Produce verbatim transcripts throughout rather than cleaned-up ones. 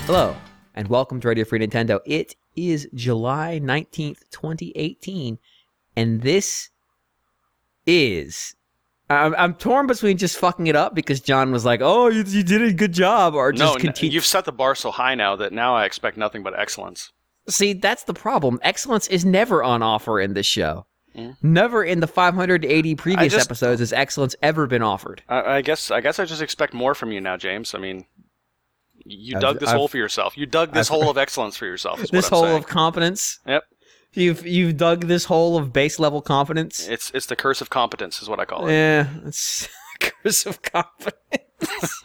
Hello, and welcome to Radio Free Nintendo. It is July nineteenth, twenty eighteen, and this is... I'm, I'm torn between just fucking it up because John was like, oh, you, you did a good job, or just no, continue... You've set the bar so high now that now I expect nothing but excellence. See, that's the problem. Excellence is never on offer in this show. Mm. Never in the five hundred eighty previous just, episodes has excellence ever been offered. I, I guess I guess I just expect more from you now, James. I mean... You I've, dug this I've, hole for yourself. You dug this I've, hole of excellence for yourself. Is this what I'm hole saying. of competence. Yep. You've you've dug this hole of base level competence. It's it's the curse of competence, is what I call it. Yeah, it's curse of competence.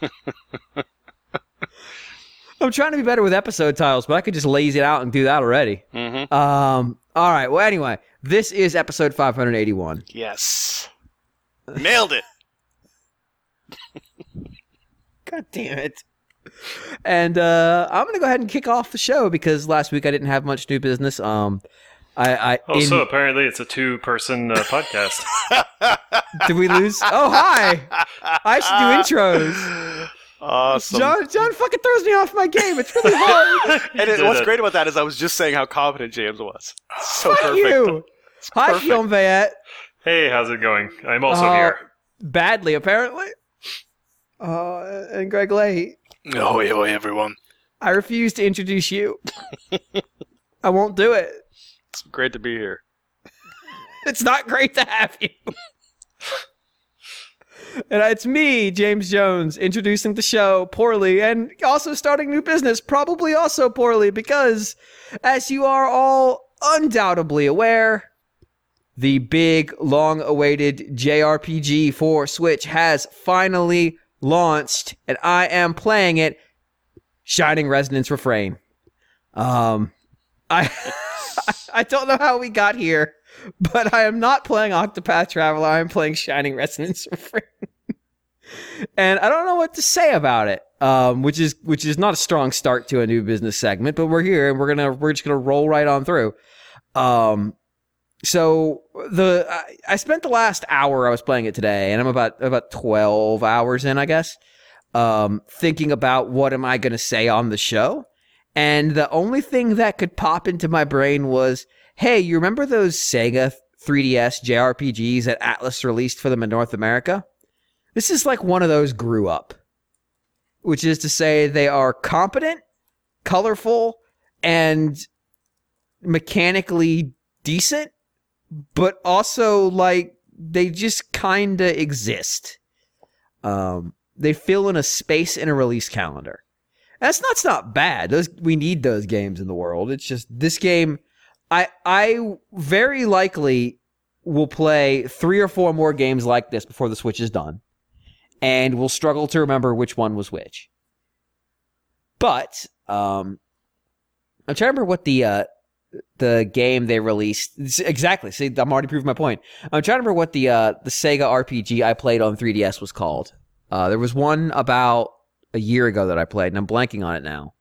I'm trying to be better with episode titles, but I could just laze it out and do that already. Mm-hmm. Um. All right. Well, anyway, this is episode five hundred eighty-one. Yes. Nailed it. God damn it. And uh, I'm going to go ahead and kick off the show because last week I didn't have much new business. Um, I, I Also, in... apparently it's a two-person uh, podcast. Did we lose? Oh, hi. I should do intros. Awesome. John, John fucking throws me off my game. It's really hard. and it, what's it. great about that is I was just saying how competent James was. So Fuck perfect. you. It's Hi, perfect. Film Vayette. Hey, how's it going? I'm also Uh, here. Badly, apparently. Uh, and Greg Leahy. Ahoy, ahoy, everyone. I refuse to introduce you. I won't do it. It's great to be here. It's not great to have you. And it's me, James Jones, introducing the show poorly and also starting new business, probably also poorly, because as you are all undoubtedly aware, the big, long-awaited J R P G for Switch has finally launched, and I am playing it. Shining Resonance Refrain. Um, I I don't know how we got here, but I am not playing Octopath Traveler. I am playing Shining Resonance Refrain, and I don't know what to say about it. Um, which is which is not a strong start to a new business segment, but we're here and we're gonna we're just gonna roll right on through. Um. So the I, I spent the last hour I was playing it today, and I'm about about twelve hours in, I guess, um, thinking about what am I going to say on the show. And the only thing that could pop into my brain was, hey, you remember those Sega three D S J R P Gs that Atlas released for them in North America? This is like one of those grew up, which is to say they are competent, colorful, and mechanically decent, but also, like, they just kind of exist. Um, they fill in a space in a release calendar. That's not, that's not bad. Those we need those games in the world. It's just this game, I I very likely will play three or four more games like this before the Switch is done, and will struggle to remember which one was which. But um, I'm trying to remember what the... Uh, the game they released exactly. See, I'm already proving my point. I'm trying to remember what the uh, the Sega R P G I played on three D S was called. Uh, there was one about a year ago that I played, and I'm blanking on it now.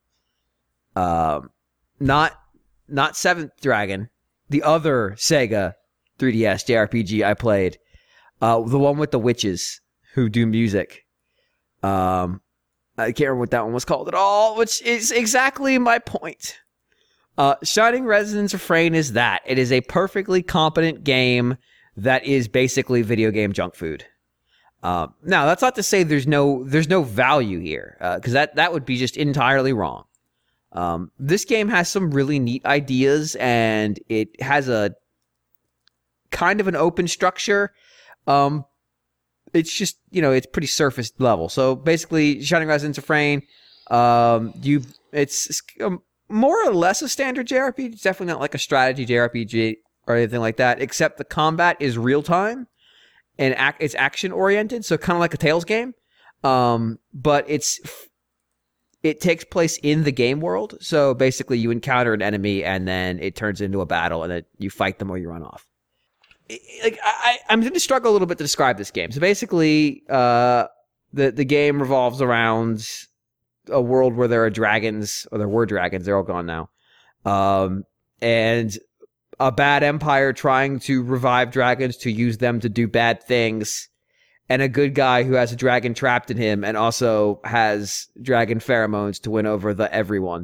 Um, not not Seventh Dragon, the other Sega three D S J R P G I played, uh, the one with the witches who do music. Um, I can't remember what that one was called at all, which is exactly my point. Uh, Shining Resonance Refrain is that. It is a perfectly competent game that is basically video game junk food. Uh, now, that's not to say there's no there's no value here, because uh, that, that would be just entirely wrong. Um, this game has some really neat ideas, and it has a kind of an open structure. Um, it's just, you know, it's pretty surface level. So basically, Shining Resonance Refrain, um, you it's... Um, more or less a standard J R P G. It's definitely not like a strategy J R P G or anything like that, except the combat is real-time and ac- it's action-oriented, so kind of like a Tales game. Um, but it's it takes place in the game world, so basically you encounter an enemy and then it turns into a battle and then you fight them or you run off. It, like I, I'm going to struggle a little bit to describe this game. So basically, uh, the, the game revolves around a world where there are dragons, or there were dragons, they're all gone now, um, and a bad empire trying to revive dragons to use them to do bad things, and a good guy who has a dragon trapped in him and also has dragon pheromones to win over the everyone.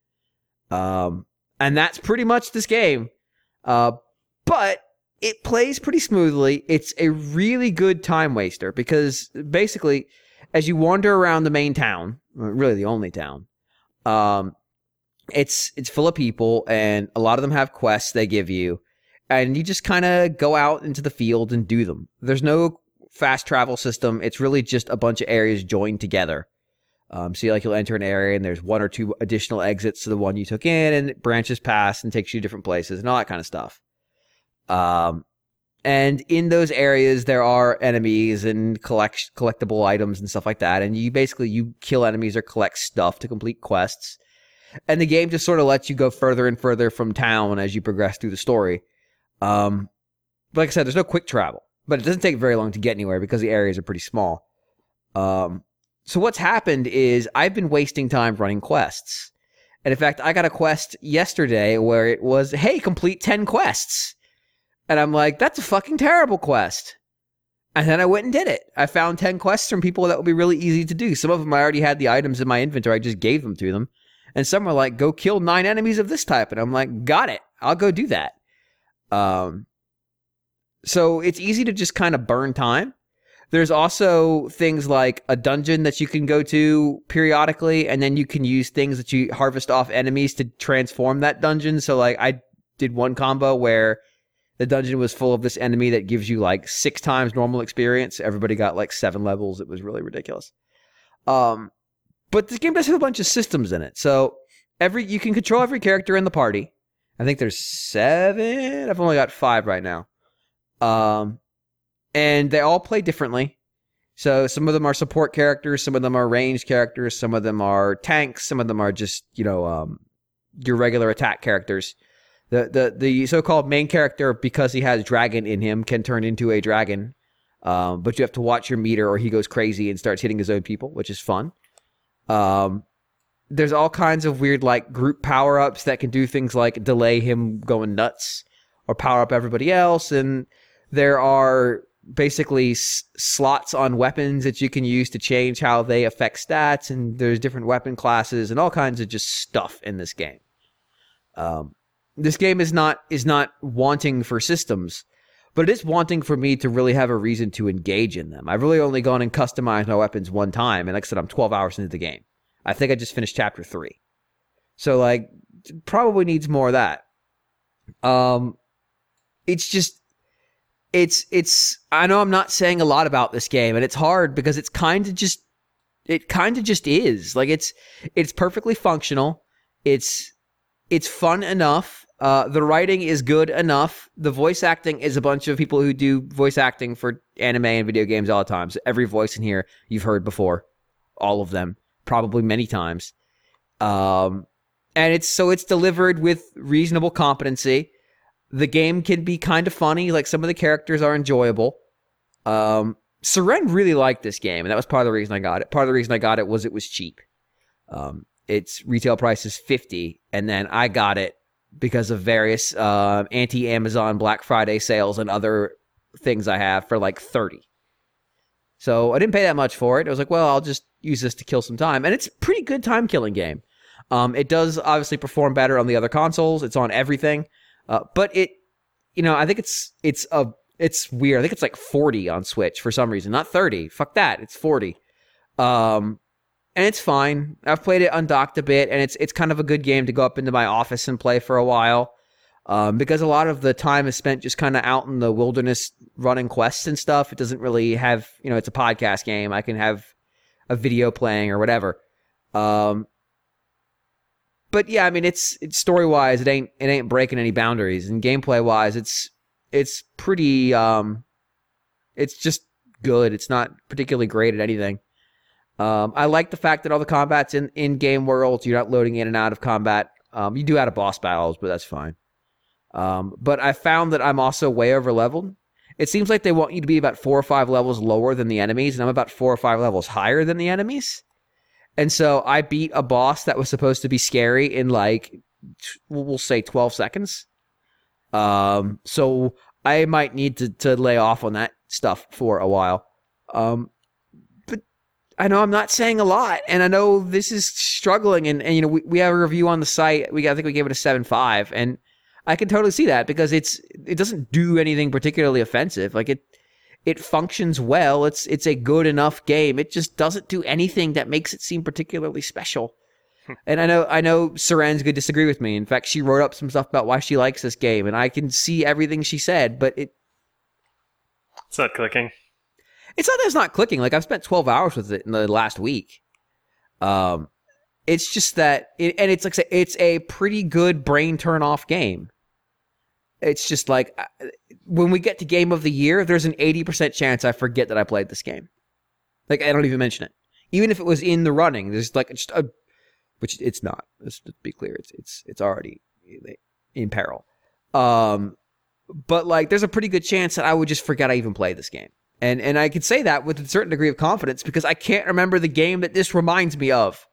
Um, and that's pretty much this game. Uh, but it plays pretty smoothly. It's a really good time waster because basically, as you wander around the main town, really the only town, um, it's it's full of people, and a lot of them have quests they give you, and you just kind of go out into the field and do them. There's no fast travel system. It's really just a bunch of areas joined together. Um, so you, like you'll enter an area, and there's one or two additional exits to the one you took in, and it branches past and takes you to different places and all that kind of stuff. Um, and in those areas, there are enemies and collect collectible items and stuff like that. And you basically you kill enemies or collect stuff to complete quests. And the game just sort of lets you go further and further from town as you progress through the story. Um, like I said, there's no quick travel, but it doesn't take very long to get anywhere because the areas are pretty small. Um, so what's happened is I've been wasting time running quests. And in fact, I got a quest yesterday where it was, hey, complete ten quests. And I'm like, that's a fucking terrible quest. And then I went and did it. I found ten quests from people that would be really easy to do. Some of them I already had the items in my inventory. I just gave them to them. And some were like, go kill nine enemies of this type. And I'm like, got it. I'll go do that. Um, so it's easy to just kind of burn time. There's also things like a dungeon that you can go to periodically, and then you can use things that you harvest off enemies to transform that dungeon. So like I did one combo where the dungeon was full of this enemy that gives you like six times normal experience. Everybody got like seven levels. It was really ridiculous. Um, But this game does have a bunch of systems in it. So every you can control every character in the party. I think there's seven. I've only got five right now. Um, and they all play differently. So some of them are support characters. Some of them are ranged characters. Some of them are tanks. Some of them are just, you know, um, your regular attack characters. The, the, the so-called main character, because he has dragon in him, can turn into a dragon. Um, but you have to watch your meter or he goes crazy and starts hitting his own people, which is fun. Um, there's all kinds of weird like group power-ups that can do things like delay him going nuts or power up everybody else. And there are basically s- slots on weapons that you can use to change how they affect stats. And there's different weapon classes and all kinds of just stuff in this game. Um, this game is not, is not wanting for systems, but it is wanting for me to really have a reason to engage in them. I've really only gone and customized my weapons one time. And like I said, I'm twelve hours into the game. I think I just finished chapter three. So like, probably needs more of that. Um, it's just, it's, it's, I know I'm not saying a lot about this game, and it's hard because it's kind of just, it kind of just is. Like it's, it's perfectly functional. It's, it's fun enough. Uh, the writing is good enough. The voice acting is a bunch of people who do voice acting for anime and video games all the time. So every voice in here you've heard before, all of them, probably many times. Um, and it's so it's delivered with reasonable competency. The game can be kind of funny. Like some of the characters are enjoyable. Um, Seren really liked this game, and that was part of the reason I got it. Part of the reason I got it was it was cheap. Um, its retail price is fifty, and then I got it because of various uh, anti-Amazon Black Friday sales and other things I have for like thirty. So I didn't pay that much for it. I was like, well, I'll just use this to kill some time. And it's a pretty good time-killing game. Um, it does obviously perform better on the other consoles. It's on everything. Uh, but it, you know, I think it's it's a it's weird. I think it's like forty on Switch for some reason. Not thirty. Fuck that. It's forty. Um, and it's fine. I've played it undocked a bit, and it's it's kind of a good game to go up into my office and play for a while. Um, because a lot of the time is spent just kind of out in the wilderness running quests and stuff. It doesn't really have, you know, it's a podcast game. I can have a video playing or whatever. Um, but yeah, I mean, it's, it's story wise, it ain't, it ain't breaking any boundaries, and gameplay wise, it's, it's pretty, um, it's just good. It's not particularly great at anything. Um, I like the fact that all the combat's in, in game worlds. You're not loading in and out of combat. Um, you do out of boss battles, but that's fine. Um, but I found that I'm also way over leveled. It seems like they want you to be about four or five levels lower than the enemies, and I'm about four or five levels higher than the enemies. And so I beat a boss that was supposed to be scary in like, we'll say twelve seconds. Um, so I might need to, to lay off on that stuff for a while. Um, but I know I'm not saying a lot, and I know this is struggling. And, and you know, we, we have a review on the site. We I think we gave it a seven five, and I can totally see that because it's it doesn't do anything particularly offensive. Like it it functions well. It's it's a good enough game. It just doesn't do anything that makes it seem particularly special. And I know I know Saren's going to disagree with me. In fact, she wrote up some stuff about why she likes this game, and I can see everything she said, but it It's not clicking. it's not that it's not clicking. Like, I've spent twelve hours with it in the last week. Um, it's just that, it, and it's like it's a pretty good brain turn off game. It's just like when we get to Game of the Year, there's an eighty percent chance I forget that I played this game. Like, I don't even mention it, even if it was in the running. There's like just a Which it's not. Let's just be clear. It's it's it's already in peril. Um, but like, there's a pretty good chance that I would just forget I even played this game, and and I could say that with a certain degree of confidence because I can't remember the game that this reminds me of.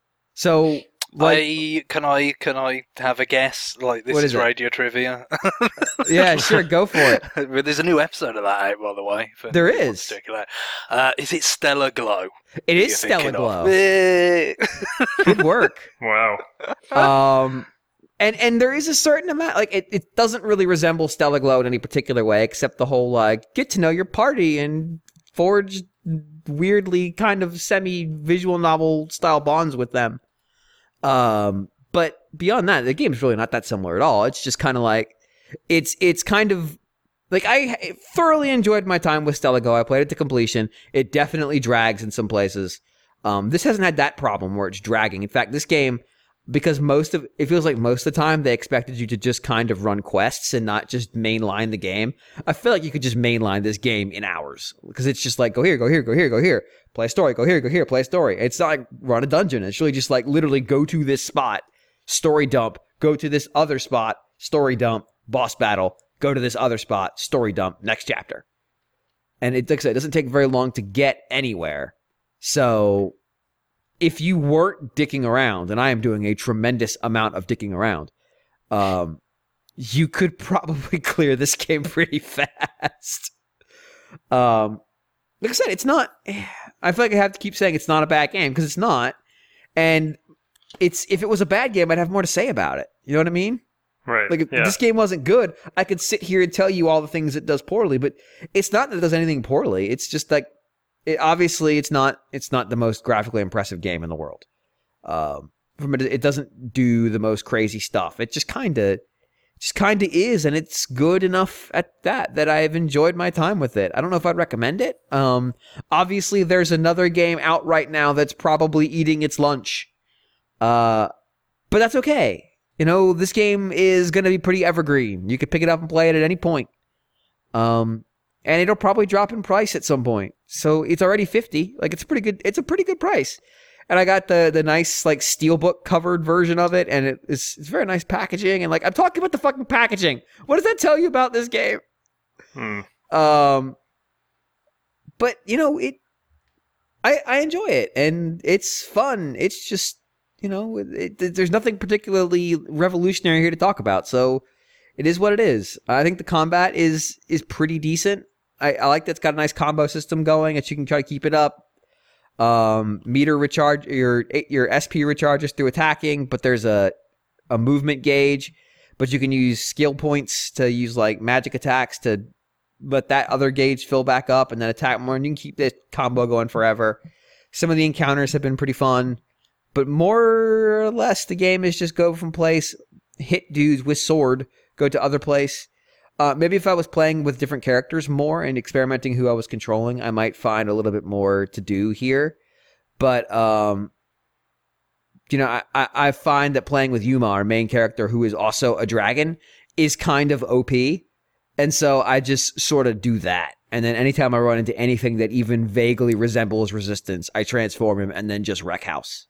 So, like, I can I can I have a guess? Like, this What is, is it? radio trivia. yeah, sure, go for it. But there's a new episode of that out, by the way. For There anyone who wants is. to check it out. Uh, is it Stellar Glow? It you're is Stella thinking of? Glow. Eh. Good work. Wow. Um, and and there is a certain amount, like it, it doesn't really resemble Stella Glow in any particular way, except the whole like get to know your party and forge weirdly kind of semi-visual novel style bonds with them. Um, but beyond that, the game's really not that similar at all. It's just kind of like it's it's kind of like I thoroughly enjoyed my time with Stella Go. I played it to completion. It definitely drags in some places. Um, this hasn't had that problem where it's dragging. In fact, this game, because most of it feels like most of the time they expected you to just kind of run quests and not just mainline the game. I feel like you could just mainline this game in hours because it's just like go here, go here, go here, go here, play a story, go here, go here, play a story. It's not like run a dungeon. It's really just like literally go to this spot, story dump, go to this other spot, story dump, boss battle, go to this other spot, story dump, next chapter. And it, like I said, it doesn't take very long to get anywhere. So if you weren't dicking around, and I am doing a tremendous amount of dicking around, um, you could probably clear this game pretty fast. Um, like I said, it's not... I feel like I have to keep saying it's not a bad game, because it's not. And it's if it was a bad game, I'd have more to say about it. You know what I mean? Right. Like, if yeah. this game wasn't good, I could sit here and tell you all the things it does poorly, but it's not that it does anything poorly. It's just like, it, obviously, it's not it's not the most graphically impressive game in the world. Um, from it, it doesn't do the most crazy stuff. It just kind of just kind of is, and it's good enough at that that I've enjoyed my time with it. I don't know if I'd recommend it. Um, obviously, there's another game out right now that's probably eating its lunch, uh, but that's okay. You know, this game is going to be pretty evergreen. You could pick it up and play it at any point. Um, and it'll probably drop in price at some point. So it's already fifty. Like, it's a pretty good, it's a pretty good price. And I got the the nice, like, steelbook covered version of it, and it, it's it's very nice packaging. And, like, I'm talking about the fucking packaging. What does that tell you about this game? Hmm. Um, but, you know, it, I, I enjoy it, and it's fun. It's just, you know, it, it, there's nothing particularly revolutionary here to talk about, so it is what it is. I think the combat is is pretty decent. I, I like that it's got a nice combo system going that you can try to keep it up. Um, meter recharge your your S P recharges through attacking, but there's a a movement gauge, but you can use skill points to use like magic attacks to let that other gauge fill back up and then attack more, and you can keep this combo going forever. Some of the encounters have been pretty fun. But more or less, the game is just go from place, hit dudes with sword, go to other place. Uh, maybe if I was playing with different characters more and experimenting who I was controlling, I might find a little bit more to do here. But, um, you know, I, I, I find that playing with Yuma, our main character, who is also a dragon, is kind of O P. And so I just sort of do that. And then anytime I run into anything that even vaguely resembles resistance, I transform him and then just wreck house.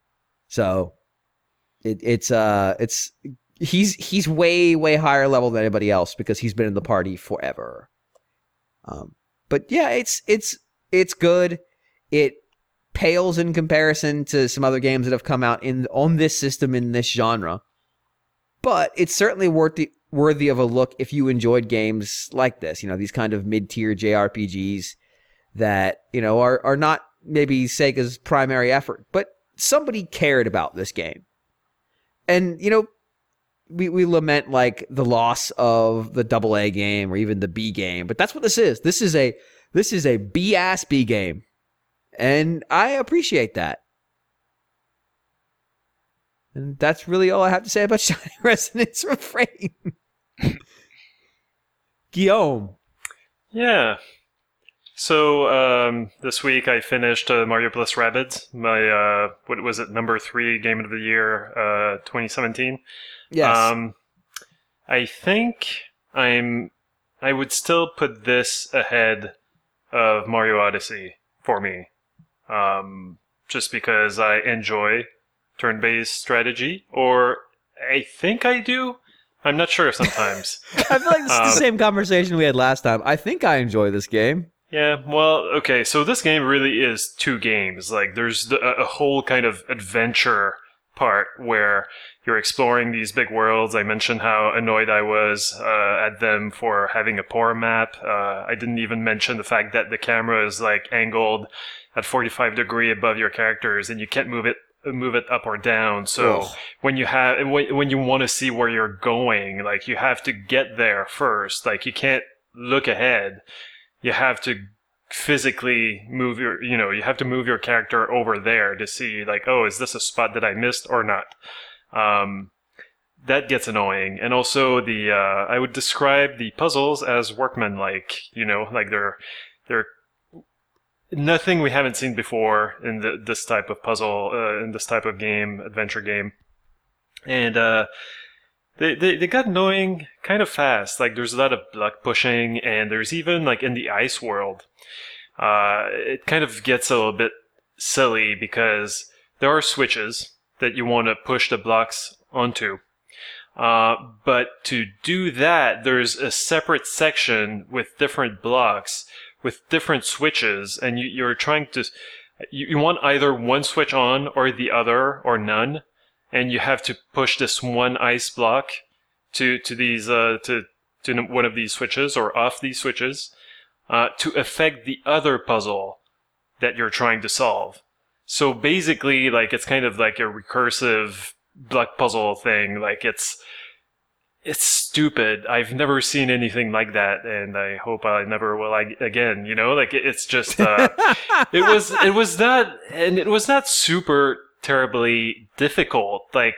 So it, it's uh it's he's he's way way higher level than anybody else because he's been in the party forever. Um, but yeah, it's it's it's good. It pales in comparison to some other games that have come out in on this system in this genre. But it's certainly worthy worthy of a look if you enjoyed games like this. You know, these kind of mid-tier J R P Gs that, you know, are, are not maybe Sega's primary effort, but somebody cared about this game. And, you know, we, we lament like the loss of the double A game or even the B game, but that's what this is. This is a this is a B-ass B game. And I appreciate that. And that's really all I have to say about Shining Resonance Refrain. Guillaume. Yeah. So um, this week I finished uh, Mario Plus Rabbids, my uh, what was it, number three game of the year, uh, twenty seventeen. Yes. Um, I think I'm. I would still put this ahead of Mario Odyssey for me, um, just because I enjoy turn-based strategy, or I think I do. I'm not sure sometimes. I feel like this is the Um, same conversation we had last time. I think I enjoy this game. Yeah, well, okay, so this game really is two games. Like, there's the, a a whole kind of adventure part where you're exploring these big worlds. I mentioned how annoyed I was uh, at them for having a poor map. Uh, I didn't even mention the fact that the camera is, like, angled at forty-five degree above your characters, and you can't move it move it up or down. So Ugh. when you have when, when you want to see where you're going, like, you have to get there first. Like, you can't look ahead. You have to physically move your, you know, you have to move your character over there to see, like, oh, is this a spot that I missed or not? Um, that gets annoying. And also the, uh, I would describe the puzzles as workmanlike, you know, like they're, they're nothing we haven't seen before in the, this type of puzzle, uh, in this type of game, adventure game. And, uh, They, they they got annoying kind of fast. Like, there's a lot of block pushing, and there's even, like, in the ice world, uh, it kind of gets a little bit silly because there are switches that you want to push the blocks onto. Uh, but to do that, there's a separate section with different blocks, with different switches, and you, you're trying to... You, you want either one switch on or the other, or none. And you have to push this one ice block to to these uh, to to one of these switches or off these switches uh, to affect the other puzzle that you're trying to solve. So basically, like, it's kind of like a recursive block puzzle thing. Like, it's it's stupid. I've never seen anything like that, and I hope I never will I, again. You know, like, it, it's just uh, it was it was not and it was not super terribly difficult. Like,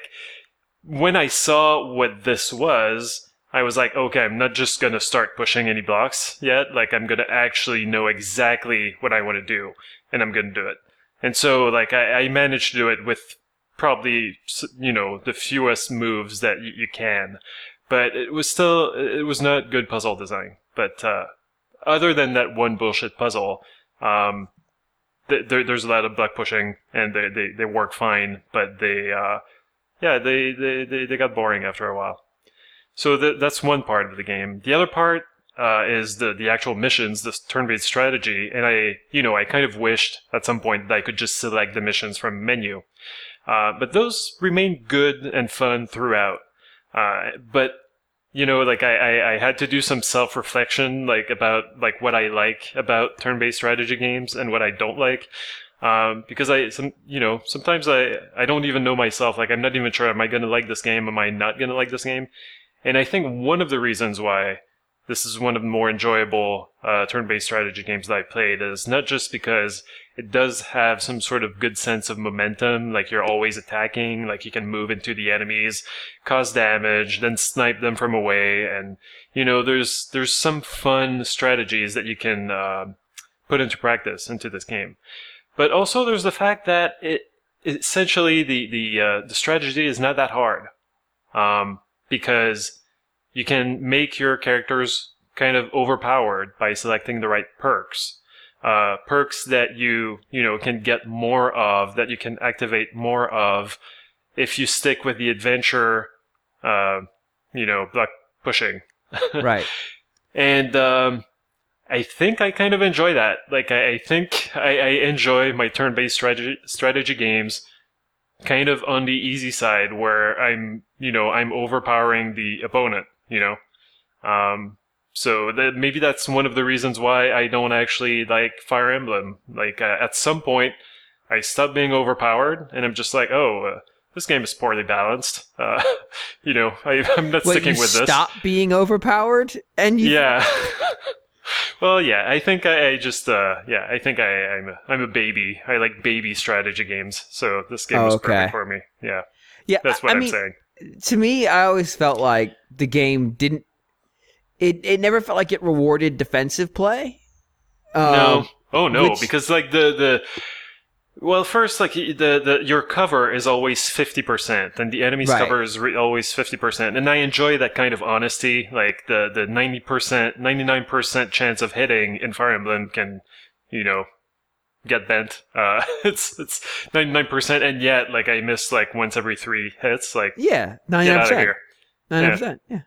when I saw what this was, I was like, okay, I'm not just gonna start pushing any blocks yet. Like, I'm gonna actually know exactly what I want to do, and I'm gonna do it. And so, like, I, I managed to do it with probably, you know, the fewest moves that y- you can. But it was still, it was not good puzzle design. But uh, other than that one bullshit puzzle, um, There, there's a lot of block pushing, and they, they, they work fine, but they, uh, yeah, they, they, they, they got boring after a while. So the, that's one part of the game. The other part uh, is the, the actual missions, this turn-based strategy, and I, you know, I kind of wished at some point that I could just select the missions from menu. Uh, but those remain good and fun throughout. Uh, but You know, like, I, I, I had to do some self-reflection, like, about, like, what I like about turn-based strategy games and what I don't like. Um, because I, some, you know, sometimes I, I don't even know myself. Like, I'm not even sure, am I going to like this game? Am I not going to like this game? And I think one of the reasons why this is one of the more enjoyable uh, turn-based strategy games that I played is not just because it does have some sort of good sense of momentum, like, you're always attacking, like, you can move into the enemies, cause damage, then snipe them from away, and, you know, there's there's some fun strategies that you can uh, put into practice into this game. But also there's the fact that it essentially the the uh, the strategy is not that hard, um, because you can make your characters kind of overpowered by selecting the right perks. Uh, perks that you, you know, can get more of, that you can activate more of if you stick with the adventure, uh, you know, block pushing. Right. And um, I think I kind of enjoy that. Like, I, I think I, I enjoy my turn-based strategy strategy games kind of on the easy side, where I'm, you know, I'm overpowering the opponent, you know. Um, so that maybe that's one of the reasons why I don't actually like Fire Emblem. Like uh, at some point, I stop being overpowered, and I'm just like, oh, uh, this game is poorly balanced. Uh, you know, I, I'm not Wait, sticking you with this. stop being overpowered, and you Yeah. Well, yeah, I think I, I just, uh, yeah, I think I, I'm a, I'm a baby. I like baby strategy games, so this game Oh, was okay. perfect for me. Yeah, yeah, that's what I I'm mean, saying. to me, I always felt like the game didn't. It it never felt like it rewarded defensive play. No, Um, oh no, which- because like the the. Well, first, like the, the your cover is always fifty percent, and the enemy's Right. cover is re- always fifty percent, and I enjoy that kind of honesty. Like the the ninety percent, ninety nine percent chance of hitting in Fire Emblem can, you know, get bent. Uh, it's it's ninety nine percent, and yet like I miss like once every three hits. Like yeah, ninety get nine out of percent. here. Ninety percent. Yeah.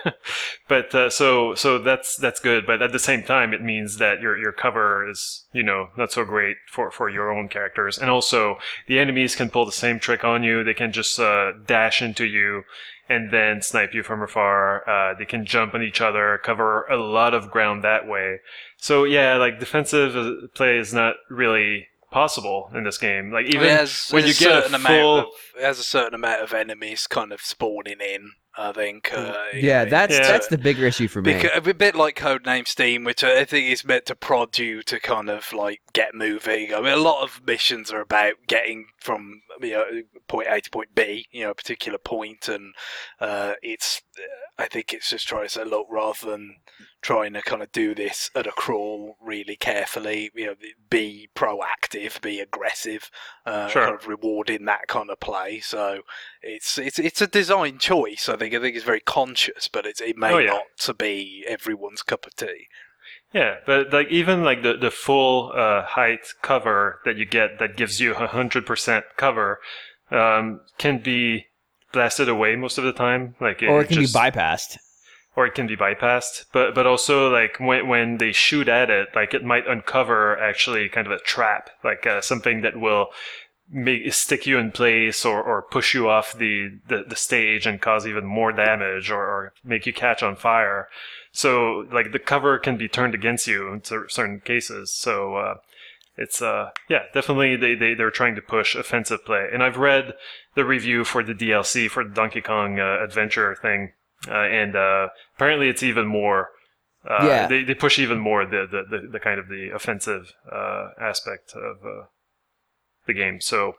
But uh, so so that's that's good. But at the same time, it means that your your cover is, you know, not so great for, for your own characters. And also, the enemies can pull the same trick on you. They can just uh, dash into you and then snipe you from afar. Uh, they can jump on each other, cover a lot of ground that way. So yeah, like defensive uh, play is not really possible in this game. Like even It has, when you there's get a certain full. amount of, it has a certain amount of enemies kind of spawning in. I think. Uh, Yeah, you know, that's Yeah. that's the bigger issue for me. Because, a bit like Codename Steam, which I think is meant to prod you to kind of like get moving. I mean, a lot of missions are about getting from, you know, point A to point B, you know, a particular point, and uh, it's. I think it's just trying to say, look, rather than trying to kind of do this at a crawl really carefully, you know, be proactive, be aggressive, uh, Sure. kind of rewarding that kind of play. So it's it's it's a design choice. I think I think it's very conscious, but it's, it may Oh, yeah. not to be everyone's cup of tea. Yeah, but like even like the the full uh, height cover that you get that gives you a hundred percent cover um, can be blasted away most of the time. Like or it can just, be bypassed. or it can be bypassed. But but also like when when they shoot at it, like it might uncover actually kind of a trap, like uh, something that will make stick you in place or, or push you off the, the, the stage and cause even more damage or, or make you catch on fire. So like the cover can be turned against you in cer- certain cases. So uh, it's uh yeah, definitely they, they they're trying to push offensive play. And I've read the review for the D L C for the Donkey Kong uh, Adventure thing, uh, and uh, apparently it's even more. Uh, Yeah. they they push even more the the, the, the kind of the offensive uh, aspect of uh, the game. So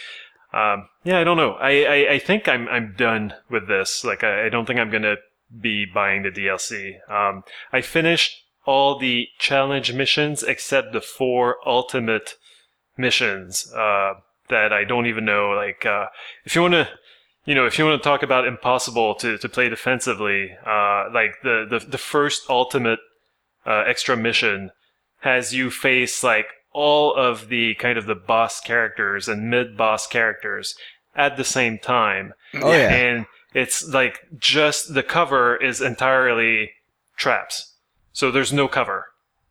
um, yeah, I don't know. I, I, I think I'm I'm done with this. Like I, I don't think I'm gonna be buying the D L C. Um, I finished all the challenge missions except the four ultimate missions uh, that I don't even know. Like uh, if you want to. You know, if you want to talk about impossible to, to play defensively, uh, like the, the, the first ultimate uh, extra mission has you face like all of the kind of the boss characters and mid-boss characters at the same time. Oh yeah. And it's like just the cover is entirely traps. So there's no cover.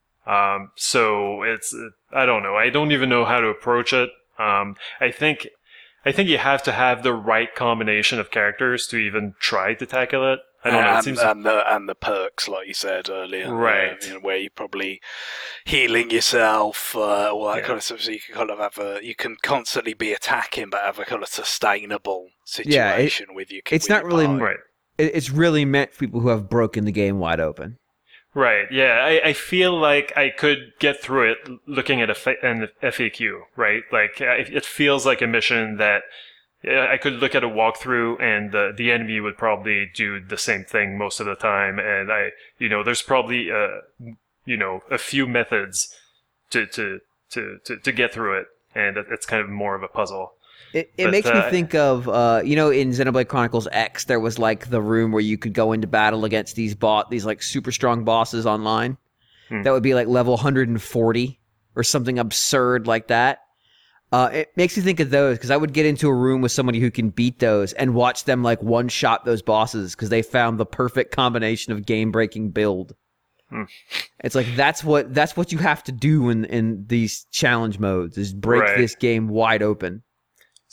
Um, so it's, I don't know. I don't even know how to approach it. Um, I think I think you have to have the right combination of characters to even try to tackle it. I don't know. It and, seems and the and the perks, like you said earlier, Right. uh, you know, where you're probably healing yourself, uh, all that Yeah. kind of stuff. So you can kind of have a, you can constantly be attacking, but have a kind of sustainable Yeah, it- situation with you. it's with not your really- party. right. It- It's really meant for people who have broken the game wide open. Right. Yeah. I, I feel like I could get through it looking at a fa- an F A Q. Right. Like uh, it it feels like a mission that uh, I could look at a walkthrough and uh, the enemy would probably do the same thing most of the time. And I, you know, there's probably uh, you know, a few methods to to to to, to get through it, and it- it's kind of more of a puzzle. It, it But, makes me uh, think of, uh, you know, in Xenoblade Chronicles X, there was like the room where you could go into battle against these bot, these like super strong bosses online. Hmm. That would be like level one hundred forty or something absurd like that. Uh, it makes me think of those because I would get into a room with somebody who can beat those and watch them like one shot those bosses because they found the perfect combination of game breaking build. Hmm. It's like that's what that's what you have to do in in these challenge modes is break Right. this game wide open.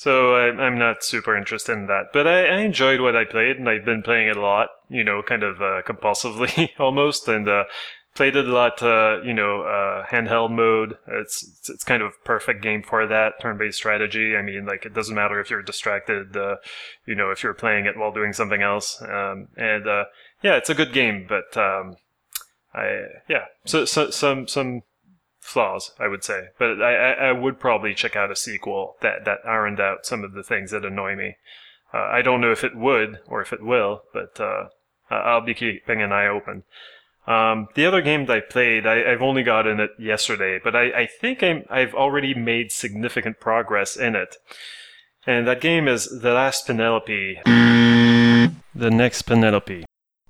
So I, I'm not super interested in that. But I, I enjoyed what I played, and I've been playing it a lot, you know, kind of uh, compulsively almost, and uh, played it a lot, uh, you know, uh, handheld mode. It's, it's it's kind of perfect game for that, turn-based strategy. I mean, like, it doesn't matter if you're distracted, uh, you know, if you're playing it while doing something else. Um, and uh, yeah, it's a good game, but um, I yeah, so, so some some flaws, I would say. But I, I, I would probably check out a sequel that, that ironed out some of the things that annoy me. Uh, I don't know if it would or if it will, but uh, I'll be keeping an eye open. Um, the other game that I played, I, I've only gotten it yesterday, but I, I think I'm, I've already made significant progress in it. And that game is The Last Penelope. The Next Penelope.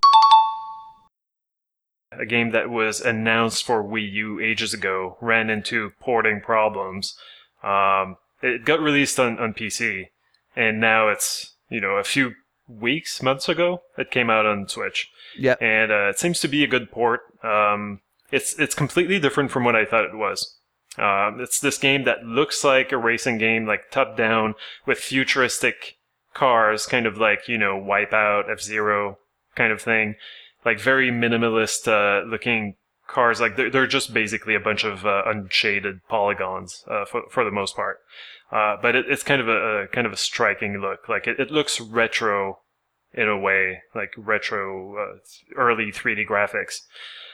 A game that was announced for Wii U ages ago, ran into porting problems. Um, it got released on, on P C, and now it's, you know, a few weeks, months ago, it came out on Switch. Yeah. And uh, it seems to be a good port. Um, it's it's completely different from what I thought it was. Um, it's this game that looks like a racing game, like top-down, with futuristic cars, kind of like, you know, Wipeout, F-Zero kind of thing. Like very minimalist uh, looking cars. Like they're, they're just basically a bunch of uh, unshaded polygons uh, for for the most part. Uh, but it, it's kind of a, a kind of a striking look. Like it, it looks retro in a way, like retro uh, early three D graphics.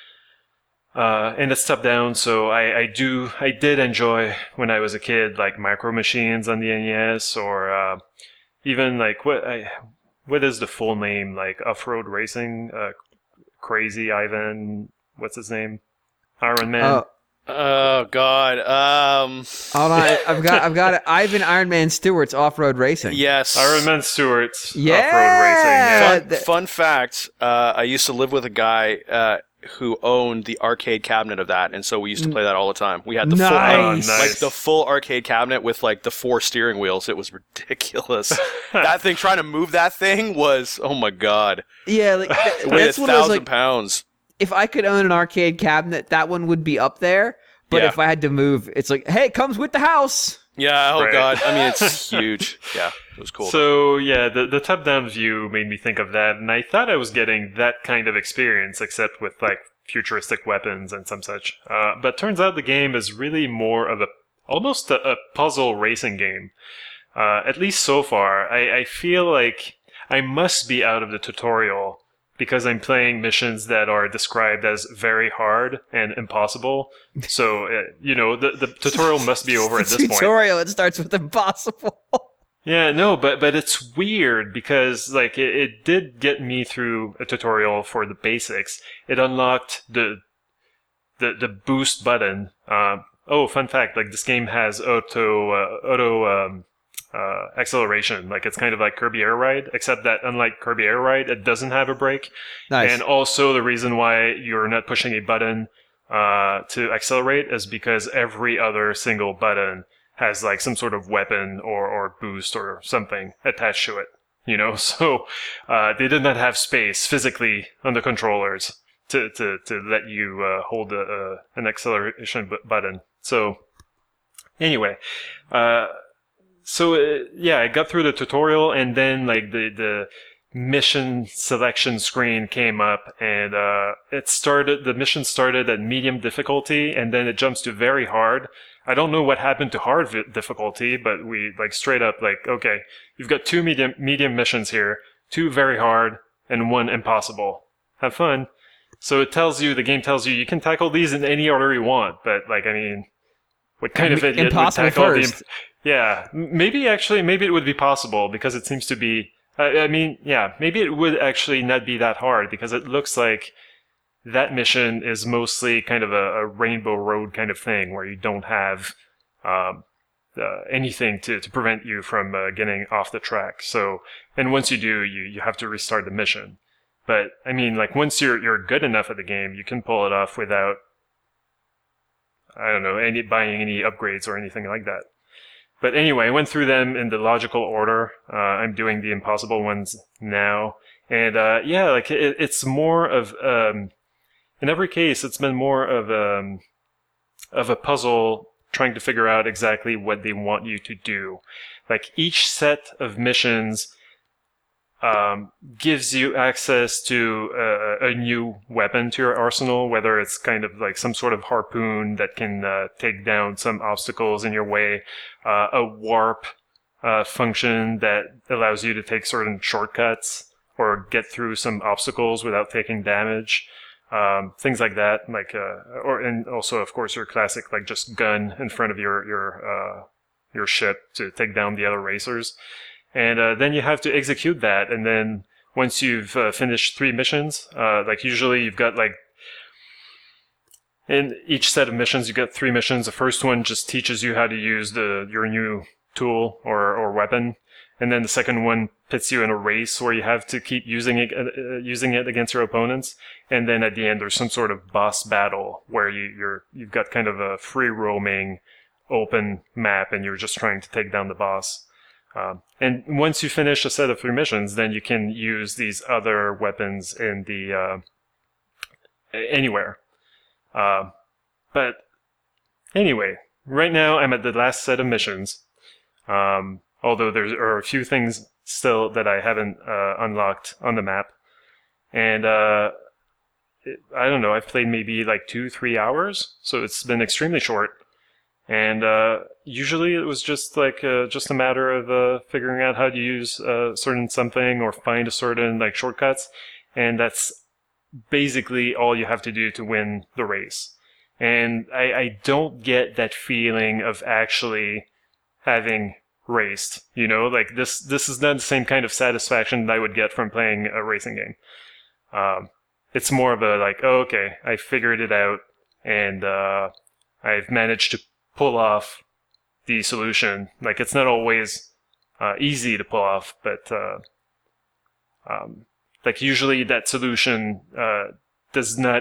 Uh, and it's top down, so I, I do I did enjoy when I was a kid, like Micro Machines on the N E S, or uh, even like what I what is the full name, like Off-Road Racing, uh, Crazy Ivan, what's his name, Iron Man. Oh, Oh God. Um. hold on, I've got I've got it. Ivan Iron Man Stewart's off-road racing. Yes. Iron Man Stewart's Yeah. Off-Road Racing. Yeah. Fun, th- fun fact: uh, I used to live with a guy uh, who owned the arcade cabinet of that, and so we used to play that all the time. We had the Nice. full, Oh, like, nice. like the full arcade cabinet with like the four steering wheels. It was ridiculous. That thing, trying to move that thing was, oh my God, Yeah, like th- it weighed a that's one of those, thousand like, pounds. if I could own an arcade cabinet, that one would be up there. But Yeah. if I had to move, it's like, hey, it comes with the house. Yeah. Oh Right. God. I mean, it's huge. Yeah, it was cool. So yeah, the the top-down view made me think of that, and I thought I was getting that kind of experience, except with like futuristic weapons and some such. Uh, but turns out the game is really more of a almost a, a puzzle racing game. Uh, at least so far, I, I feel like I must be out of the tutorial because I'm playing missions that are described as very hard and impossible. So uh, you know, the the tutorial must be over at It's this a point. tutorial. It starts with impossible. Yeah, no, but but it's weird because like it, it did get me through a tutorial for the basics. It unlocked the the the boost button. Uh, oh, fun fact! Like this game has auto uh, auto um, uh, acceleration. Like it's kind of like Kirby Air Ride, except that unlike Kirby Air Ride, it doesn't have a brake. Nice. And also the reason why you're not pushing a button uh, to accelerate is because every other single button has like some sort of weapon or, or boost or something attached to it, you know? So uh, they did not have space physically on the controllers to, to, to let you uh, hold a, a, an acceleration bu- button. So anyway, uh, so uh, yeah, I got through the tutorial, and then like the, the mission selection screen came up, and uh, it started, the mission started at medium difficulty, and then it jumps to very hard. I don't know what happened to hard vi- difficulty, but we like straight up like, okay, you've got two medium medium missions here, two very hard, and one impossible. Have fun. So it tells you, the game tells you, you can tackle these in any order you want, but like, I mean, what kind of idiot would Impossible tackle first. the... Yeah, m- maybe actually, maybe it would be possible because it seems to be, I, I mean, yeah, maybe it would actually not be that hard because it looks like that mission is mostly kind of a, a Rainbow Road kind of thing where you don't have um, uh, anything to, to prevent you from uh, getting off the track. So, and once you do, you, you have to restart the mission. But I mean, like once you're you're good enough at the game, you can pull it off without, I don't know, any buying any upgrades or anything like that. But anyway, I went through them in the logical order. Uh, I'm doing the impossible ones now, and uh, yeah, like it, it's more of um, in every case, it's been more of um of a puzzle trying to figure out exactly what they want you to do. Like each set of missions um, gives you access to a, a new weapon to your arsenal, whether it's kind of like some sort of harpoon that can uh, take down some obstacles in your way, uh, a warp uh, function that allows you to take certain shortcuts or get through some obstacles without taking damage. Um, things like that, like, uh, or, and also, of course, your classic, like, just gun in front of your, your, uh, your ship to take down the other racers. And, uh, then you have to execute that. And then once you've uh, finished three missions, uh, like, usually you've got, like, in each set of missions, you get three missions. The first one just teaches you how to use the, your new tool or, or weapon. And then the second one puts you in a race where you have to keep using it, uh, using it against your opponents. And then at the end, there's some sort of boss battle where you, you're, you've got kind of a free roaming open map and you're just trying to take down the boss. Um, and once you finish a set of three missions, then you can use these other weapons in the, uh, anywhere. Uh, but anyway, right now I'm at the last set of missions. Um, Although there are a few things still that I haven't uh, unlocked on the map. And uh, it, I don't know, I've played maybe like two, three hours. So it's been extremely short. And uh, usually it was just like uh, just a matter of uh, figuring out how to use a certain something or find a certain like shortcuts. And that's basically all you have to do to win the race. And I, I don't get that feeling of actually having raced, you know, like this this is not the same kind of satisfaction that I would get from playing a racing game. Um, it's more of a like, oh, okay, I figured it out and uh, I've managed to pull off the solution. Like it's not always uh, easy to pull off, but uh, um, like usually that solution uh, does not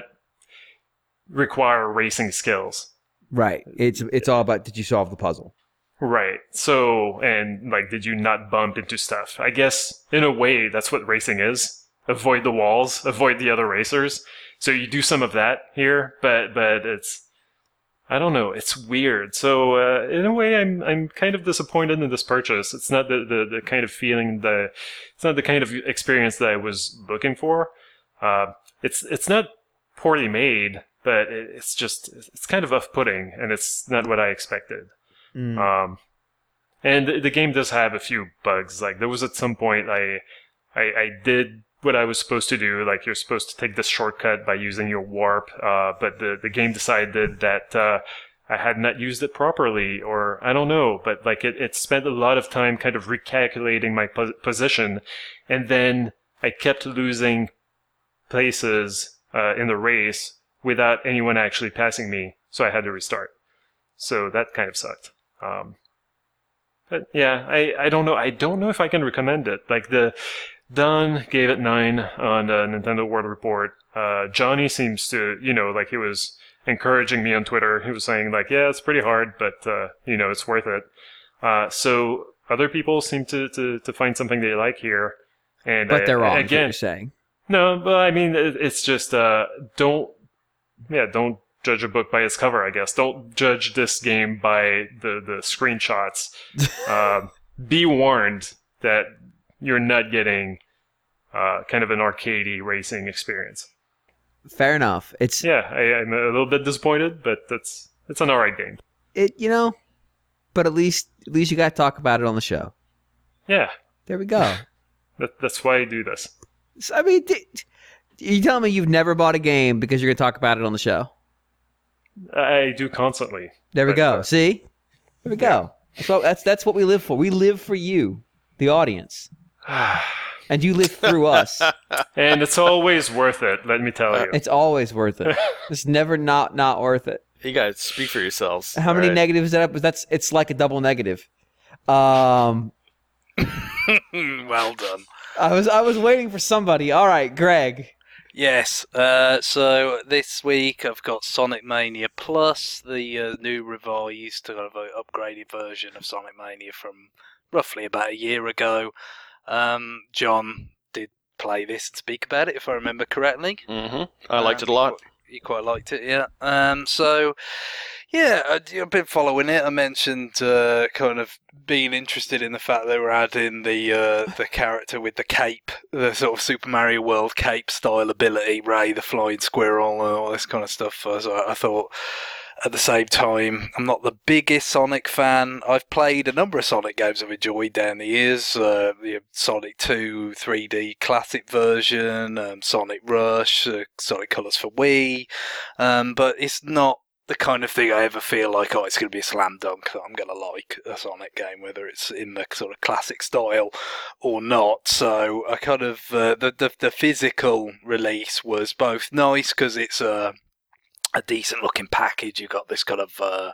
require racing skills. Right. It's it's all about, did you solve the puzzle? Right. So, and like, did you not bump into stuff? I guess in a way, that's what racing is. Avoid the walls, avoid the other racers. So you do some of that here, but, but it's, I don't know, it's weird. So, uh, in a way, I'm, I'm kind of disappointed in this purchase. It's not the, the, the kind of feeling that, it's not the kind of experience that I was looking for. Uh, it's, it's not poorly made, but it's just, it's kind of off-putting and it's not what I expected. Mm. Um, and the, the game does have a few bugs. Like there was at some point I, I, I did what I was supposed to do. Like you're supposed to take this shortcut by using your warp, uh, but the, the game decided that uh, I had not used it properly, or I don't know. But like it, it spent a lot of time kind of recalculating my po- position, and then I kept losing places uh, in the race without anyone actually passing me. So I had to restart. So that kind of sucked. Um, but yeah, I, I don't know. I don't know if I can recommend it. Like the Don gave it nine on the Nintendo World Report. Uh, Johnny seems to, you know, like he was encouraging me on Twitter. He was saying like, yeah, it's pretty hard, but uh, you know, it's worth it. Uh, so other people seem to, to, to find something they like here. And but they're I, wrong. Again, what you're saying. No, but I mean, it, it's just uh, don't, yeah, don't. judge a book by its cover, I guess. Don't judge this game by the, the screenshots. uh, be warned that you're not getting uh, kind of an arcadey racing experience. Fair enough. It's yeah, I, I'm a little bit disappointed, but that's it's an alright game. It you know, but at least at least you got to talk about it on the show. Yeah, there we go. that, that's why I do this. So, I mean, d- you telling me you've never bought a game because you're going to talk about it on the show? I do constantly. There we but, go. Uh, See? There we go. So that's that's what we live for. We live for you, the audience. And you live through us. And it's always worth it, let me tell you. It's always worth it. It's never not not worth it. You guys speak for yourselves. How many right? negatives is that? That's it's like a double negative. Um Well done. I was I was waiting for somebody. All right, Greg. Yes, uh, so this week I've got Sonic Mania Plus, the uh, new revised, kind of uh, upgraded version of Sonic Mania from roughly about a year ago. Um, John did play this and speak about it, if I remember correctly. Mm-hmm. I liked um, it a lot. you quite liked it, yeah. Um, so yeah, I- I've been following it. I mentioned uh, kind of being interested in the fact they were adding the uh, the character with the cape, the sort of Super Mario World cape style ability, Ray the flying squirrel, and all this kind of stuff. So I thought. At the same time, I'm not the biggest Sonic fan. I've played a number of Sonic games I've enjoyed down the years. Uh, the Sonic two three D classic version, um, Sonic Rush, uh, Sonic Colors for Wii. Um, but it's not the kind of thing I ever feel like, oh, it's going to be a slam dunk that I'm going to like a Sonic game, whether it's in the sort of classic style or not. So I kind of, uh, the, the, the physical release was both nice because it's a, a decent looking package. You've got this kind of uh,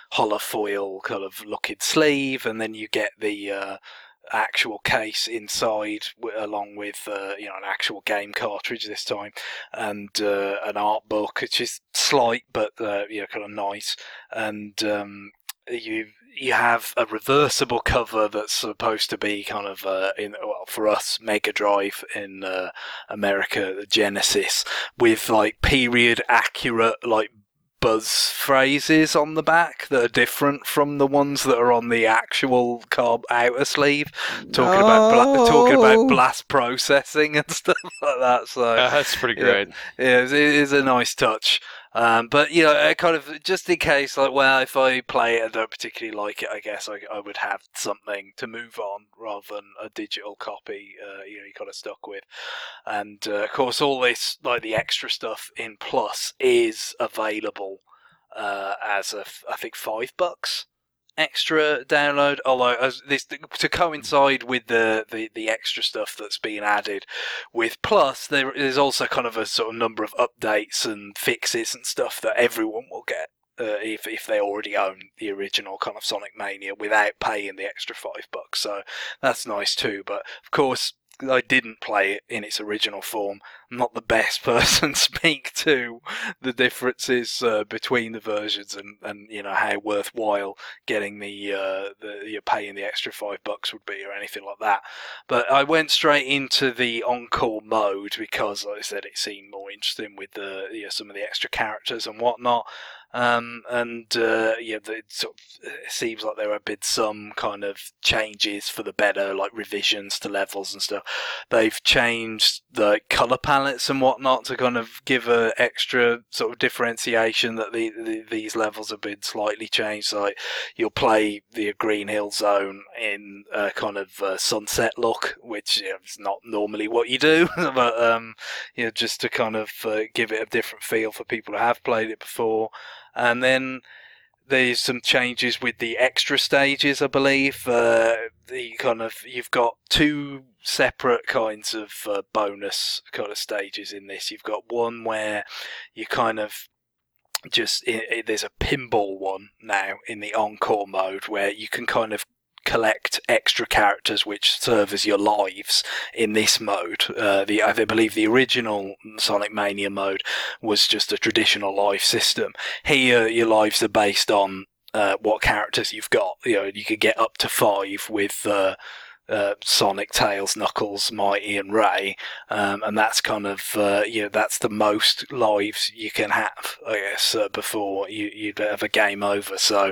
holofoil kind of looking sleeve, and then you get the uh, actual case inside, w- along with uh, you know an actual game cartridge this time, and uh, an art book, which is slight but uh, you know kind of nice, and um, you you have a reversible cover that's supposed to be kind of uh, in well for us Mega Drive, in uh, America the Genesis, with like period accurate like buzz phrases on the back that are different from the ones that are on the actual carb outer sleeve, talking about bla- talking about blast processing and stuff like that. So Uh, that's pretty yeah, great. yeah, it is a nice touch. Um, but you know, I kind of just in case, like, well, if I play it and don't particularly like it, I guess I, I would have something to move on rather than a digital copy. Uh, you know, you kind of stuck with, and uh, of course, all this like the extra stuff in Plus is available uh, as a, I think five bucks extra download. Although as this to coincide with the, the, the extra stuff that's being added with Plus, there is also kind of a sort of number of updates and fixes and stuff that everyone will get. Uh, if if they already own the original kind of Sonic Mania without paying the extra five bucks, so that's nice too. But of course, I didn't play it in its original form. I'm not the best person to speak to the differences uh, between the versions, and, and you know how worthwhile getting the uh, the you're paying the extra five bucks would be, or anything like that. But I went straight into the encore mode because, like I said, it seemed more interesting with the you know, some of the extra characters and whatnot. Um, and uh, yeah, the, it, sort of, it seems like there have been some kind of changes for the better, like revisions to levels and stuff. They've changed the color palettes and whatnot to kind of give a extra sort of differentiation that the, the these levels have been slightly changed. So, like you'll play the Green Hill Zone in a kind of uh, sunset look, which you know, is not normally what you do, but um, you know, just to kind of uh, give it a different feel for people who have played it before. And then there's some changes with the extra stages, I believe. Uh, the kind of you've got two separate kinds of uh, bonus kind of stages in this. You've got one where you kind of just it, it, there's a pinball one now in the encore mode where you can kind of collect extra characters which serve as your lives in this mode. Uh, the I believe the original Sonic Mania mode was just a traditional life system. Here, your lives are based on uh, what characters you've got. You know, you could get up to five with uh, uh, Sonic, Tails, Knuckles, Mighty, and Ray, um, and that's kind of uh, you know that's the most lives you can have, I guess, uh, before you you'd have a game over. So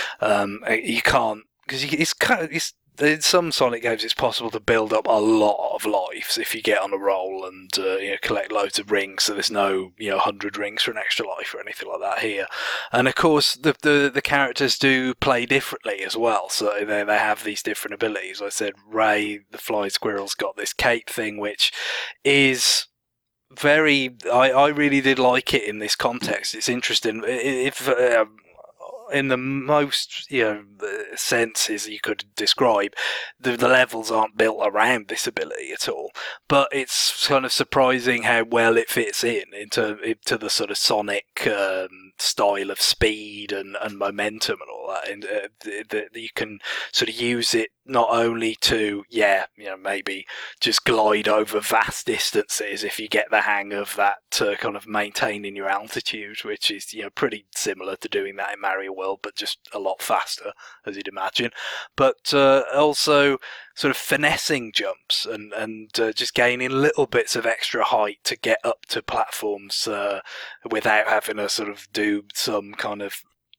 um, you can't. Because it's kind of, it's, in some Sonic games, it's possible to build up a lot of lives if you get on a roll and uh, you know collect loads of rings. So there's no you know hundred rings for an extra life or anything like that here. And of course, the the, the characters do play differently as well. So they they have these different abilities. I said Ray the Flying Squirrel's got this cape thing, which is very. I I really did like it in this context. It's interesting. If uh, in the most you know senses you could describe, the, the levels aren't built around this ability at all, but it's kind of surprising how well it fits in into into the sort of Sonic um, style of speed and, and momentum and all like that, and uh, that you can sort of use it not only to, yeah, you know, maybe just glide over vast distances if you get the hang of that uh, kind of maintaining your altitude, which is, you know, pretty similar to doing that in Mario World, but just a lot faster, as you'd imagine. But uh, also sort of finessing jumps and, and uh, just gaining little bits of extra height to get up to platforms uh, without having to sort of do some kind of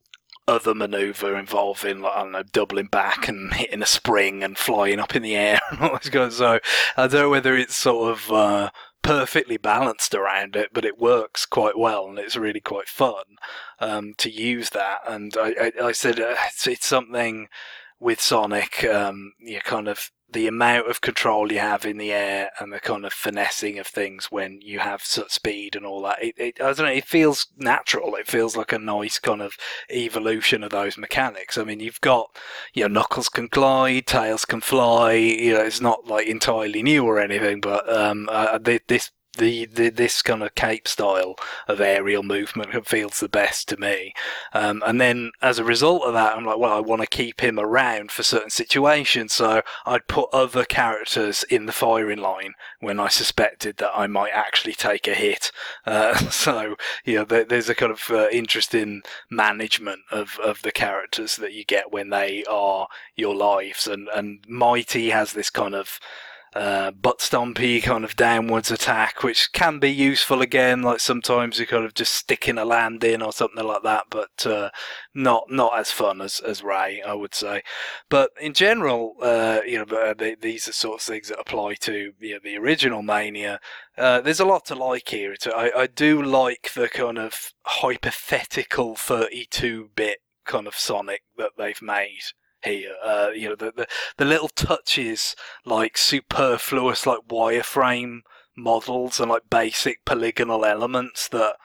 other maneuver involving, like, I don't know, doubling back and hitting a spring and flying up in the air and all this kind of. So I don't know whether it's sort of uh, perfectly balanced around it, but it works quite well and it's really quite fun um, to use that. And I, I, I said uh, it's, it's something with Sonic, um, you kind of the amount of control you have in the air and the kind of finessing of things when you have such speed and all that. It, it, I don't know, it feels natural. It feels like a nice kind of evolution of those mechanics. I mean, you've got, you know, Knuckles can glide, Tails can fly. You know, it's not like entirely new or anything, but um, uh, this. The, the this kind of cape style of aerial movement feels the best to me, um, and then as a result of that, I'm like, well, I want to keep him around for certain situations, so I'd put other characters in the firing line when I suspected that I might actually take a hit. Uh, so you know, there, there's a kind of uh, interesting management of, of the characters that you get when they are your lives, and and Mighty has this kind of Uh, butt stompy kind of downwards attack, which can be useful again, like sometimes you kind of just sticking a landing or something like that, but uh, not not as fun as, as Ray, I would say. But in general, uh, you know, uh, they, these are sorts of things that apply to, you know, the original Mania. Uh, there's a lot to like here. It's, I, I do like the kind of hypothetical thirty-two bit kind of Sonic that they've made here. Uh, you know, the, the the little touches like superfluous, like wireframe models and like basic polygonal elements that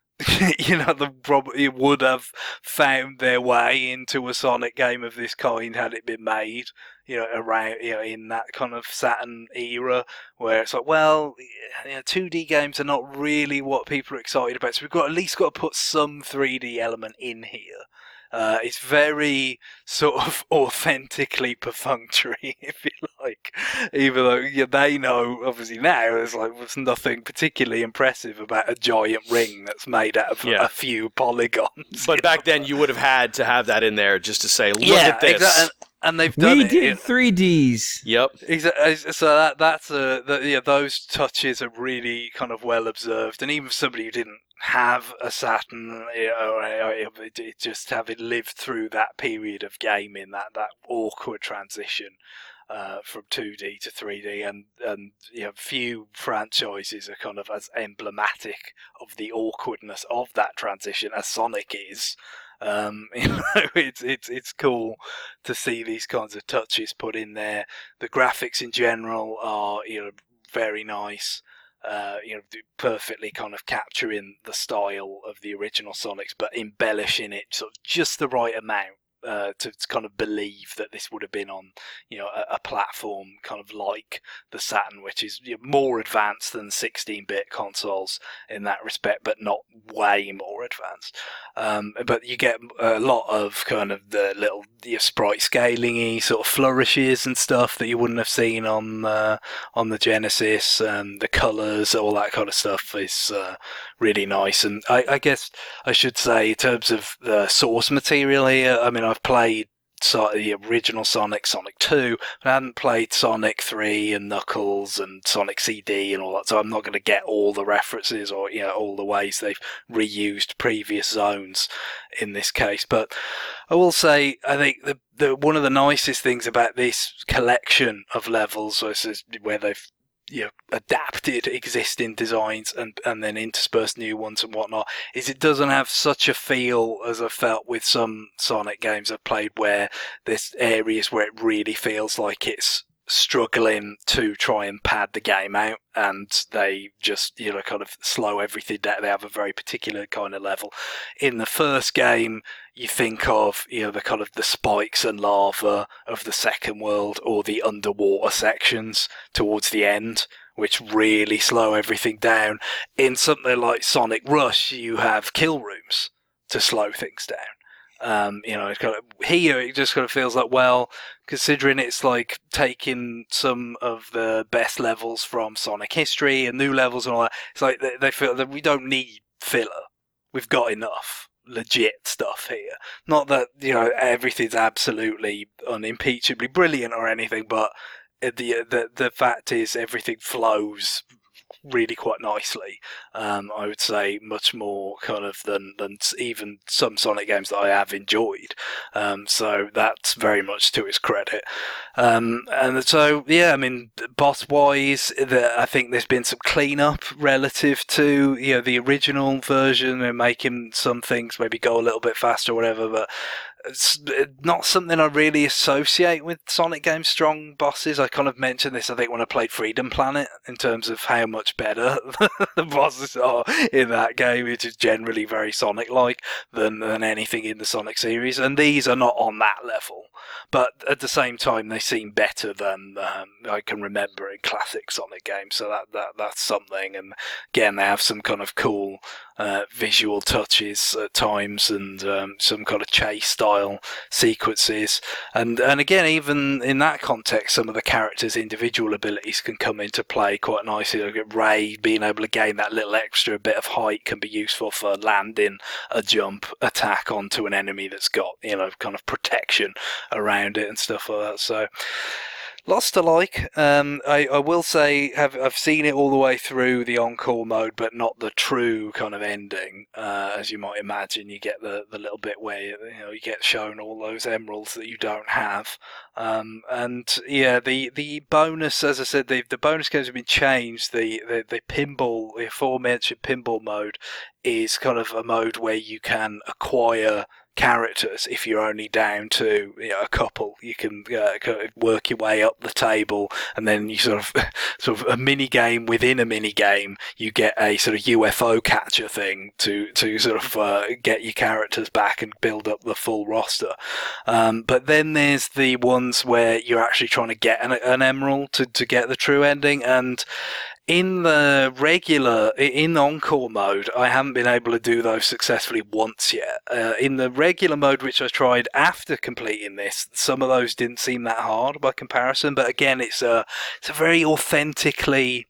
you know the probably would have found their way into a Sonic game of this kind had it been made. You know, around you know in that kind of Saturn era where it's like, well, you know, two D games are not really what people are excited about, so we've got at least got to put some three D element in here. Uh, it's very sort of authentically perfunctory, if you like, even though yeah, they know, obviously now, there's like there's nothing particularly impressive about a giant ring that's made out of Yeah. a few polygons. But back then, you would have had to have that in there just to say, look yeah, at this. Exactly. And they've done We it. did in- three Ds. Yep. Exactly. So that that's a the, yeah. Those touches are really kind of well observed, and even for somebody who didn't have a Saturn, you know, it, it just having lived through that period of gaming, that that awkward transition uh, from two D to three D, and and you know, few franchises are kind of as emblematic of the awkwardness of that transition as Sonic is. Um, you know, it's it's it's cool to see these kinds of touches put in there. The graphics in general are, you know, very nice. Uh, you know, perfectly kind of capturing the style of the original Sonics, but embellishing it sort of just the right amount uh, to, to kind of believe that this would have been on, you know, a, a platform kind of like the Saturn, which is, you know, more advanced than sixteen-bit consoles in that respect, but not way more advanced. Um, but you get a lot of kind of the little the sprite scaling-y sort of flourishes and stuff that you wouldn't have seen on uh, on the Genesis. Um, the colours, all that kind of stuff is uh, really nice. And I, I guess I should say, in terms of the source material here, I mean, I've played So, the original Sonic, Sonic two, but I hadn't played Sonic three and Knuckles and Sonic C D and all that, so I'm not going to get all the references or, you know, all the ways they've reused previous zones in this case. But I will say, I think the, the one of the nicest things about this collection of levels is where they've, you know, adapted existing designs and, and then interspersed new ones and whatnot, is it doesn't have such a feel as I felt with some Sonic games I've played, where there's areas where it really feels like it's struggling to try and pad the game out, and they just, you know, kind of slow everything down. They have a very particular kind of level. In the first game, you think of, you know, the kind of the spikes and lava of the second world, or the underwater sections towards the end, which really slow everything down. In something like Sonic Rush, you have kill rooms to slow things down. Um, you know, it's kind of, here it just kind of feels like, well, considering it's like taking some of the best levels from Sonic history and new levels and all that, it's like they, they feel that we don't need filler. We've got enough legit stuff here. Not that, you know, everything's absolutely unimpeachably brilliant or anything, but the the the fact is everything flows really quite nicely. Um, I would say much more kind of than than even some Sonic games that I have enjoyed. Um, so that's very much to its credit. Um, and so yeah, I mean, boss wise, the, I think there's been some cleanup relative to you know the original version and making some things maybe go a little bit faster or whatever, but it's not something I really associate with Sonic games' strong bosses. I kind of mentioned this, I think, when I played Freedom Planet, in terms of how much better the bosses are in that game, which is generally very Sonic-like than, than anything in the Sonic series. And these are not on that level. But at the same time, they seem better than um, I can remember in classic Sonic games. So that, that that's something. And again, they have some kind of cool uh, visual touches at times and um, some kind of chase style sequences. And and again, even in that context, some of the characters' individual abilities can come into play quite nicely. Like Ray being able to gain that little extra bit of height can be useful for landing a jump attack onto an enemy that's got, you know, kind of protection around it and stuff like that. So lots to like. Um, I, I will say have, I've seen it all the way through the encore mode, but not the true kind of ending. Uh, as you might imagine, you get the, the little bit where you know you get shown all those emeralds that you don't have. Um, and yeah, the, the bonus, as I said, the, the bonus games have been changed. The, the, the pinball, the aforementioned pinball mode is kind of a mode where you can acquire characters. If you're only down to you know, a couple, you can uh, kind of work your way up the table, and then you sort of sort of a mini game within a mini game. You get a sort of U F O catcher thing to to sort of uh, get your characters back and build up the full roster. Um, but then there's the ones where you're actually trying to get an, an emerald to to get the true ending. And in the regular, in the encore mode, I haven't been able to do those successfully once yet. Uh, in the regular mode, which I tried after completing this, some of those didn't seem that hard by comparison. But again, it's a it's a very authentically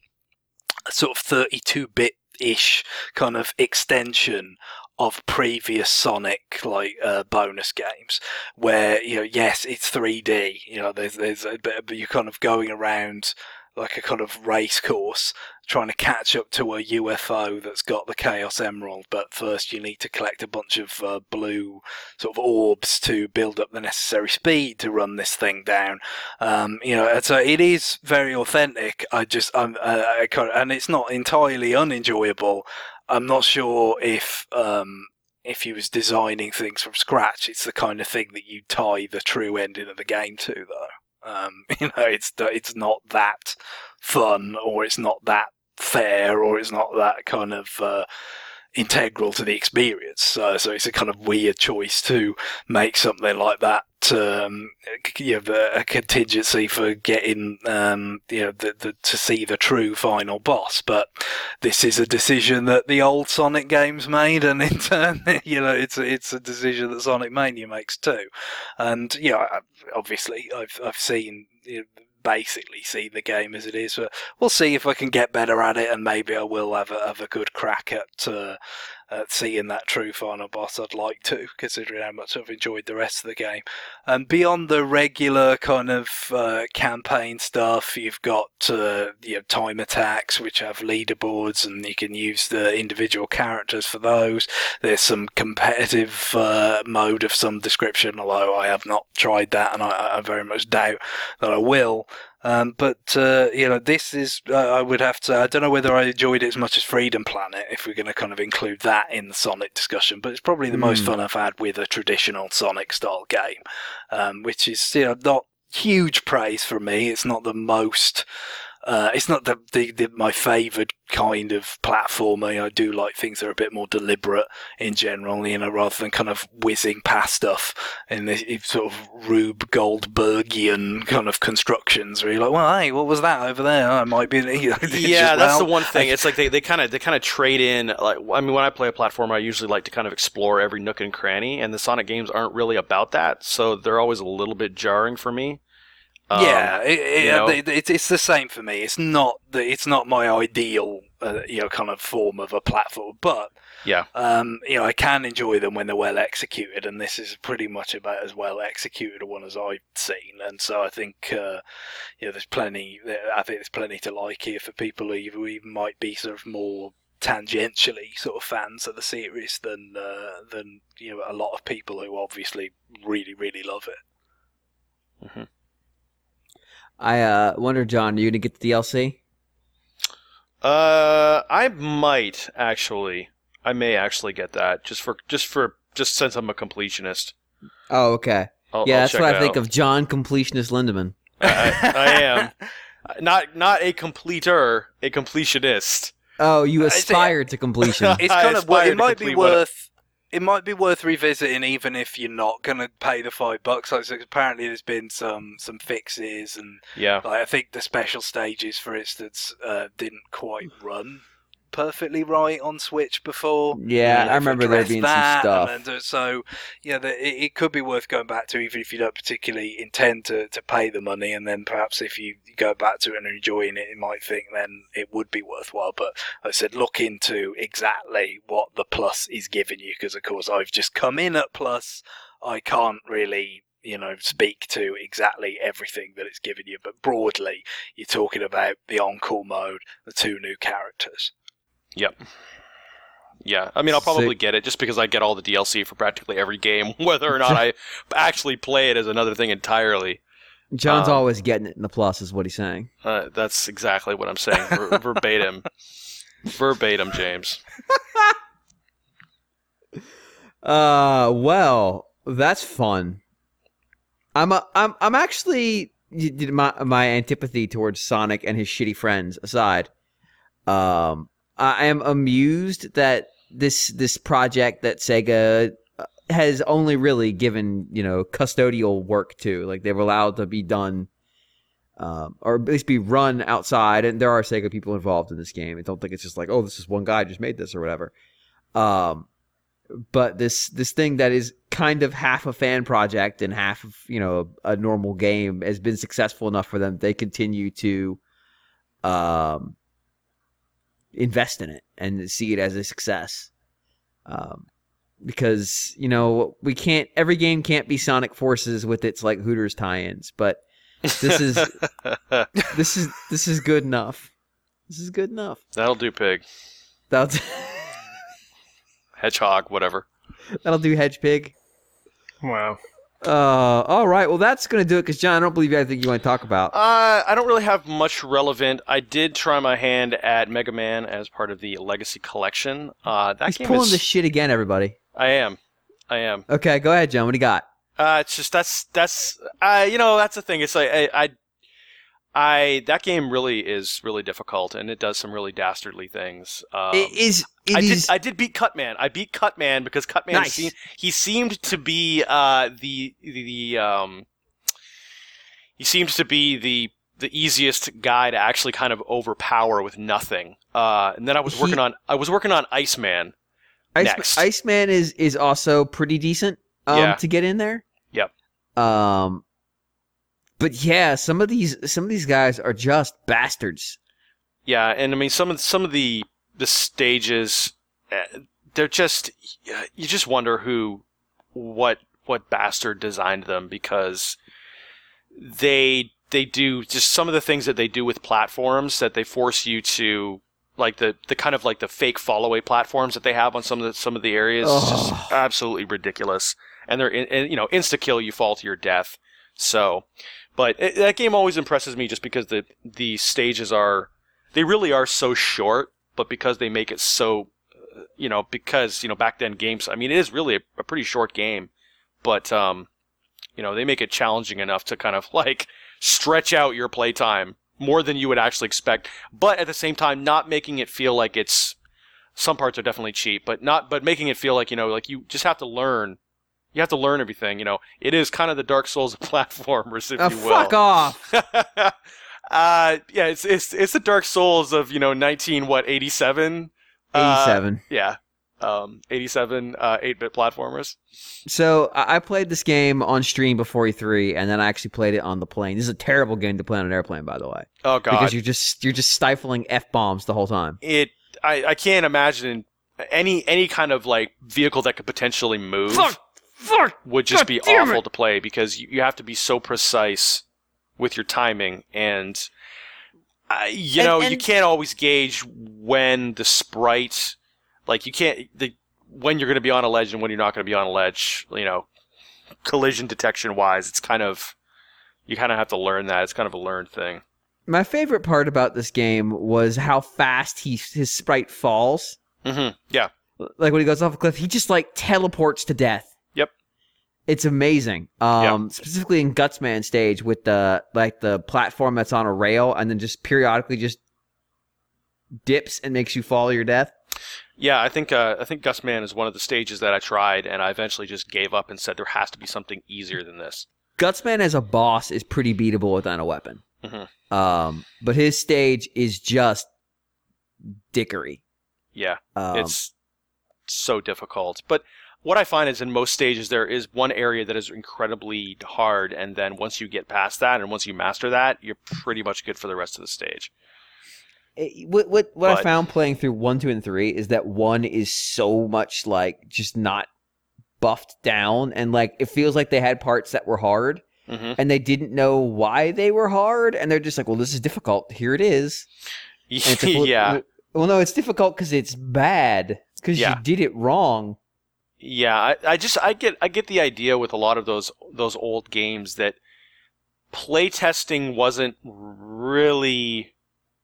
sort of thirty-two bit-ish kind of extension of previous Sonic like uh, bonus games, where you know, yes, it's three D. You know, there's there's a bit, but you're kind of going around like a kind of race course, trying to catch up to a U F O that's got the Chaos Emerald. But first you need to collect a bunch of uh, blue sort of orbs to build up the necessary speed to run this thing down. Um, you know, so it is very authentic. I just, I'm, uh, I kind of, and it's not entirely unenjoyable. I'm not sure if, um, if he was designing things from scratch, it's the kind of thing that you tie the true ending of the game to, though. Um, you know, it's it's not that fun, or it's not that fair, or it's not that kind of uh, integral to the experience. So, so it's a kind of weird choice to make something like that. Um, you know, a contingency for getting um, you know the, the to see the true final boss. But this is a decision that the old Sonic games made, and in turn, you know, it's a, it's a decision that Sonic Mania makes too. And you know, obviously, I've I've seen. You know, basically see the game as it is, but we'll see if I can get better at it, and maybe I will have a, have a good crack at, uh, at seeing that true final boss. I'd like to, considering how much I've enjoyed the rest of the game. And beyond the regular kind of uh, campaign stuff, you've got uh, you know, time attacks, which have leaderboards, and you can use the individual characters for those. There's some competitive uh, mode of some description, although I have not tried that, and I, I very much doubt that I will. Um, but, uh, you know, this is, uh, I would have to, I don't know whether I enjoyed it as much as Freedom Planet, if we're going to kind of include that in the Sonic discussion, but it's probably the mm. most fun I've had with a traditional Sonic style game, um, which is, you know, not huge praise from me. It's not the most Uh, it's not the, the, the my favoured kind of platformer. I do like things that are a bit more deliberate in general, you know, rather than kind of whizzing past stuff in this sort of Rube Goldbergian kind of constructions where you're like, well, hey, what was that over there? Oh, it might be. You know, yeah, just, that's well, the one thing. It's like they, they kind of they kind of trade in. Like, I mean, when I play a platformer, I usually like to kind of explore every nook and cranny, and the Sonic games aren't really about that, so they're always a little bit jarring for me. Um, yeah, it, it, you know? it, it, it's the same for me. It's not the, it's not my ideal, uh, you know, kind of form of a platform, but Yeah. um, you know, I can enjoy them when they're well executed, and this is pretty much about as well executed a one as I've seen. And so I think, uh, you know, there's plenty. I think there's plenty to like here for people who even, who even might be sort of more tangentially sort of fans of the series than uh, than you know a lot of people who obviously really really love it. Mm-hmm. I uh, wonder, John, are you gonna get the D L C? Uh, I might actually. I may actually get that just for just for just since I'm a completionist. Oh, okay. I'll, yeah, I'll that's check what it I think out. of John Completionist Lindemann. I, I am not not a completer, a completionist. Oh, you It's- aspire to completion. It's I kind of aspire it to might be complete what- worth it might be worth revisiting even if you're not going to pay the five bucks. Like, so apparently there's been some some fixes and Yeah. like, I think the special stages, for instance, uh, didn't quite run perfectly right on Switch before. Yeah, And I they've remember there addressed being some that, stuff. And, and so, yeah, the, it, it could be worth going back to, even if you don't particularly intend to, to pay the money. And then perhaps if you go back to it and are enjoying it, you might think then it would be worthwhile. But like I said, look into exactly what the Plus is giving you, because, of course, I've just come in at Plus. I can't really, you know, speak to exactly everything that it's giving you. But broadly, you're talking about the Encore mode, the two new characters. Yep. Yeah, I mean, I'll probably Sick. get it just because I get all the D L C for practically every game. Whether or not I actually play it is another thing entirely. John's um, always getting it in the plus, is what he's saying. Uh, that's exactly what I'm saying. Ver- verbatim. Verbatim, James. Uh, well, that's fun. I'm a, I'm I'm actually y- y- my my antipathy towards Sonic and his shitty friends aside. Um, I am amused that this this project that Sega has only really given, you know, custodial work to, like they've allowed to be done, um, or at least be run outside. And there are Sega people involved in this game. I don't think it's just like, oh, this is one guy just made this or whatever. Um, but this this thing that is kind of half a fan project and half of, you know, a, a normal game has been successful enough for them. They continue to um, invest in it and see it as a success. Um, because, you know, we can't, every game can't be Sonic Forces with its like Hooters tie-ins, but this is this is this is good enough. This is good enough. That'll do, pig. That'll Hedgehog, whatever. that'll do, Hedge Pig. Wow. Uh, all right. Well, that's gonna do it. Because John, I don't believe you have anything you want to talk about. Uh, I don't really have much relevant. I did try my hand at Mega Man as part of the Legacy Collection. Uh, that He's game pulling is. this shit again, everybody. I am. I am. Okay, go ahead, John. What do you got? Uh, it's just that's that's uh, you know that's the thing. It's like I, I I that game really is really difficult, and it does some really dastardly things. Um, it is. It I is. did. I did beat Cutman. I beat Cutman because Cutman Nice. seemed, he seemed to be uh, the the the, um he seemed to be the the easiest guy to actually kind of overpower with nothing. Uh, and then I was working He- on I was working on Iceman. Ice, next. Iceman is is also pretty decent. Um, Yeah. to get in there. Yep. Um, but yeah, some of these some of these guys are just bastards. Yeah, and I mean some of some of the the stages, uh, they're just you just wonder who, what what bastard designed them, because they they do just some of the things that they do with platforms that they force you to, like the, the kind of like the fake follow-away platforms that they have on some of the some of the areas. It's Ugh. just absolutely ridiculous, and they're in, and, you know insta kill you, fall to your death. So, but it, that game always impresses me just because the the stages are they really are so short, but because they make it so, uh, you know, because you know back then games, I mean, it is really a, a pretty short game, but um, you know, they make it challenging enough to kind of like stretch out your playtime more than you would actually expect, but at the same time, not making it feel like it's. Some parts are definitely cheap, but not, but making it feel like, you know, like you just have to learn. You have to learn everything. You know, it is kind of the Dark Souls of platformers, if Oh, you will. fuck off. uh, yeah, it's it's it's the Dark Souls of, you know, nineteen what eighty-seven. eighty-seven. Uh, yeah, um, eighty-seven uh, eight-bit platformers. So I I played this game on stream before E three, and then I actually played it on the plane. This is a terrible game to play on an airplane, by the way, Oh god, because you're just you're just stifling f bombs the whole time. it. I, I can't imagine any any kind of like vehicle that could potentially move. Fuck! Fuck! would just God be damn awful it. to play because you, you have to be so precise with your timing, and uh, you And- know you and- can't always gauge when the sprite, like you can't the when you're going to be on a ledge and when you're not going to be on a ledge. You know, collision detection wise, it's kind of you kind of have to learn that. It's kind of a learned thing. My favorite part about this game was how fast he his sprite falls. Mm-hmm. Yeah. Like when he goes off a cliff, he just like teleports to death. Yep. It's amazing. Um, specifically in Gutsman stage with the like the platform that's on a rail and then just periodically just dips and makes you fall to your death. Yeah, I think uh, I think Gusman is one of the stages that I tried, and I eventually just gave up and said there has to be something easier than this. Gutsman as a boss is pretty beatable without a weapon. Mhm. Um, but his stage is just dickery. Yeah. Um, It's so difficult. But what I find is in most stages there is one area that is incredibly hard, and then once you get past that and once you master that, you're pretty much good for the rest of the stage. it- what what what I But- found playing through one, two, and three is that one is so much like just not buffed down, and like it feels like they had parts that were hard hmm and they didn't know why they were hard, and they're just like, well, this is difficult. Here it is. And it's like, well, yeah. Well, no, it's difficult because it's bad. It's because Yeah. you did it wrong. Yeah, I, I just I get I get the idea with a lot of those those old games that playtesting wasn't really.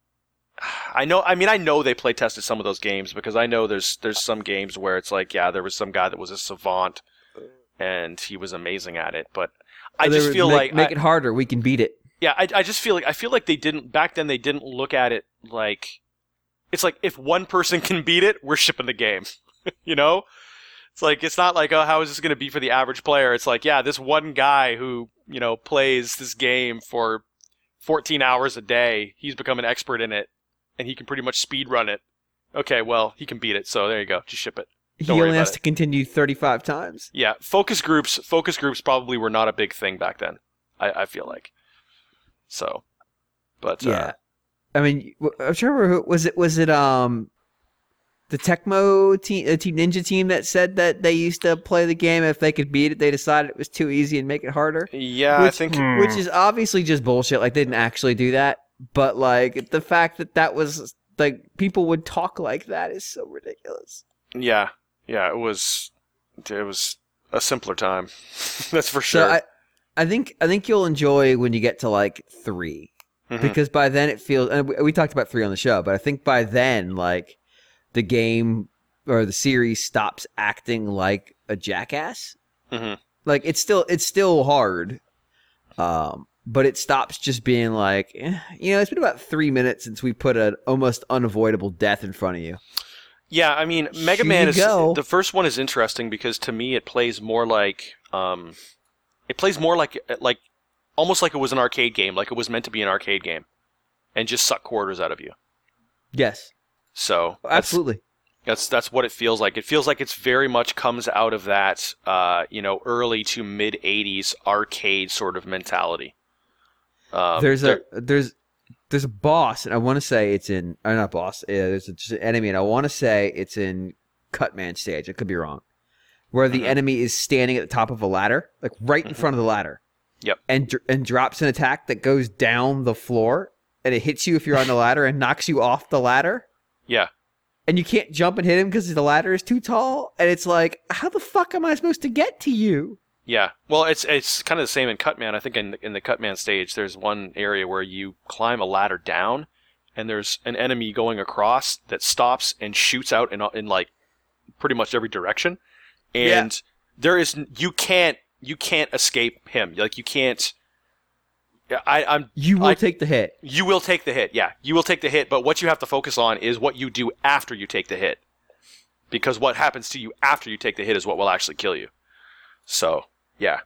I know. I mean, I know they play tested some of those games because I know there's there's some games where it's like, yeah, there was some guy that was a savant and he was amazing at it, but I They just were- feel make, like make I- it harder. We can beat it. yeah, I I just feel like I feel like they didn't back then. They didn't look at it like it's like if one person can beat it, we're shipping the game. You know, it's like it's not like, oh, how is this going to be for the average player? It's like, yeah, this one guy who you know plays this game for fourteen hours a day, he's become an expert in it, and he can pretty much speed run it. Okay, well, he can beat it, so there you go. Just ship it. He Don't worry only has about to continue thirty-five times. Yeah, focus groups. Focus groups probably were not a big thing back then. I, I feel like. So, but Yeah. uh, I mean, w- I'm trying to remember, who- was it was it um the Tecmo team, uh, Team Ninja team that said that they used to play the game, if they could beat it, they decided it was too easy and make it harder. yeah, I Which- think Hmm. Which is obviously just bullshit. Like, they didn't actually do that. But, like, the fact that that was, like, people would talk like that is so ridiculous. yeah, yeah, it was it was a simpler time. That's for sure. So, I, I think I think you'll enjoy when you get to, like, three. Mhm. Because by then it feels, and we, we talked about three on the show, but I think by then, like, the game or the series stops acting like a jackass. Mhm. Like, it's still it's still hard, um, but it stops just being like, eh, you know, it's been about three minutes since we put an almost unavoidable death in front of you. Yeah, I mean, Mega Here Man you is go. the first one is interesting because to me it plays more like um, it plays more like like almost like it was an arcade game, like it was meant to be an arcade game, and just suck quarters out of you. Yes, So that's, absolutely. that's that's what it feels like. It feels like it's very much comes out of that uh, you know early to mid eighties arcade sort of mentality. Um, there's there- a there's there's a boss, and I want to say it's in, or not boss. Uh, there's a, just an enemy, and I want to say it's in Cutman stage. I could be wrong. Where the Mhm. enemy is standing at the top of a ladder, like right in Mhm. front of the ladder. Yep. And dr- and drops an attack that goes down the floor, and it hits you if you're on the ladder and knocks you off the ladder. yeah. And you can't jump and hit him because the ladder is too tall. And it's like, how the fuck am I supposed to get to you? Yeah, well, it's it's kind of the same in Cutman. I think in in the Cutman stage, there's one area where you climb a ladder down, and there's an enemy going across that stops and shoots out in in like pretty much every direction, and there is you can't you can't escape him. Like you can't. Yeah, I, I'm. You will I, take the hit. You will take the hit. Yeah, you will take the hit. But what you have to focus on is what you do after you take the hit, because what happens to you after you take the hit is what will actually kill you. So yeah,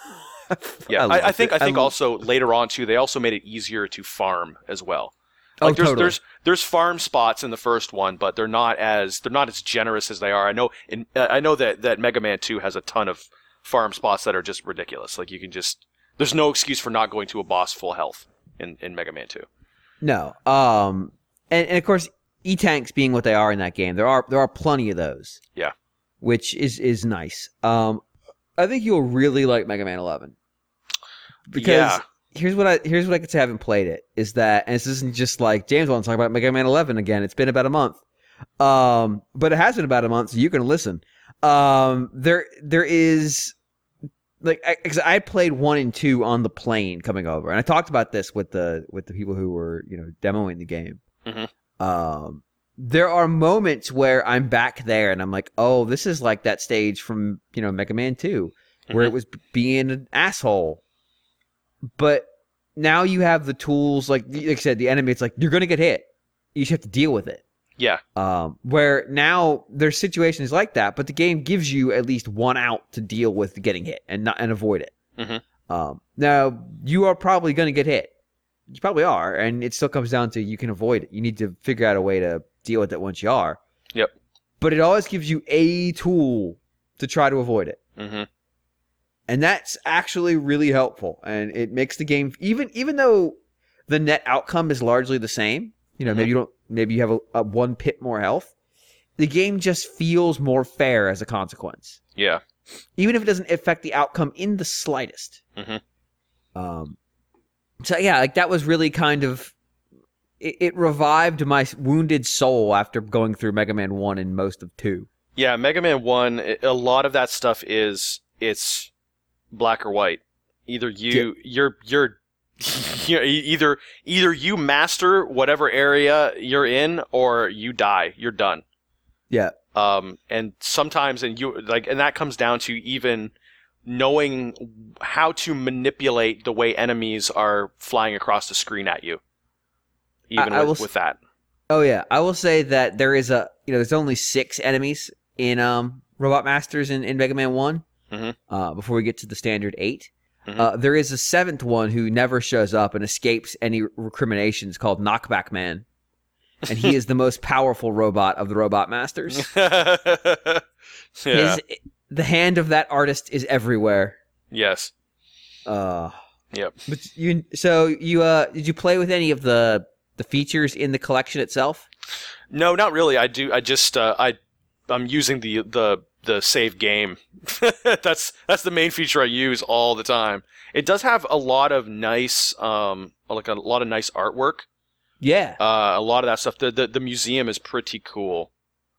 yeah. I, I, I think it. I think I also later on too, they also made it easier to farm as well. Like oh, there's totally. there's there's farm spots in the first one, but they're not as they're not as generous as they are. I know in uh, I know that, that Mega Man two has a ton of farm spots that are just ridiculous. Like you can just there's no excuse for not going to a boss full health in, in Mega Man two. No. Um and, and of course E-tanks being what they are in that game, there are there are plenty of those. Yeah. Which is is nice. Um I think you'll really like Mega Man eleven. Because yeah. Here's what I here's what I could say. I haven't played it. Is that and this isn't just like James wants to talk about Mega Man eleven again. It's been about a month, um, but it has been about a month, so you can listen. Um, there there is like I, 'cause I played one and two on the plane coming over, and I talked about this with the with the people who were you know demoing the game. Mm-hmm. Um, there are moments where I'm back there, and I'm like, oh, this is like that stage from you know Mega Man two, where Mm-hmm. it was being an asshole. But now you have the tools, like, like I said, the enemy, it's like, you're going to get hit. You just have to deal with it. Yeah. Um, where now there's situations like that, but the game gives you at least one out to deal with getting hit and not and avoid it. Mm-hmm. Um, now, you are probably going to get hit. You probably are, and it still comes down to you can avoid it. You need to figure out a way to deal with it once you are. Yep. But it always gives you a tool to try to avoid it. Mm-hmm. And that's actually really helpful, and it makes the game even even though the net outcome is largely the same. You know, Mm-hmm. maybe you don't, maybe you have a, a one pit more health. The game just feels more fair as a consequence, Yeah. even if it doesn't affect the outcome in the slightest. Mhm. Um, so yeah, like that was really kind of it, it revived my wounded soul after going through Mega Man one and most of two. Yeah, Mega Man one, it- a lot of that stuff is it's black or white. Either you you're you're you know, e- either either you master whatever area you're in or you die. You're done. Yeah. Um and sometimes and you like and that comes down to even knowing how to manipulate the way enemies are flying across the screen at you. Even I- I with, will with that. Oh yeah, I will say that there is a you know there's only six enemies in um Robot Masters in, in Mega Man one. Mhm. Uh, before we get to the standard eight, Mhm. uh, there is a seventh one who never shows up and escapes any recriminations called Knockback Man, and he is the most powerful robot of the Robot Masters. yeah. His the hand of that artist is everywhere. Yes. Uh, Yep. but you so you uh did you play with any of the the features in the collection itself? No, not really. I do. I just uh, I I'm using the the the save game. that's that's the main feature I use all the time. It does have a lot of nice um like a lot of nice artwork. Yeah. Uh, a lot of that stuff. The the, the museum is pretty cool.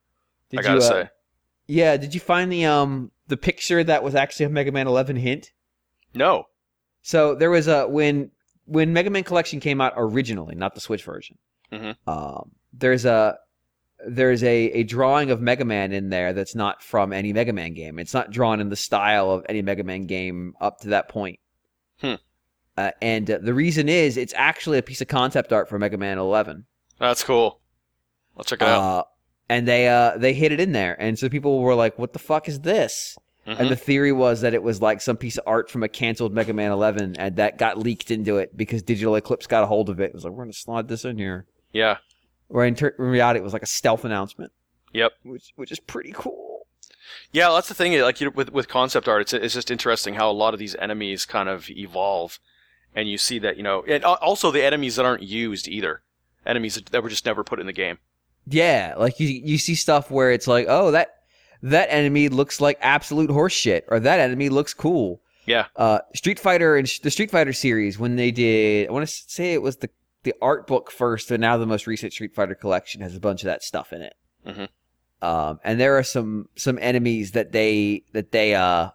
Did I gotta you, uh, say. Yeah. Did you find the um the picture that was actually a Mega Man eleven hint? No. So there was a when when Mega Man Collection came out originally, not the Switch version. Mhm. Um, there's a there's a, a drawing of Mega Man in there that's not from any Mega Man game. It's not drawn in the style of any Mega Man game up to that point. Hmm. Uh, and uh, the reason is it's actually a piece of concept art for Mega Man eleven. That's cool. I'll check it out. Uh, and they uh they hid it in there, and so people were like, "What the fuck is this?" Mhm. And the theory was that it was like some piece of art from a canceled Mega Man eleven, and that got leaked into it because Digital Eclipse got a hold of it. It was like, we're going to slide this in here. Yeah. Where in, ter- in reality, it was like a stealth announcement. Yep. Which which is pretty cool. Yeah, that's the thing. Like you know, with with concept art, it's it's just interesting how a lot of these enemies kind of evolve, and you see that you know, and al- also the enemies that aren't used either, enemies that were just never put in the game. Yeah, like you you see stuff where it's like, oh, that that enemy looks like absolute horse shit, or that enemy looks cool. Yeah. Uh, Street Fighter and sh- the Street Fighter series, when they did, I want to say it was the the art book first, and now the most recent Street Fighter collection has a bunch of that stuff in it. Mhm. Um, and there are some some enemies that they that they uh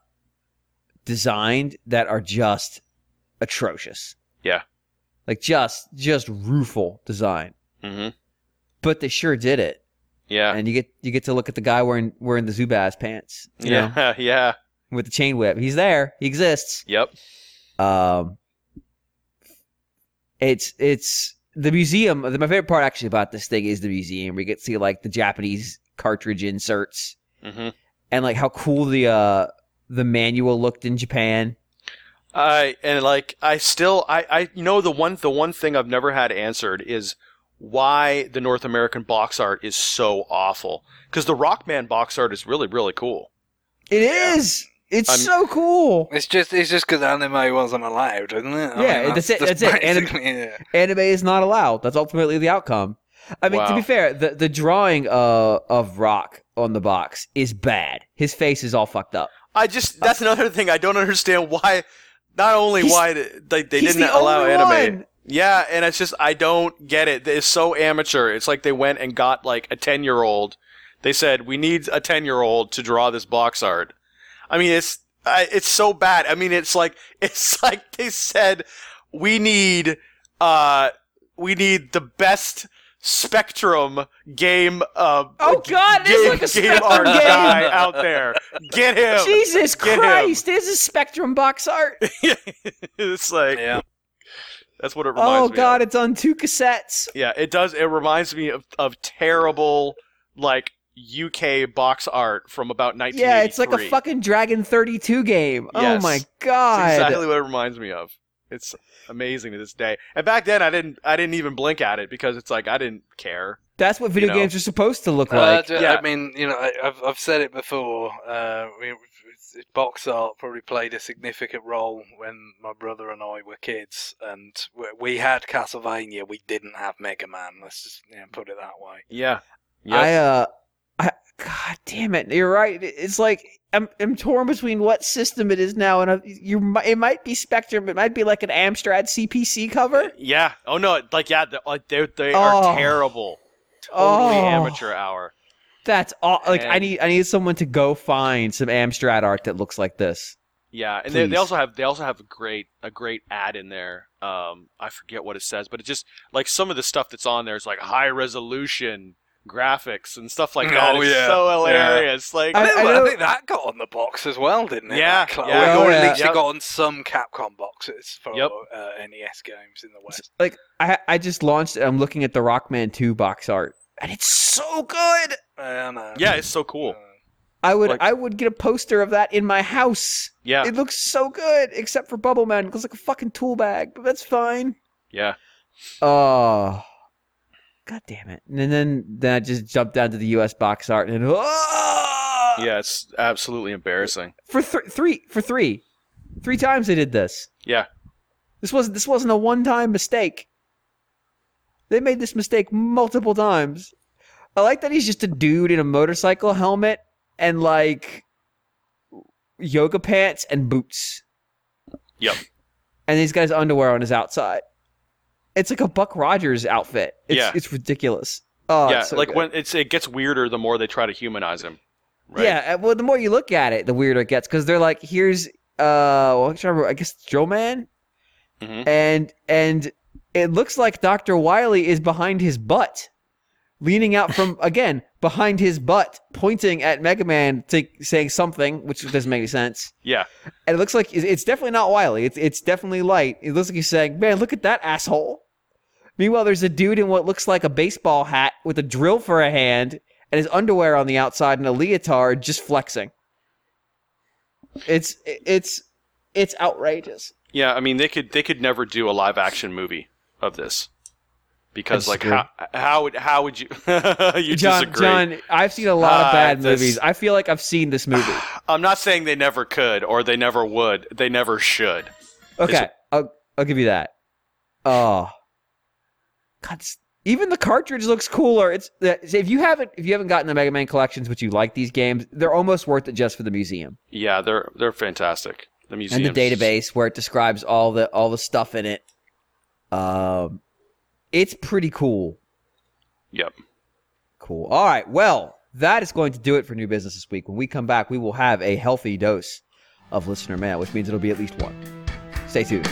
designed that are just atrocious. Yeah. Like just just rueful design, Mm-hmm. but they sure did it. Yeah. And you get you get to look at the guy wearing wearing the Zubaz pants, you know, Yeah. Yeah. with the chain whip. He's there. He exists. Yep. Um, It's it's the museum. My favorite part actually about this thing is the museum. We get to see like the Japanese cartridge inserts Mm-hmm. and like how cool the uh, the manual looked in Japan. I and like I still I, I you know the one the one thing I've never had answered is why the North American box art is so awful. Because the Rockman box art is really really cool. It is. It's I'm- so cool. It's just it's just because anime wasn't allowed, isn't it? I Yeah, that's it, that's it. Anim- basically it. Anime is not allowed. That's ultimately the outcome. I mean, to Wow. be fair, the the drawing uh, of Rock on the box is bad. His face is all fucked up. I just that's another thing I don't understand why. Not only He's- why they they He's didn't the allow only anime. one. Yeah, and it's just I don't get it. It's so amateur. It's like they went and got like a ten year old. They said we need a ten year old to draw this box art. I mean, it's I, it's so bad. I mean, it's like it's like they said we need uh we need the best Spectrum game. Uh, Oh, God, game, it's like a game Spectrum art game. guy out there. Get him. Jesus Get him. Christ! There's a Spectrum box art. It's like Yeah. that's what it reminds Oh me God, of. it's on two cassettes. Yeah, it does. It reminds me of, of terrible like U K box art from about nineteen eighty-three. Yeah, it's like a fucking Dragon thirty-two game. Oh Yes. my That's God! exactly what it reminds me of. It's amazing to this day. And back then, I didn't. I didn't even blink at it because it's like I didn't care. That's what video you know. games are supposed to look Uh, like. d- Yeah. I mean, you know, I, I've I've said it before. Uh, we, we- box art probably played a significant role when my brother and I were kids, and we, we had Castlevania. We didn't have Mega Man. Let's just you know, put it that way. Yeah. I Yes. uh, I God damn it! You're right. It's like I'm I'm torn between what system it is now, and I, you mi- it might be Spectrum. It might be like an Amstrad C P C cover. yeah. Oh no. Like yeah. they're- Like they they are Oh. terrible. Totally Oh. amateur hour. That's all. Like I And- need I need someone to go find some Amstrad art that looks like this. Yeah, and they, Please. they also have they also have a great a great ad in there. Um, I forget what it says, but it just like some of the stuff that's on there is like high resolution graphics and stuff like that. Oh, It's yeah. so Yeah. hilarious. Like I- I, think, I I, know- think that got on the box as well, didn't it? Yeah, That cl- yeah. Or Oh, at yeah. least Yep. it got on some Capcom boxes for Yep. uh, N E S games in the West. Like I I just launched. I'm looking at the Rockman two box art, and it's so good. I know. yeah, it's so cool. Uh, I would Like- I would get a poster of that in my house. Yeah, It looks so good, except for Bubble Man. It looks like a fucking tool bag, but that's fine. yeah. Oh, God damn it! And then then I just jumped down to the U S box art, and oh! Yeah, it's absolutely embarrassing. for th- three for three, three times they did this. Yeah. This wasn't this wasn't a one time mistake. They made this mistake multiple times. I like that he's just a dude in a motorcycle helmet and like yoga pants and boots. Yep. And he's got his underwear on his outside. It's like a Buck Rogers outfit. It's, Yeah. it's ridiculous. Oh, yeah, it's so like good. when it's it gets weirder the more they try to humanize him. Right? Yeah, uh, well, the more you look at it, the weirder it gets because they're like, here's, uh, well, I'm trying to remember, I guess Drill Man, Mhm. and and it looks like Doctor Wily is behind his butt, leaning out from again behind his butt, pointing at Mega Man, to, saying something which doesn't make any sense. Yeah. And it looks like it's it's definitely not Wily. It's it's definitely Light. It looks like he's saying, "Man, look at that asshole." Meanwhile, there's a dude in what looks like a baseball hat with a drill for a hand and his underwear on the outside and a leotard just flexing. It's it's it's outrageous. Yeah, I mean they could they could never do a live action movie of this. Because I like disagree. how how would how would you you John, disagree? John, I've seen a lot of Ah, bad this- movies. I feel like I've seen this movie. I'm not saying they never could or they never would. They never should. Okay, I'll I'll give you that. Oh, God, s- even the cartridge looks cooler. It's if you haven't if you haven't gotten the Mega Man collections, but you like these games, they're almost worth it just for the museum Yeah, they're they're fantastic. The museum and the database where it describes all the all the stuff in it. Um, it's pretty cool. Yep. Cool. All right. Well, that is going to do it for New Business this week. When we come back, we will have a healthy dose of listener mail, which means it'll be at least one. Stay tuned.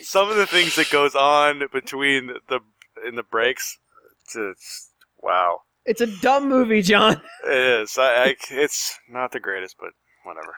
some of the things that goes on between the in the breaks, just wow. It's a dumb movie, John. It is. I, I, it's not the greatest, but whatever.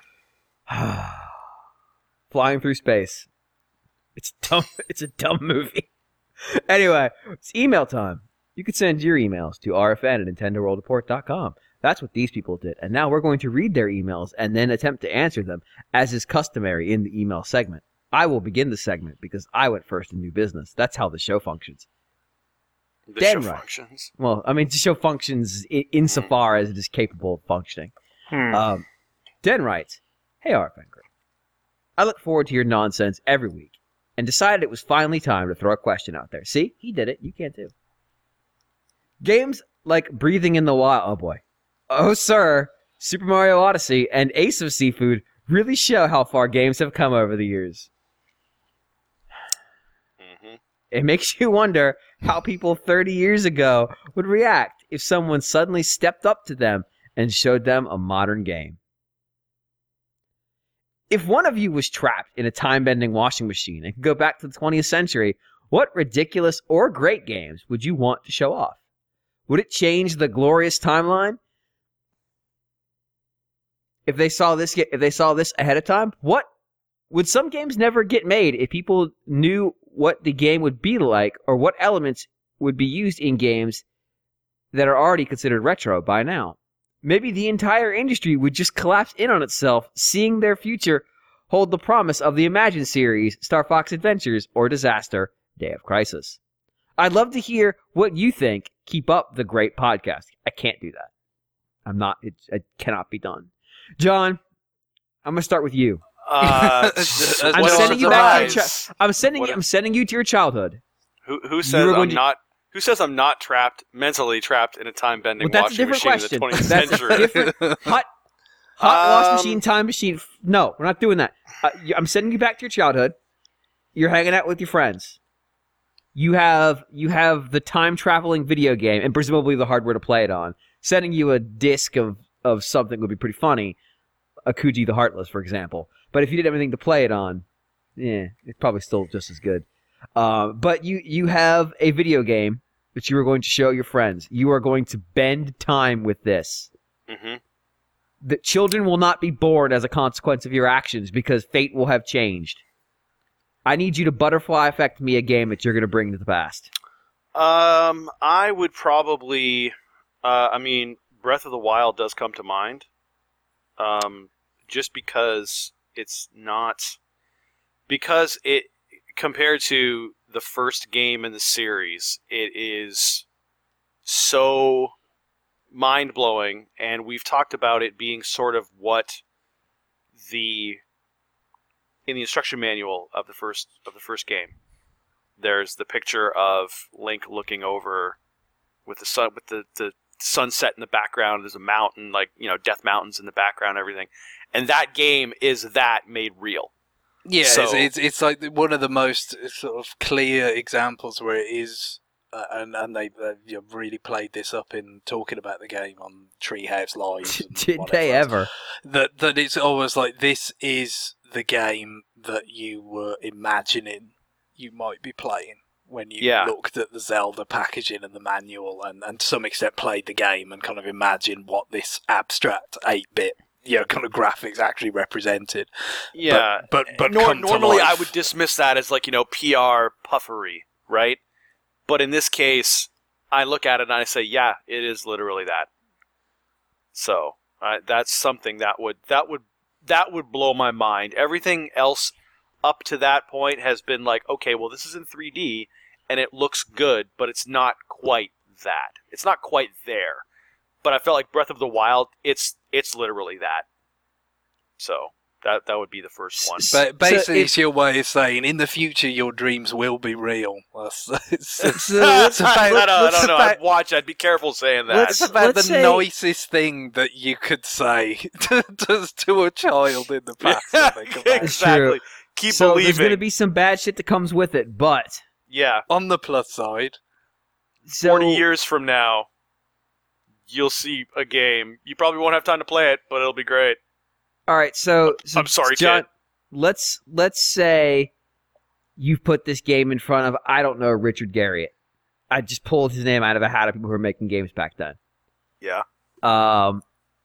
Flying through space. It's dumb. It's a dumb movie. Anyway, it's email time. You can send your emails to r f n at nintendo world report dot com. That's what these people did. And now we're going to read their emails and then attempt to answer them, as is customary in the email segment. I will begin the segment because I went first in new business. That's how the show functions. The Damn show right. functions. Well, I mean, the show functions in, insofar as it is capable of functioning. Hmm. Um, Den writes, Hey, R F N Crew. I look forward to your nonsense every week and decided it was finally time to throw a question out there. See? He did it. You can too. Games like Breathing in the Wild, oh boy. Oh, sir, Super Mario Odyssey and Ace of Seafood really show how far games have come over the years. Mm-hmm. It makes you wonder how people thirty years ago would react if someone suddenly stepped up to them and showed them a modern game. If one of you was trapped in a time-bending washing machine and could go back to the twentieth century, what ridiculous or great games would you want to show off? Would it change the glorious timeline? If they saw this, if they saw this ahead of time, what would some games never get made if people knew what the game would be like, or what elements would be used in games that are already considered retro by now? Maybe the entire industry would just collapse in on itself, seeing their future hold the promise of the Imagine series, Star Fox Adventures, or Disaster, Day of Crisis. I'd love to hear what you think. Keep up the great podcast. I can't do that. I'm not, it, it cannot be done. John, I'm going to start with you. Uh, I'm what a sending you back to your surprise. chi- I'm sending What you, a- I'm sending you to your childhood. Who who says were I'm going to- not? Who says I'm not trapped mentally trapped in a time bending Well, that's a washing different machine question. in the twentieth That's a century? different hot hot wash Um, machine, time machine. F- No, we're not doing that. Uh, y- I'm sending you back to your childhood. You're hanging out with your friends. You have you have the time traveling video game and presumably the hardware to play it on. Sending you a disc of of something would be pretty funny. Akuji the Heartless, for example. But if you didn't have anything to play it on, yeah, it's probably still just as good. Uh, but you you have a video game that you are going to show your friends. You are going to bend time with this. hmm The children will not be born as a consequence of your actions because fate will have changed. I need you to butterfly effect me a game that you're going to bring to the past. Um, I would probably. Uh, I mean, Breath of the Wild does come to mind. Um, just because it's not because it compared to the first game in the series, it is so mind-blowing, and we've talked about it being sort of what the in the instruction manual of the first of the first game. There's the picture of Link looking over with the sun with the, the sunset in the background. There's a mountain, like, you know, Death Mountains in the background, everything. And that game is that made real. Yeah, So- it's, it's it's like one of the most sort of clear examples where it is, uh, and and they uh, you know, really played this up in talking about the game on Treehouse Live. and Did whatever they else. ever? That that it's always like this is the game that you were imagining you might be playing when you Yeah. looked at the Zelda packaging and the manual, and, and to some extent played the game and kind of imagined what this abstract eight-bit, you know, kind of graphics actually represented. Yeah. but but, but Nor- come to normally I life. would dismiss that as, like, you know, P R puffery, right? But in this case, I look at it and I say, yeah, it is literally that. So, uh, that's something that would that would that would blow my mind. Everything else up to that point has been like, okay, well, this is in three D and it looks good, but it's not quite that. It's not quite there. But I felt like Breath of the Wild, it's it's literally that. So that that would be the first one. S- But basically, if- it's your way of saying, in the future, your dreams will be real. That's, it's, it's, So let's- I don't, I let's- don't know. let's- I'd watch. I'd be careful saying that. Let's- it's about the say- nicest thing that you could say to, to, to a child in the past. I think, about it. exactly. Keep so there's believing. going to be some bad shit that comes with it, but yeah. On the plus side, so, Forty years from now, you'll see a game. You probably won't have time to play it, but it'll be great. All right, so, so I'm sorry, John. kid. Let's let's say you've put this game in front of, I don't know, Richard Garriott. I just pulled his name out of a hat of people who were making games back then. Yeah. Um,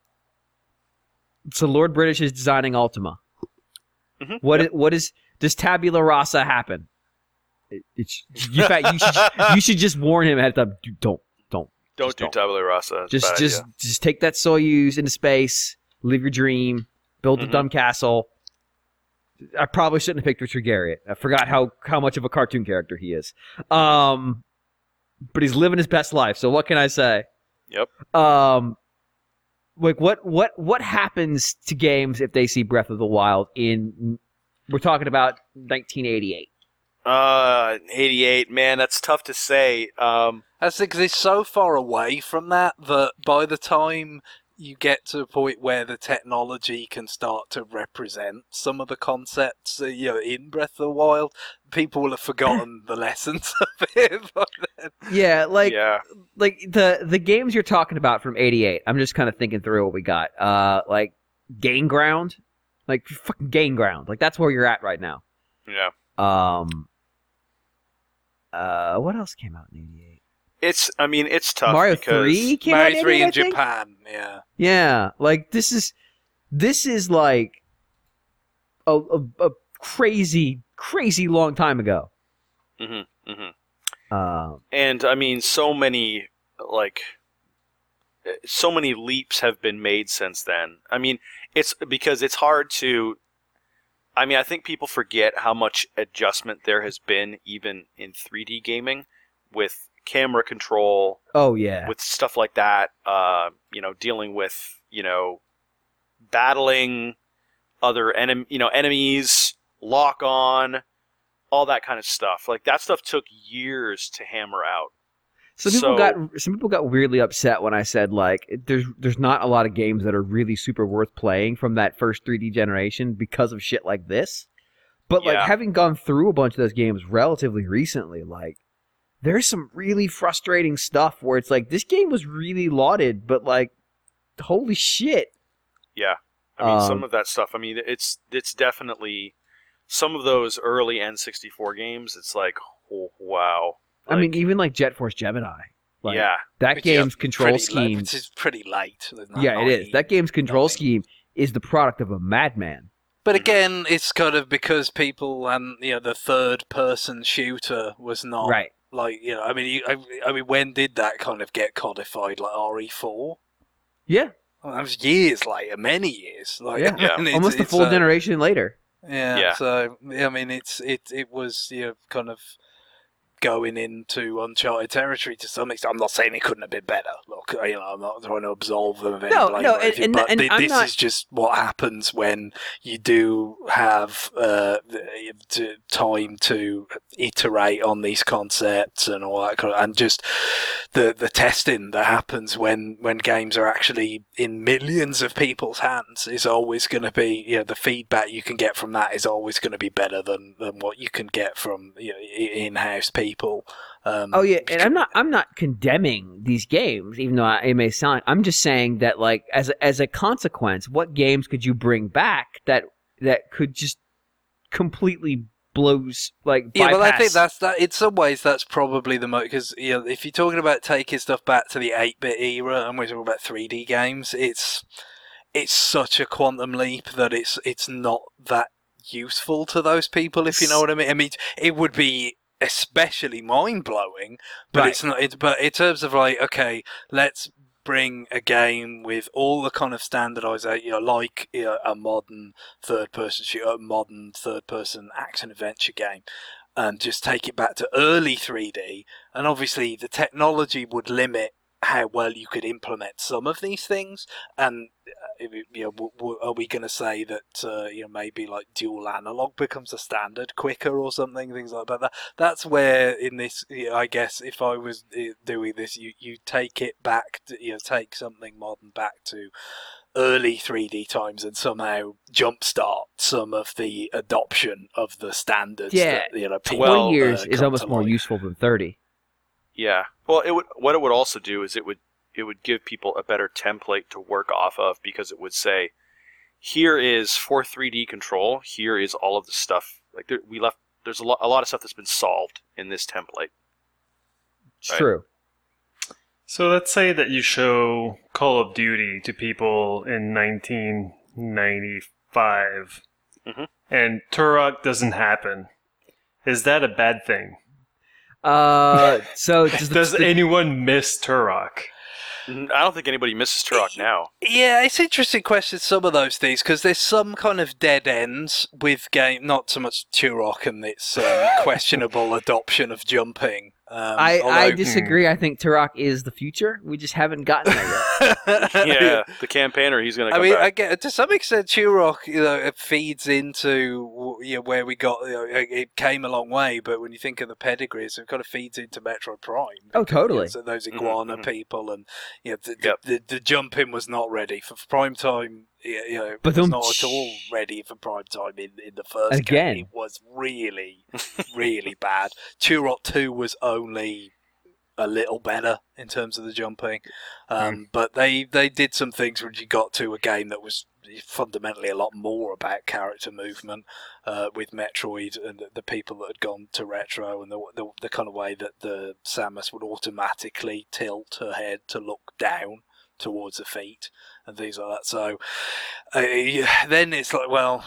so Lord British is designing Ultima. Mm-hmm. What yep. is, what is does Tabula Rasa happen? It, it's in fact you should you should just warn him ahead of time. Don't don't Don't just do don't. Tabula Rasa. It's a Just bad just idea. just take that Soyuz into space. Live your dream. Build Mhm. a dumb castle. I probably shouldn't have picked Richard Garriott. I forgot how how much of a cartoon character he is. Um, but he's living his best life. So what can I say? Yep. Um, like what what what happens to games if they see Breath of the Wild in? We're talking about nineteen eighty-eight. Uh, eighty-eight, man, that's tough to say. Um, That's because it's so far away from that that by the time you get to a point where the technology can start to represent some of the concepts, uh, you know, in Breath of the Wild, people will have forgotten the lessons of it by then. Yeah, like yeah. like the the games you're talking about from eighty-eight. I'm just kind of thinking through what we got. Uh, like Gain Ground, like fucking Gain Ground. Like that's where you're at right now. Yeah. Um. Uh, what else came out in eighty-eight? It's, I mean, it's tough Mario because three came out Mario in three eighty-eight, in I think? Japan, yeah. Yeah, like this is this is like a, a, a crazy crazy long time ago. Mm-hmm, mm-hmm. Uh, And, I mean, so many, like, so many leaps have been made since then. I mean, it's because it's hard to, I mean, I think people forget how much adjustment there has been even in three D gaming with camera control, oh yeah, with stuff like that, uh, you know, dealing with, you know, battling other enem- you know, enemies, lock on, all that kind of stuff. Like that stuff took years to hammer out. some people so- got some people got weirdly upset when I said like there's there's not a lot of games that are really super worth playing from that first three D generation because of shit like this. But like Yeah. having gone through a bunch of those games relatively recently, like there's some really frustrating stuff where it's like this game was really lauded, but like holy shit. Yeah. I mean, some Um, of that stuff, I mean, it's it's definitely some of those early N sixty-four games, it's like, oh, wow. I mean, Like, even like Jet Force Gemini. Like, yeah. that Which game's is control pretty scheme. Late, which is pretty late. There's not Yeah, it is. ninety. That game's control nine. scheme is the product of a madman. But Mhm. again, it's kind of because people and you know the third-person shooter was not Right. like you know. I mean, you, I, I mean, when did that kind of get codified? Like R E four? Yeah. Well, that was years later, many years. Like, Yeah. Yeah. and it's- Almost a it's, full uh, generation later. Yeah, Yeah. So I mean, it's it it was you know kind of going into uncharted territory to some extent. I'm not saying it couldn't have been better. Look, you know, I'm not trying to absolve them of any No, blame no, or and- anything, and- but and thi- I'm this not- is just what happens when you do have uh, the, the time to iterate on these concepts and all that kind of, and just the the testing that happens when when games are actually in millions of people's hands is always going to be, you know, the feedback you can get from that is always going to be better than, than what you can get from, you know, i- in-house people. Um, Oh yeah, and I'm not I'm not condemning these games, even though I, it may sound. I'm just saying that like as a, as a consequence, what games could you bring back that that could just completely blows like Yeah, well, I bypass- think that's that. In some ways, that's probably the most because you know, if you're talking about taking stuff back to the eight-bit era, and we're talking about three D games, it's it's such a quantum leap that it's it's not that useful to those people. If you know what I mean. I mean, it would be especially mind-blowing, but Right. it's not. It, but in terms of like, okay, let's bring a game with all the kind of standardization, you know, like you know, a modern third-person shooter, a modern third-person action adventure game, and just take it back to early three D. And obviously, the technology would limit how well you could implement some of these things. And uh, you know, w- w- are we going to say that uh, you know maybe like dual analog becomes a standard quicker or something, things like that? That's where in this, you know, I guess, if I was uh, doing this, you you take it back, to, you know, take something modern back to early three D times and somehow jumpstart some of the adoption of the standards. Yeah, that, you know, people, Well, twenty years uh, is come almost to more like. useful than thirty. Yeah. Well, it would. What it would also do is it would it would give people a better template to work off of, because it would say, here is for three D control. Here is all of the stuff. Like there, we left there's a lot a lot of stuff that's been solved in this template. It's Right. true. So let's say that you show Call of Duty to people in nineteen ninety-five, Mhm. and Turok doesn't happen. Is that a bad thing? Uh, so does, the, Does the- anyone miss Turok? N- I don't think anybody misses Turok now. Yeah, it's interesting question, some of those things, because there's some kind of dead ends with game, not so much Turok and its um, questionable adoption of jumping. Um, I, I although- disagree. I think Turok is the future. We just haven't gotten there yet. Yeah, the campaigner, he's going to I come mean, back. I get to some extent, Turok, you know, it feeds into you know, where we got. You know, it it came a long way, but when you think of the pedigrees, it kind of feeds into Metroid Prime. Oh, because, you know, totally. so those Mhm, iguana mhm. people, and you know, the, Yep. the, the the jumping was not ready for prime time. You know, it But was um, not at all ready for prime time in, in the first Again. game. It was really, really bad. Turok two was only a little better in terms of the jumping, um, but they they did some things when you got to a game that was fundamentally a lot more about character movement uh, with Metroid and the, the people that had gone to retro and the, the the kind of way that the Samus would automatically tilt her head to look down towards the feet and things like that. So uh, then it's like, well,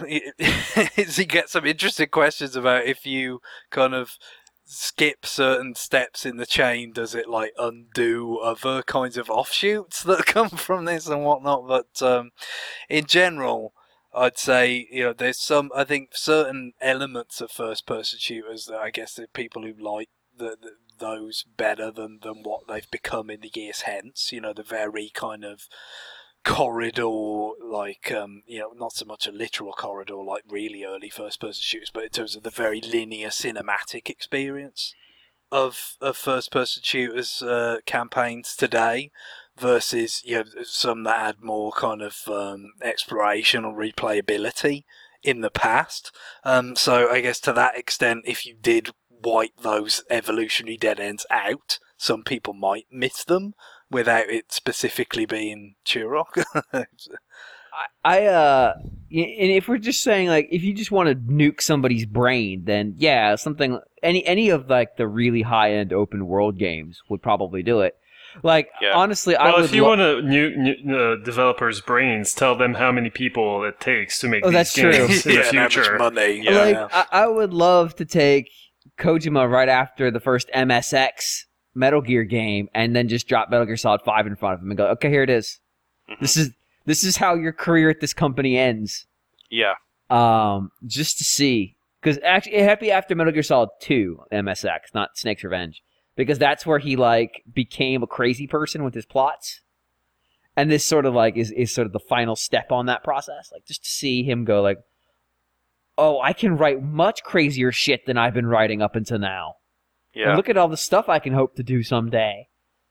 you get some interesting questions about if you kind of skip certain steps in the chain, does it like undo other kinds of offshoots that come from this and whatnot? But um, in general, I'd say, you know, there's some, I think certain elements of first person shooters that I guess there are people who like the, the those better than, than what they've become in the years hence. You know, the very kind of corridor, like, um, you know, not so much a literal corridor like really early first person shooters, but in terms of the very linear cinematic experience of, of first person shooters uh, campaigns today versus, you know, some that had more kind of um, exploration or replayability in the past. Um, so I guess to that extent, if you did wipe those evolutionary dead ends out, some people might miss them without it specifically being Turok. I, I uh, y- and if we're just saying like, if you just want to nuke somebody's brain, then yeah, something any any of like the really high end open world games would probably do it. Like Yeah. honestly, I Well, would. if you lo- want to new, new uh, developers' brains, tell them how many people it takes to make Oh, these that's true. games in yeah, the and how much future. money. Yeah. like yeah. I, I would love to take Kojima right after the first M S X Metal Gear game, and then just drop Metal Gear Solid Five in front of him and go, okay, here it is. Mhm. This is this is how your career at this company ends. Yeah. Um, just to see, because actually, it had to be after Metal Gear Solid Two M S X, not Snake's Revenge, because that's where he like became a crazy person with his plots, and this sort of like is is sort of the final step on that process. Like just to see him go like, oh, I can write much crazier shit than I've been writing up until now. Yeah. And look at all the stuff I can hope to do someday.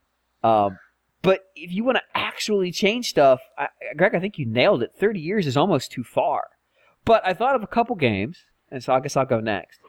Um, but if you want to actually change stuff, I, Greg, I think you nailed it. thirty years is almost too far. But I thought of a couple games, and so I guess I'll go next.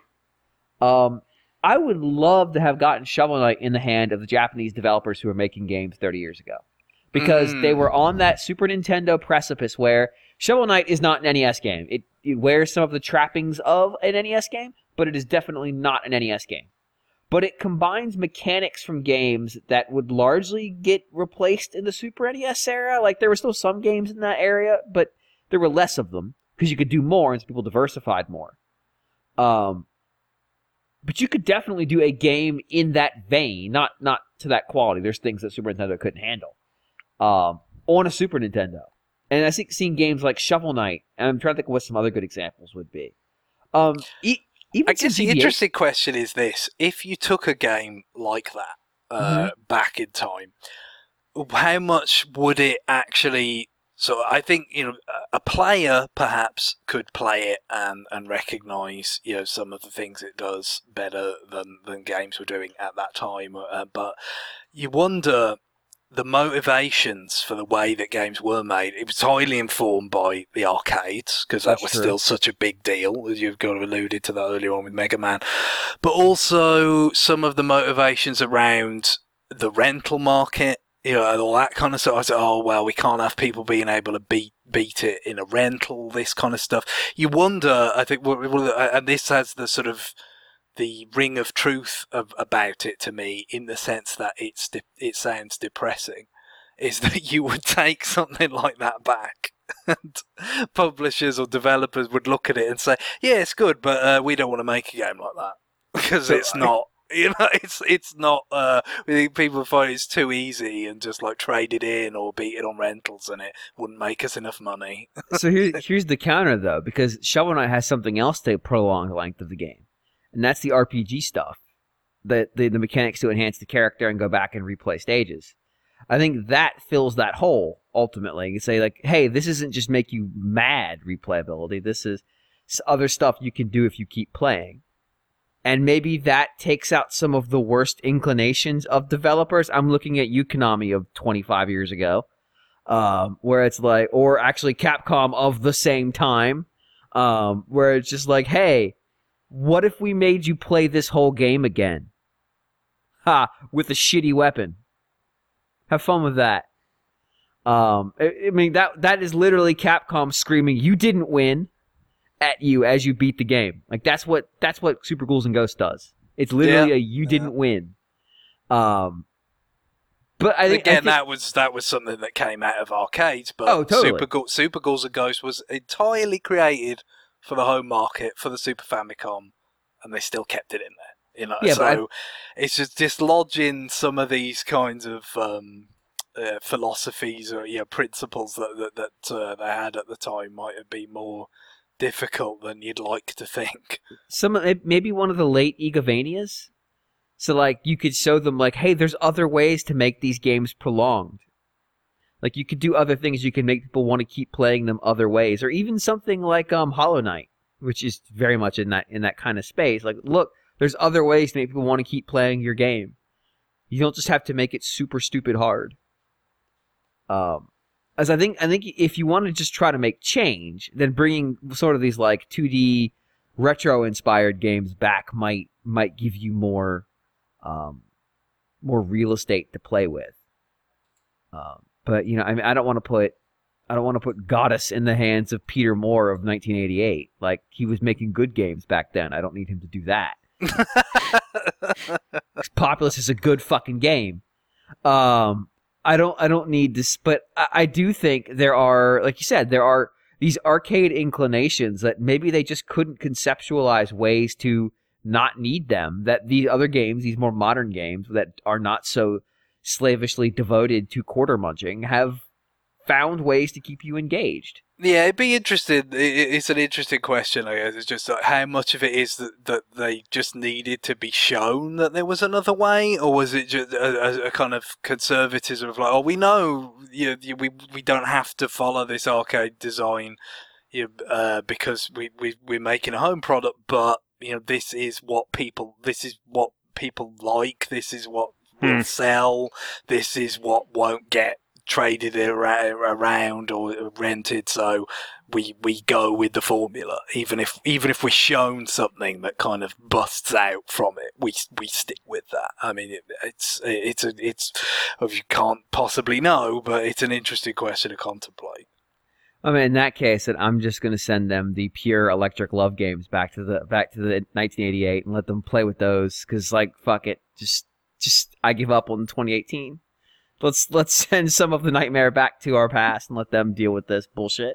Um, I would love to have gotten Shovel Knight in the hand of the Japanese developers who were making games thirty years ago. Because Mm. they were on that Super Nintendo precipice where Shovel Knight is not an N E S game. It, it wears some of the trappings of an N E S game, but it is definitely not an N E S game. But it combines mechanics from games that would largely get replaced in the Super N E S era. Like, there were still some games in that area, but there were less of them because you could do more and people diversified more. Um, but you could definitely do a game in that vein, not not to that quality. There's things that Super Nintendo couldn't handle um, on a Super Nintendo. And I think seeing games like Shovel Knight, and I'm trying to think of what some other good examples would be. Um, e- even I guess some the G B A interesting question is this: if you took a game like that uh, Mm-hmm. back in time, how much would it actually? So I think you know a player perhaps could play it and, and recognise you know some of the things it does better than, than games were doing at that time. Uh, but you wonder the motivations for the way that games were made. It was highly informed by the arcades because that That's was true. still such a big deal, as you've got alluded to that earlier on with Mega Man. But also some of the motivations around the rental market, you know, and all that kind of stuff. I said, oh, well, we can't have people being able to beat beat it in a rental, this kind of stuff. You wonder, I think, and this has the sort of the ring of truth of, about it to me, in the sense that it's de- it sounds depressing, is that you would take something like that back, and publishers or developers would look at it and say, "Yeah, it's good, but uh, we don't want to make a game like that because So it's I- not." You know, it's it's not. Uh, we think people find it's too easy and just like trade it in or beat it on rentals, and it wouldn't make us enough money. So here, here's the counter, though, because Shovel Knight has something else to prolong the length of the game, and that's the R P G stuff, the, the, the mechanics to enhance the character and go back and replay stages. I think that fills that hole, ultimately. You say, like, hey, this isn't just make you mad replayability. This is other stuff you can do if you keep playing. And maybe that takes out some of the worst inclinations of developers. I'm looking at you, Konami, of twenty-five years ago. Um, where it's like, or actually Capcom of the same time, um, where it's just like, hey, what if we made you play this whole game again? Ha, with a shitty weapon. Have fun with that. Um, I, I mean, that that is literally Capcom screaming, you didn't win, at you as you beat the game. Like, that's what that's what Super Ghouls and Ghosts does. It's literally Yeah. a you didn't win. Um, but I think, I Again, think that was that was something that came out of arcades, but Oh, totally. Super, Ghoul, Super Ghouls and Ghosts was entirely created for the home market, for the Super Famicom, and they still kept it in there. You know, Yeah, but so it's just dislodging some of these kinds of um, uh, philosophies or you know principles that that, that uh, they had at the time might have been more difficult than you'd like to think. some of- maybe one of the late Egavanias. So like you could show them like, hey, there's other ways to make these games prolonged. Like you could do other things. You can make people want to keep playing them other ways, or even something like um, Hollow Knight, which is very much in that in that kind of space. Like, look, there's other ways to make people want to keep playing your game. You don't just have to make it super stupid hard. Um, as I think, I think if you want to just try to make change, then bringing sort of these like two D retro inspired games back might might give you more, um, more real estate to play with. Um, but you know, I mean, I don't want to put, I don't want to put Goddess in the hands of Peter Moore of nineteen eighty-eight. Like he was making good games back then. I don't need him to do that. Populous is a good fucking game. Um, I don't, I don't need this, but I, I do think there are, like you said, there are these arcade inclinations that maybe they just couldn't conceptualize ways to not need them. That these other games, these more modern games that are not so slavishly devoted to quarter munching, have found ways to keep you engaged. Yeah, it'd be interesting. It's an interesting question, I guess. It's just like how much of it is that, that they just needed to be shown that there was another way, or was it just a, a kind of conservatism of like, oh, we know you know, we we don't have to follow this arcade design, you know, uh, because we we we're making a home product, but you know this is what people this is what people like. This is what will Hmm. sell. This is what won't get traded ar- around or rented, so we we go with the formula. Even if even if we're shown something that kind of busts out from it, we we stick with that. I mean, it, it's it's a, it's you can't possibly know, but it's an interesting question to contemplate. I mean, in that case, then I'm just going to send them the pure Electric Love games back to the back to the nineteen eighty-eight and let them play with those. Because, like, fuck it, just just I give up on twenty eighteen. Let's let's send some of the nightmare back to our past and let them deal with this bullshit.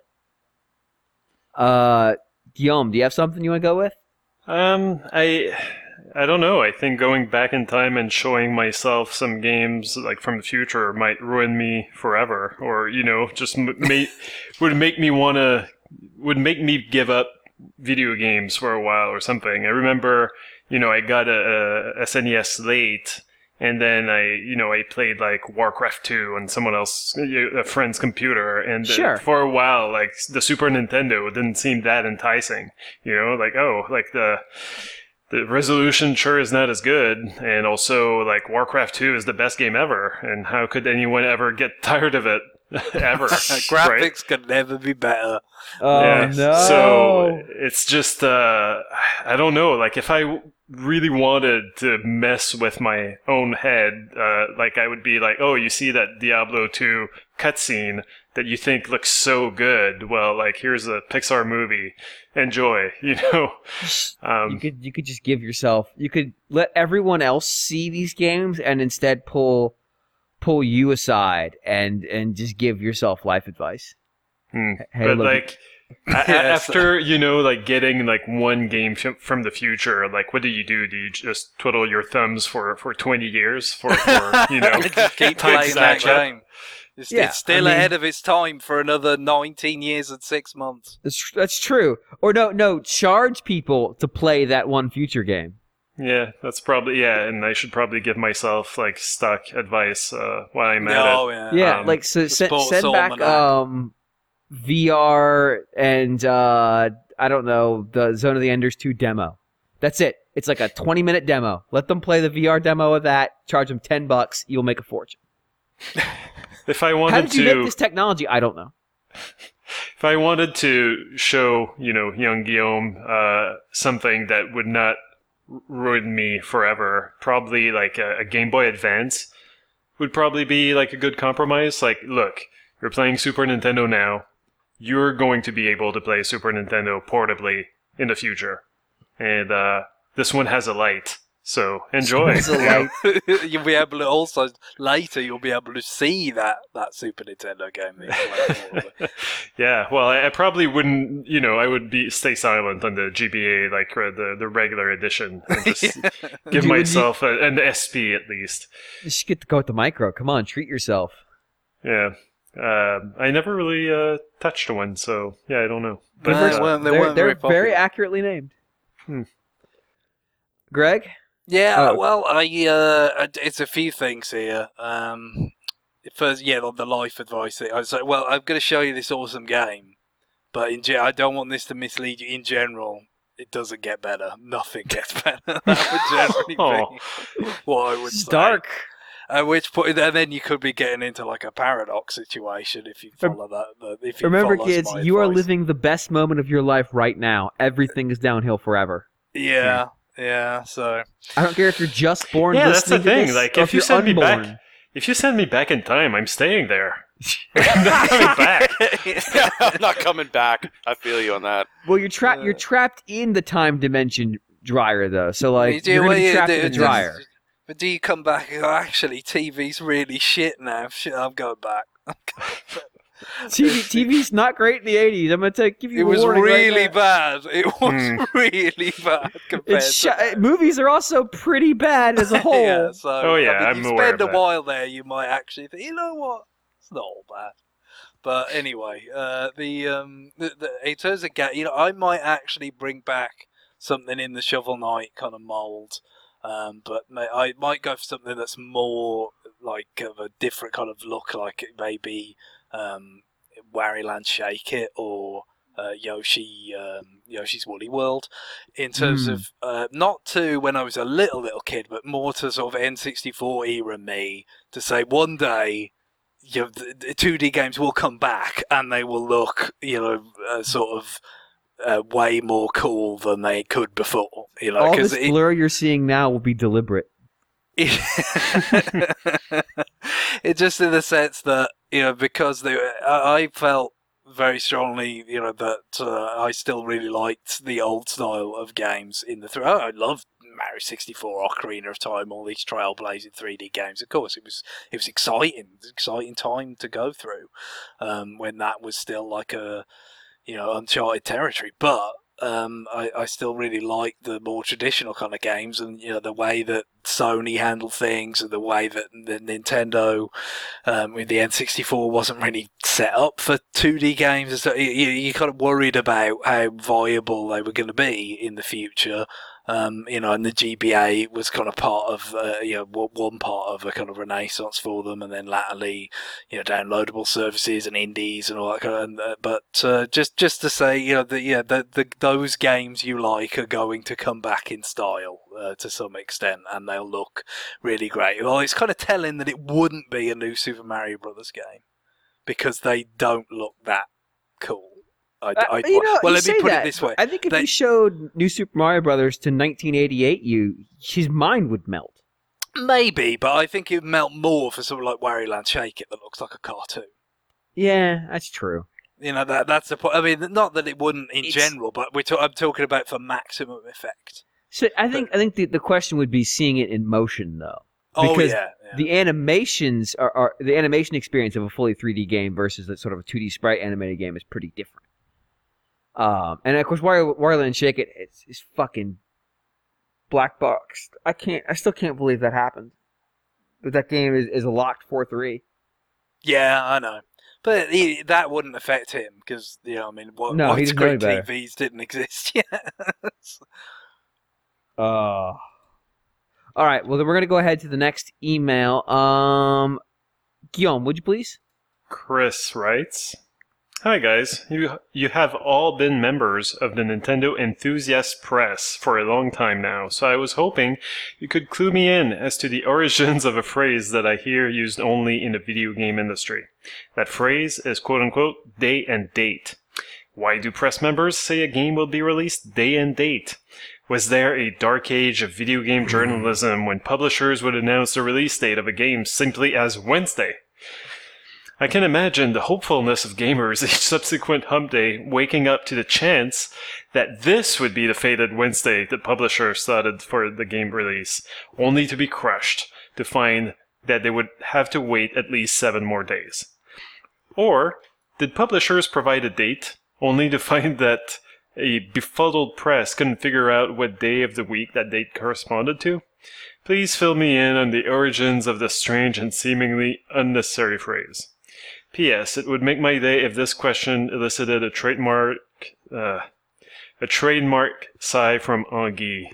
Uh, Guillaume, do you have something you want to go with? Um, I, I don't know. I think going back in time and showing myself some games like from the future might ruin me forever, or you know, just m- may, would make me wanna, would make me give up video games for a while or something. I remember, you know, I got a, a S N E S late. And then I, you know, I played like Warcraft two on someone else, a friend's computer, and Sure. uh, for a while, like the Super Nintendo didn't seem that enticing. You know, like oh, like the the resolution sure is not as good, and also like Warcraft two is the best game ever, and how could anyone ever get tired of it ever? Graphics right? could never be better. Oh Yeah. no! So it's just, uh, I don't know. Like if I really wanted to mess with my own head, uh, like I would be like, oh, you see that Diablo two cutscene that you think looks so good? Well, like, here's a Pixar movie. Enjoy, you know? Um, you could you could just give yourself, you could let everyone else see these games and instead pull pull you aside and, and just give yourself life advice. hmm. Hey, But look, like, a- a- after, you know, like getting like one game f- from the future, like what do you do? Do you just twiddle your thumbs for, for twenty years for, for you know, Just keep time to playing that catch up? game. It's, Yeah, it's still I mean- ahead of its time for another nineteen years and six months. that's, that's true. Or no, no, charge people to play that one future game. Yeah, that's probably, yeah, and I should probably give myself like stock advice uh, while I'm at Oh, it. yeah. Yeah, Um, like so the send, sports send back almanac. um V R and uh I don't know, the Zone of the Enders two demo. That's it. It's like a twenty minute demo. Let them play the V R demo of that, charge them ten bucks, you'll make a fortune. If I wanted How did you to, make this technology? I don't know. if I wanted to show, you know, young Guillaume uh, something that would not r- ruin me forever, probably like a, a Game Boy Advance would probably be like a good compromise. Like, look, you're playing Super Nintendo now. You're going to be able to play Super Nintendo portably in the future, and uh, this one has a light, so enjoy. It's a light. You'll be able to also later. You'll be able to see that, that Super Nintendo game. that you're playing. Yeah, well, I, I probably wouldn't, you know, I would be stay silent on the G B A, like uh, the the regular edition, and just give Would you- myself a, an S P at least. You should get to go with the micro. Come on, treat yourself. Yeah, uh, I never really uh, touched one, so yeah, I don't know. But But they uh, weren't- they they're weren't they're very popular. very accurately named. Hmm. Greg? Yeah, Oh. well, I uh, it's a few things here. Um, first, yeah, on the life advice thing. I was like, well, I'm going to show you this awesome game, but in ge- I don't want this to mislead you. In general, it doesn't get better. Nothing gets better. That would generally Oh. be what I would It's say. dark. At which point, and then you could be getting into like a paradox situation if you Rem- follow that. the- If you Remember, follow kids, my you are advice. living the best moment of your life right now. Everything is downhill forever. Yeah, yeah. So I don't care if you're just born. Yeah, that's the listening to thing. this, Like, or if you you're send me back- unborn. if you send me back in time, I'm staying there. I'm not coming back. I'm not coming back. I feel you on that. Well, you're trapped. Uh, You're trapped in the time dimension dryer, though. So, like, do- you're gonna well, be yeah, trapped do- in the does- dryer. But do you come back and go, actually, T V's really shit now. Shit, I'm going back. T V, T V's not great in the eighties. I'm gonna take, give you It a was warning right really now. bad. It was Hmm. really bad compared It's to sh- movies are also pretty bad as a whole. yeah, so, Oh, yeah, I mean, I'm you aware spend of a that. while there, you might actually think, you know what, it's not all bad. But anyway, uh, the, um, the, the in terms of ga- you know, I might actually bring back something in the Shovel Knight kind of mold. Um, but may, I might go for something that's more like of a different kind of look, like it may be um, Wario Shake It or uh, Yoshi um, Yoshi's Woolly World. In terms Mm. of uh, not to when I was a little little kid, but more to sort of N sixty-four era me to say one day. You know, the, the two D games will come back and they will look, you know, uh, sort of uh, way more cool than they could before. You know, All 'cause this it- blur you're seeing now will be deliberate. it just in the sense that you know because they I, I felt very strongly you know that uh, I still really liked the old style of games in the three. I loved Mario sixty-four, Ocarina of Time, all these trailblazing three D games. Of course, it was it was exciting, it was an exciting time to go through um, when that was still like a you know uncharted territory, but. Um, I, I still really like the more traditional kind of games, and you know the way that Sony handled things, and the way that the Nintendo um, with the N sixty-four wasn't really set up for two D games. And so you, you kind of worried about how viable they were going to be in the future. Um, you know, and the G B A was kind of part of, uh, you know, one part of a kind of renaissance for them, and then latterly, you know, downloadable services and indies and all that kind of. And, uh, but uh, just just to say, you know, that yeah, the, the those games you like are going to come back in style uh, to some extent, and they'll look really great. Well, it's kind of telling that it wouldn't be a new Super Mario Brothers game because they don't look that cool. I, Uh, I, you know, well, you let me say put that, it this way. I think if They- you showed New Super Mario Brothers to nineteen eighty-eight, you his mind would melt. Maybe, but I think it would melt more for something like Wario Land Shake It that looks like a cartoon. Yeah, that's true. You know, that that's the point. I mean, not that it wouldn't in It's- general, but we're ta- I'm talking about for maximum effect. So I think I think the, the question would be seeing it in motion, though. Oh, Because yeah. yeah. The animations are, are the animation experience of a fully three D game versus that sort of a two D sprite animated game is pretty different. Um, and of course, Wario, Wario Land Shake It is, is fucking black box. I can't. I still can't believe that happened. But that game is, is locked four three. Yeah, I know. But he, that wouldn't affect him because, you know, I mean, what, No, he doesn't know any widescreen better. T Vs didn't exist yet. Uh, all right. Well, then we're gonna go ahead to the next email. Um, Guillaume, would you please? Chris writes, "Hi guys, you you have all been members of the Nintendo Enthusiast Press for a long time now, so I was hoping you could clue me in as to the origins of a phrase that I hear used only in the video game industry. That phrase is quote-unquote day and date. Why do press members say a game will be released day and date? Was there a dark age of video game journalism when publishers would announce the release date of a game simply as Wednesday? I can imagine the hopefulness of gamers each subsequent hump day waking up to the chance that this would be the fated Wednesday the publisher slotted for the game release, only to be crushed to find that they would have to wait at least seven more days. Or did publishers provide a date, only to find that a befuddled press couldn't figure out what day of the week that date corresponded to? Please fill me in on the origins of this strange and seemingly unnecessary phrase. P S. It would make my day if this question elicited a trademark, uh, a trademark sigh from Anguille."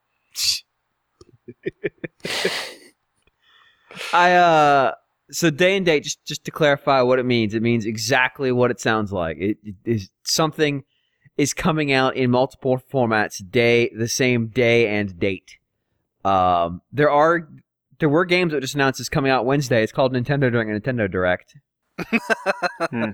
I uh. So day and date, just just to clarify what it means, it means exactly what it sounds like. It, it is something is coming out in multiple formats, day the same day and date. Um, there are there were games that just announced it's coming out Wednesday. It's called Nintendo during a Nintendo Direct. Hmm.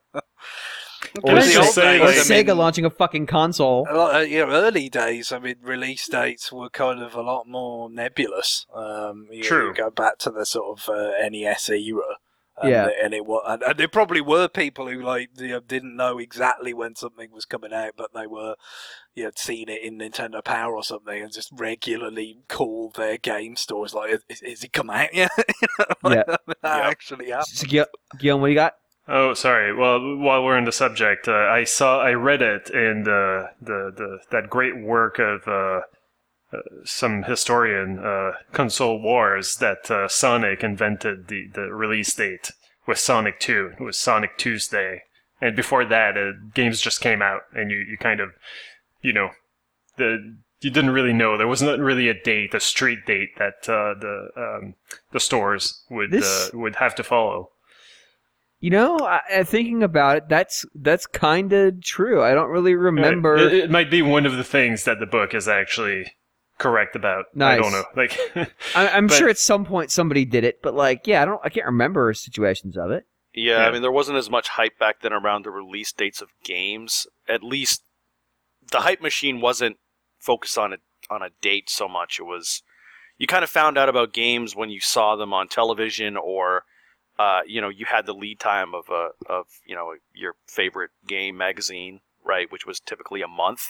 Or, Let's the just old say, or days, like- I Sega mean- launching a fucking console. A lot, uh, you know, early days, I mean, release dates were kind of a lot more nebulous. Um, you, True. You go back to the sort of uh, N E S era. And Yeah. the- and it was, and, and there probably were people who like you know, didn't know exactly when something was coming out, but they were, you know, had seen it in Nintendo Power or something, and just regularly called their game stores like, "Is, is it come out yet?" You know, like, that Yeah. actually happened. So, Gui- Guillaume, what do you got? Oh, sorry. Well, while we're on the subject, uh, I saw, I read it in the the, the that great work of uh, uh, some historian, uh, Console Wars, that uh, Sonic invented the, the release date with Sonic two. It was Sonic Tuesday, and before that, uh, games just came out, and you, you kind of, you know, the you didn't really know. There wasn't really a date, a street date that uh, the um, the stores would This- uh, would have to follow. You know, I, I- thinking about it, that's that's kind of true. I don't really remember. It, it might be one of the things that the book is actually correct about. I Nice. don't know. Like, I, I'm but- sure at some point somebody did it, but like, yeah, I don't. I can't remember situations of it. Yeah, Yeah. I mean, there wasn't as much hype back then around the release dates of games. At least the hype machine wasn't focused on a on a date so much. It was you kind of found out about games when you saw them on television, or uh, you know, you had the lead time of a of you know your favorite game magazine, right, which was typically a month.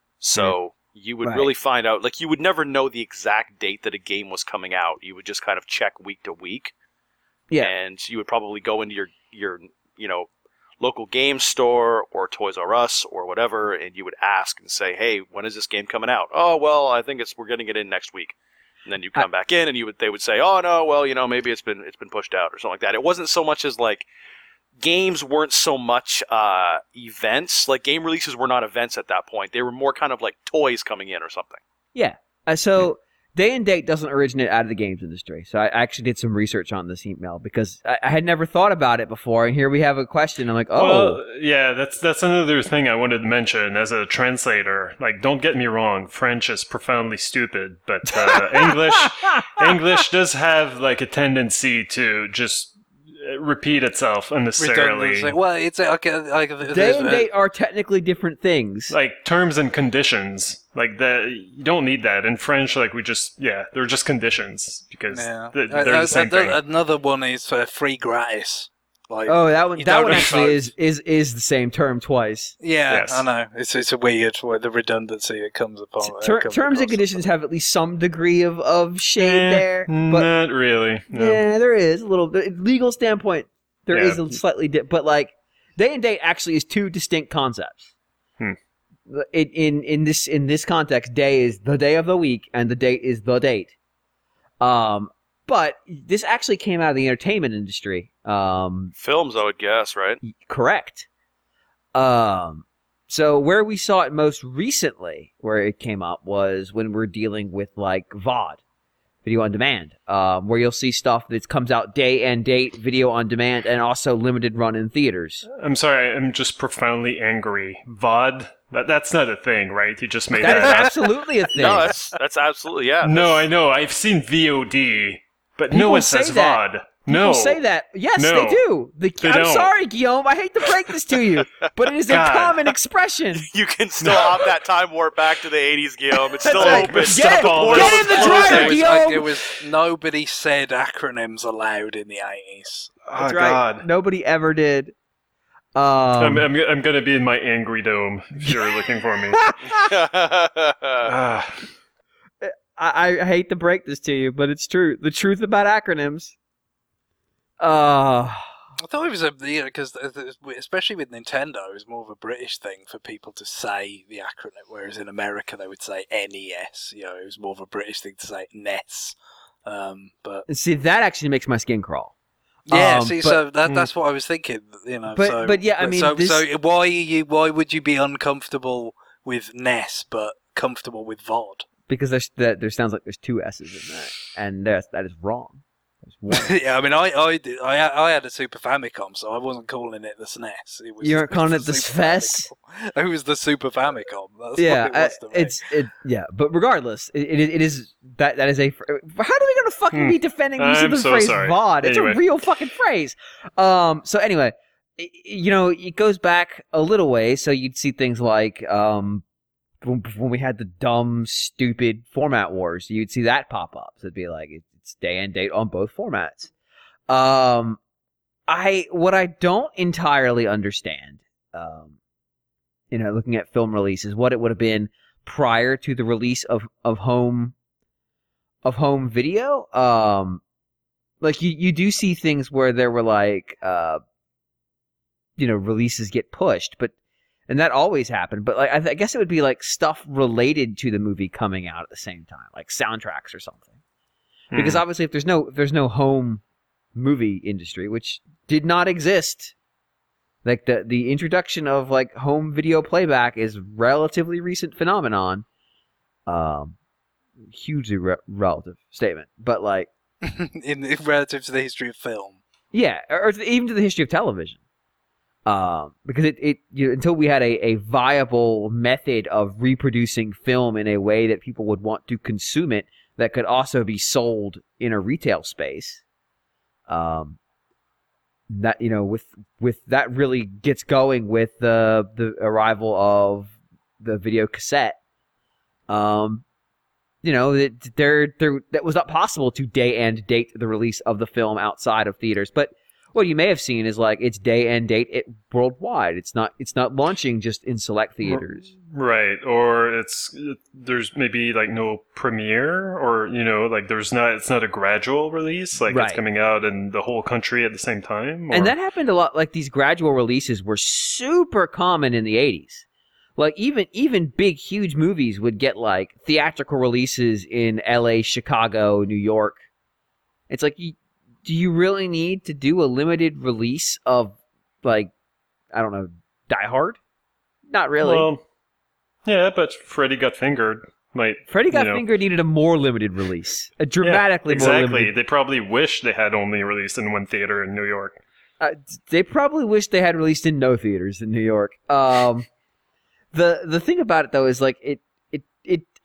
So you would Right. really find out, like, you would never know the exact date that a game was coming out. You would just kind of check week to week. Yeah. And you would probably go into your, your you know, local game store or Toys R Us or whatever, and you would ask and say, hey, when is this game coming out? Oh, well, I think it's we're getting it in next week. And then you come back in and you would they would say, oh, no, well, you know, maybe it's been it's been pushed out or something like that. It wasn't so much as, like, games weren't so much uh, events. Like, game releases were not events at that point. They were more kind of like toys coming in or something. Yeah. Uh, so day and date doesn't originate out of the games industry. So I actually did some research on this email because I, I had never thought about it before, and here we have a question. I'm like, oh, well, yeah, that's that's another thing I wanted to mention as a translator. Like, don't get me wrong, French is profoundly stupid, but uh, English English does have like a tendency to just repeat itself unnecessarily. Redundancy. Well, it's like, like there's Day and a- date are technically different things. Like terms and conditions, like that. You don't need that in French. Like we just, yeah, they're just conditions because Yeah. they're, Uh, they're uh, the same uh, thing. Another one is uh, free gratis. Like, Oh, that one. you That don't one need actually both. is, is is the same term twice. yeah, Yes. I know. It's it's a weird where the redundancy that comes upon. uh, Ter- comes terms and across. conditions have at least some degree of, of shade Eh, there, but not really. No. yeah, there is a little bit. Legal standpoint, there Yeah. is a slightly di- but like day and date actually is two distinct concepts. Hmm. In, in in this in this context, day is the day of the week, and the date is the date. Um, but this actually came out of the entertainment industry. Um, Films, I would guess, right? correct. Um, so where we saw it most recently, where it came up, was when we're dealing with like V O D, video on demand, um, where you'll see stuff that comes out day and date, video on demand, and also limited run in theaters. I'm sorry. I'm just profoundly angry. V O D. That that's not a thing, right? You just made That is that up. absolutely a thing. No, that's that's absolutely yeah. No, that's- I know. I've seen V O D, but People no one say says that. V O D. People No. say that. Yes, No. they do. The, They I'm don't. sorry, Guillaume. I hate to break this to you, but it is a God. common expression. You can still hop that time warp back to the eighties, Guillaume. It's still That's right. open. Get- The portal get is in the closing. dryer, There was, Guillaume. like, there was nobody said acronyms allowed in the eighties. Oh, That's right. God. Nobody ever did. Um, I'm, I'm, I'm going to be in my angry dome if you're looking for me. Ah, I, I hate to break this to you, but it's true. The truth about acronyms. Uh, I thought it was a you know because especially with Nintendo, it was more of a British thing for people to say the acronym, whereas in America they would say N E S. You know, it was more of a British thing to say N E S. Um, but and see, that actually makes my skin crawl. yeah, Um, see, but- so that Mm. that's what I was thinking. You know, But- so, but yeah, I mean, so this- so why are you why would you be uncomfortable with N E S but comfortable with V O D? Because there's that there sounds like there's two S's in that, and that's, that is wrong. There's one. yeah, I mean, I I, did, I I had a Super Famicom, so I wasn't calling it the S N E S. It was, You aren't calling it the Super S F E S? Famicom. It was the Super Famicom. That's yeah, what it was to uh, me. it's it. Yeah, but regardless, it, it, it is that that is a. fr- How are we gonna fucking Hmm. be defending use of I'm the so phrase sorry. V O D? It's Anyway. a real fucking phrase. Um. So anyway, i- you know, it goes back a little way. So you'd see things like um. When, when we had the dumb, stupid format wars, you'd see that pop up. So it'd be like it's day and date on both formats. Um, I what I don't entirely understand, um, you know, looking at film releases, what it would have been prior to the release of of home of home video. Um, like you you do see things where there were like, uh, you know, releases get pushed, but. And that always happened, but like I, th- I guess it would be like stuff related to the movie coming out at the same time, like soundtracks or something. Because hmm. obviously, if there's no if there's no home movie industry, which did not exist, like the the introduction of like home video playback is relatively recent phenomenon. Um, hugely re- relative statement, but like in, in relative to the history of film. yeah, or, or even to the history of television. Um, because it, it you know, until we had a, a viable method of reproducing film in a way that people would want to consume it that could also be sold in a retail space, um, that you know with with that really gets going with the the arrival of the video cassette. Um, you know that there there that was not possible to day and date the release of the film outside of theaters, but. What you may have seen is like it's day and date it worldwide. It's not it's not launching just in select theaters. Right, or it's there's maybe like no premiere, or you know, like there's not it's not a gradual release, like Right. it's coming out in the whole country at the same time. Or, And that happened a lot. Like these gradual releases were super common in the eighties. Like even even big huge movies would get like theatrical releases in L A, Chicago, New York. It's like you, do you really need to do a limited release of like I don't know Die Hard? Not really. Well, yeah, but Freddy Got Fingered might. Freddy Got you know, Fingered needed a more limited release, a yeah, dramatically more exactly. limited. They probably wish they had only released in one theater in New York. Uh, they probably wish they had released in no theaters in New York. Um, the the thing about it though is like it it it.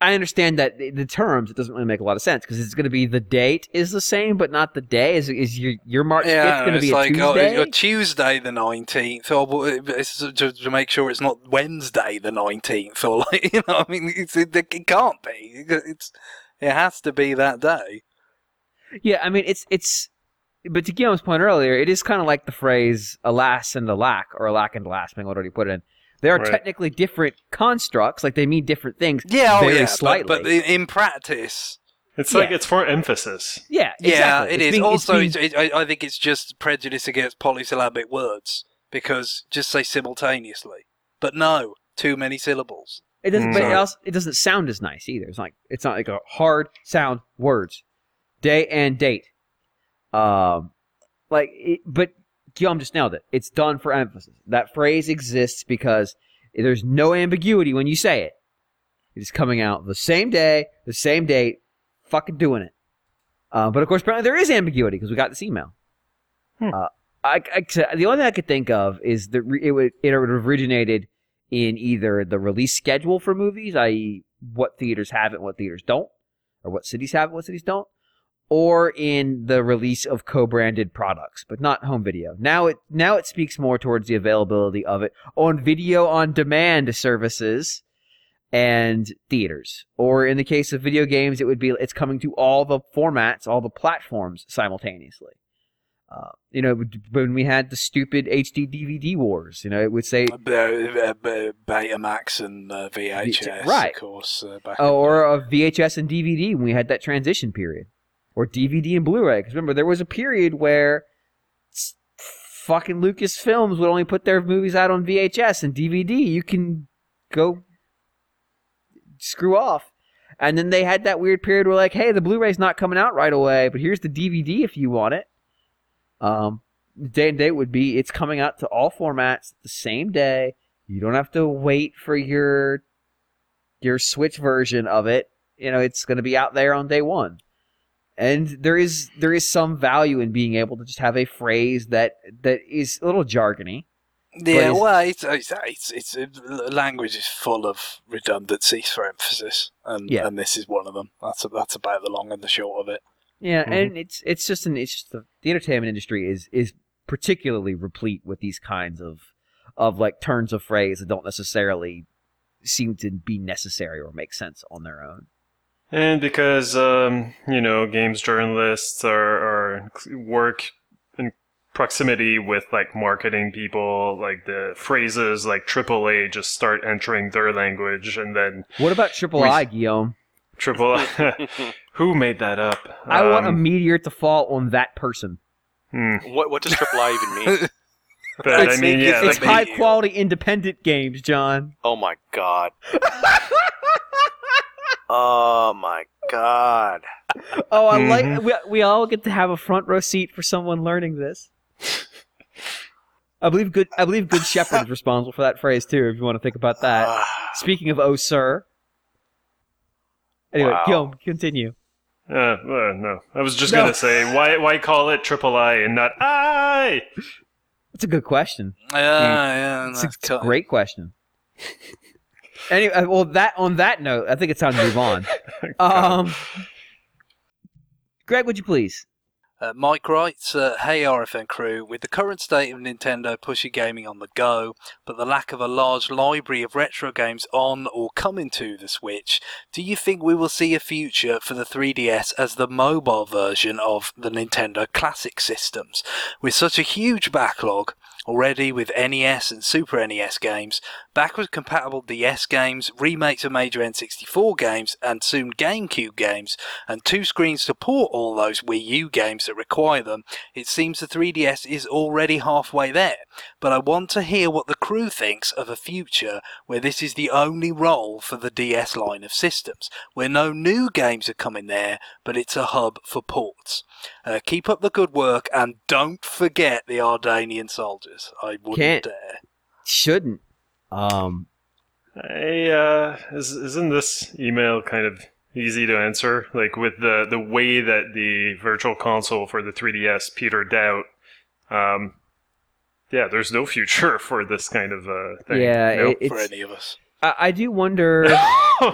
I understand that the, the terms, it doesn't really make a lot of sense because it's going to be the date is the same, but not the day. Is is your your March fifth Yeah, going to it's be a like Tuesday? oh, uh, Tuesday the nineteenth, or w- it's to, to make sure it's not Wednesday the nineteenth, or like you know, I mean, it's, it, it can't be. It's it has to be that day. Yeah, I mean, it's it's. But to Guillaume's point earlier, it is kind of like the phrase "alas" and "alack" or "alack" and "alas," depending on what you put it in. They are Right. technically different constructs, like they mean different things. Yeah, oh very yeah, slightly. but, but in, in practice, It's like Yeah. it's for emphasis. yeah, yeah, exactly. it It's is. being- it's also, being- it's it, I, I think it's just prejudice against polysyllabic words because just say simultaneously, but no, too many syllables. It doesn't. But it, Mm. also, it doesn't sound as nice either. It's like it's not like a hard sound words, day and date. Um, like, it, but Guillaume just nailed it. It's done for emphasis. That phrase exists because there's no ambiguity when you say it. It's coming out the same day, the same date, fucking doing it. Uh, but of course, apparently there is ambiguity because we got this email. Hmm. Uh, I, I, the only thing I could think of is that it would it would have originated in either the release schedule for movies, that is, what theaters have it, and what theaters don't, or what cities have it, what cities don't, or in the release of co-branded products, but not home video. Now it now it speaks more towards the availability of it on video on demand services and theaters. Or in the case of video games, it would be it's coming to all the formats, all the platforms simultaneously. Uh, you know, when we had the stupid H D D V D wars, you know, it would say, Uh, uh, uh, Betamax and uh, V H S, Right. of course. Uh, back oh, in or a V H S and D V D when we had that transition period, or D V D and Blu-ray. Because remember, there was a period where s- fucking Lucasfilms would only put their movies out on V H S and D V D. You can go screw off. And then they had that weird period where, like, hey, the Blu-ray's not coming out right away, but here's the D V D if you want it. Um, the day and date would be it's coming out to all formats the same day. You don't have to wait for your your Switch version of it. You know, it's going to be out there on day one. And there is there is some value in being able to just have a phrase that that is a little jargony. Yeah, But well, it's, it's, it's, it's, it, language is full of redundancies for emphasis, and, Yeah. and this is one of them. That's a, that's about the long and the short of it. Yeah, Mhm. and it's it's just an it's just the, the entertainment industry is is particularly replete with these kinds of of like turns of phrase that don't necessarily seem to be necessary or make sense on their own. And because, um, you know, games journalists are, are work in proximity with, like, marketing people, like, the phrases like triple A just start entering their language, and then What about Triple We- I, Guillaume? triple Who made that up? I want a Um, meteor to fall on that person. hmm, What what does triple I even mean? but, I It's- mean, yeah, It's like high the- quality independent games, John. Oh my god. Oh my god. Oh, I Mhm. like we we all get to have a front row seat for someone learning this. I believe good I believe Good Shepherd is responsible for that phrase too, if you want to think about that. Ah, Speaking of oh sir. Anyway, Wow. Guillaume, continue. Uh, uh, no, I was just No. gonna say, why why call it triple I and not I? That's a good question. Yeah, yeah, It's a, that's it's a kind- great question. Anyway, well, that on that note, I think it's time to move on. Um, Greg, would you please? Uh, Mike writes, uh, hey R F N crew, with the current state of Nintendo pushing gaming on the go, but the lack of a large library of retro games on or coming to the Switch, do you think we will see a future for the three D S as the mobile version of the Nintendo Classic systems? With such a huge backlog already with N E S and Super N E S games, backward compatible D S games, remakes of major N sixty-four games, and soon GameCube games, and two screens to port all those Wii U games that require them, it seems the three D S is already halfway there. But I want to hear what the crew thinks of a future where this is the only role for the D S line of systems, where no new games are coming there, but it's a hub for ports. Uh, keep up the good work, and don't forget the Ardanian soldiers. I wouldn't Can't. dare. Shouldn't. Um, I, uh, is, isn't this email kind of easy to answer? Like, with the, the way that the virtual console for the three D S petered out, um, yeah, there's no future for this kind of uh, thing. yeah, No? it- For it's. any of us. I, I do wonder. Oh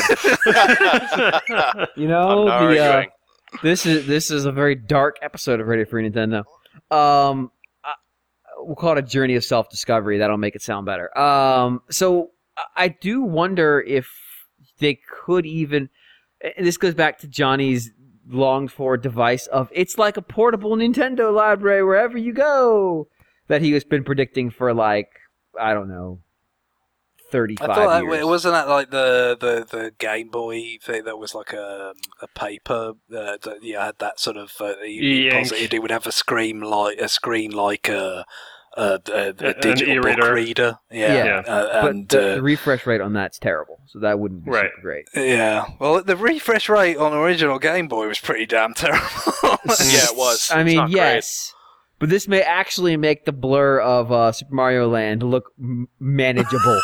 God. You know, I'm not the, uh, arguing. this is this is a very dark episode of Radio Free Nintendo. Um, I, we'll call it a journey of self-discovery. That'll make it sound better. Um, so I- I do wonder if they could even. And this goes back to Johnny's longed-for device of it's like a portable Nintendo library wherever you go that he has been predicting for like I don't know. I thirty-five thought that, years. wasn't that like the, the, the Game Boy thing that was like a a paper uh, that you had that sort of uh, you, you E-ink. posited it would have a screen like a screen like a a, a, a An digital book e-reader. reader. Yeah, Yeah. Uh, But and the, uh, the refresh rate on that's terrible, so that wouldn't be Right. super great. yeah. Well, the refresh rate on original Game Boy was pretty damn terrible. Yeah, it was. I It's mean, not great. yes, but this may actually make the blur of uh, Super Mario Land look m- manageable.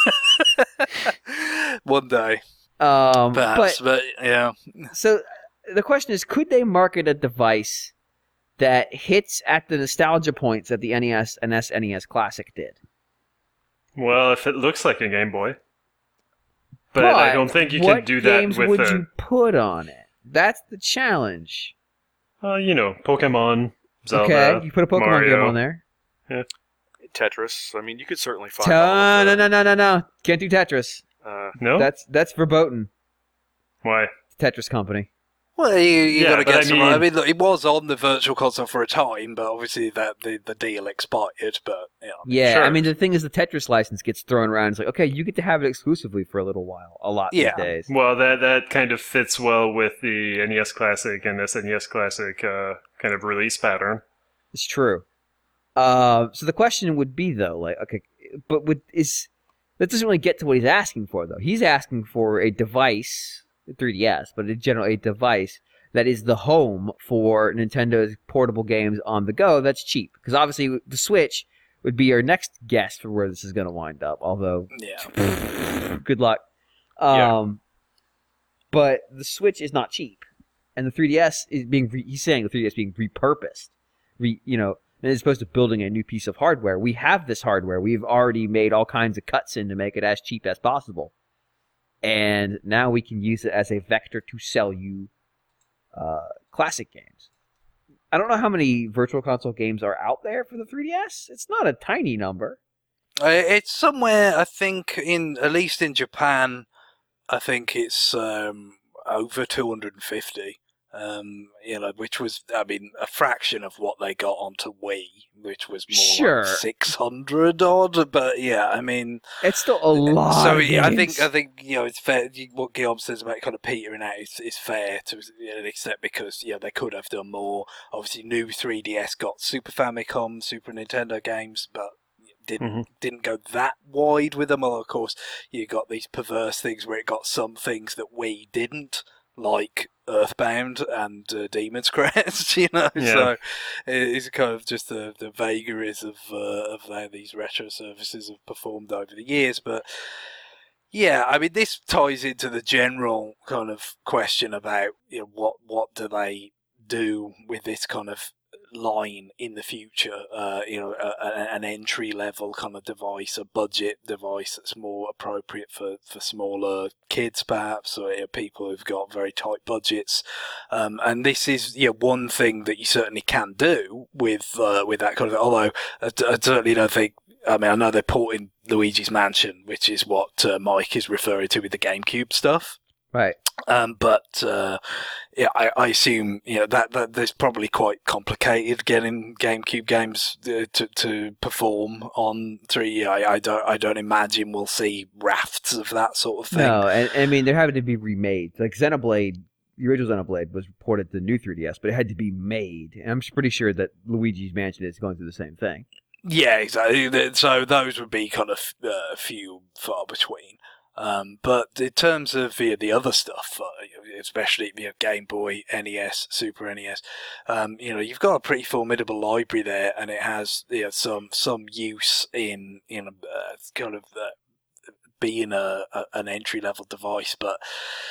One day, um, perhaps, but but, yeah. so the question is, could they market a device that hits at the nostalgia points that the N E S and S N E S Classic did? Well, if it looks like a Game Boy, but, I don't think you what can do that games with would a. you put on it? That's the challenge. Uh, you know, Pokemon, Zelda, okay, you put a Pokemon Mario. game on there. Tetris. I mean, you could certainly find. Ta- all of no, the, no, no, no, no. Can't do Tetris. Uh, No, That's that's verboten. why? Tetris Company. Well, you, you Yeah, got to but get I some. mean- I mean, look, it was on the Virtual Console for a time, but obviously that the, the deal expired. But yeah, Yeah, Sure. I mean the thing is the Tetris license gets thrown around. It's like, okay, you get to have it exclusively for a little while, a lot Yeah. these days. Well, that that kind of fits well with the N E S Classic and S N E S Classic uh, kind of release pattern. It's true. Uh, so the question would be though, like, okay, but would is that doesn't really get to what he's asking for though. He's asking for a device, three D S, but in general a device that is the home for Nintendo's portable games on the go. That's cheap because obviously the Switch would be our next guess for where this is going to wind up. Although, yeah. good luck. Yeah. Um, but the Switch is not cheap, and the three D S is being. Re- he's saying the three D S being repurposed. Re- you know, and as opposed to building a new piece of hardware, we have this hardware. We've already made all kinds of cuts in to make it as cheap as possible, and now we can use it as a vector to sell you uh, classic games. I don't know how many Virtual Console games are out there for the three D S. It's not a tiny number. Uh, it's somewhere, I think, in at least in Japan, I think it's um, over two hundred fifty. Um, you know, which was, I mean, a fraction of what they got onto Wii, which was more Sure. like six hundred odd. But yeah, I mean, It's still a lot. so of yeah, I games. think I think you know it's fair. What Guillaume says about kind of petering out is, is fair to an extent because yeah, they could have done more. Obviously, new three D S got Super Famicom, Super Nintendo games, but didn't Mhm. didn't go that wide with them. Well, of course, you got these perverse things where it got some things that we didn't, like Earthbound and uh, Demon's Crest, you know. Yeah. So it's kind of just the, the vagaries of uh, of how these retro services have performed over the years. But yeah, I mean, this ties into the general kind of question about you know what what do they do with this kind of line in the future, uh, you know, a, a, an entry level kind of device, a budget device that's more appropriate for, for smaller kids, perhaps, or you know, people who've got very tight budgets. Um, and this is, you know, one thing that you certainly can do with uh, with that kind of. Although I, I certainly don't think. I mean, I know they're porting Luigi's Mansion, which is what uh, Mike is referring to with the GameCube stuff. Right. Um, but uh, yeah, I, I assume you know that, that there's probably quite complicated getting GameCube games uh, to to perform on three. I, I don't I don't imagine we'll see rafts of that sort of thing. No, and, and I mean they're having to be remade. Like Xenoblade, the original Xenoblade was ported to the new three D S, but it had to be made. And I'm pretty sure that Luigi's Mansion is going through the same thing. Yeah, exactly. So those would be kind of uh, few far between. Um, but in terms of you know, the other stuff, uh, especially you know, Game Boy, N E S, Super N E S, um, you know, you've got a pretty formidable library there, and it has you know, some some use in you know uh, kind of uh, being a, a an entry level device. But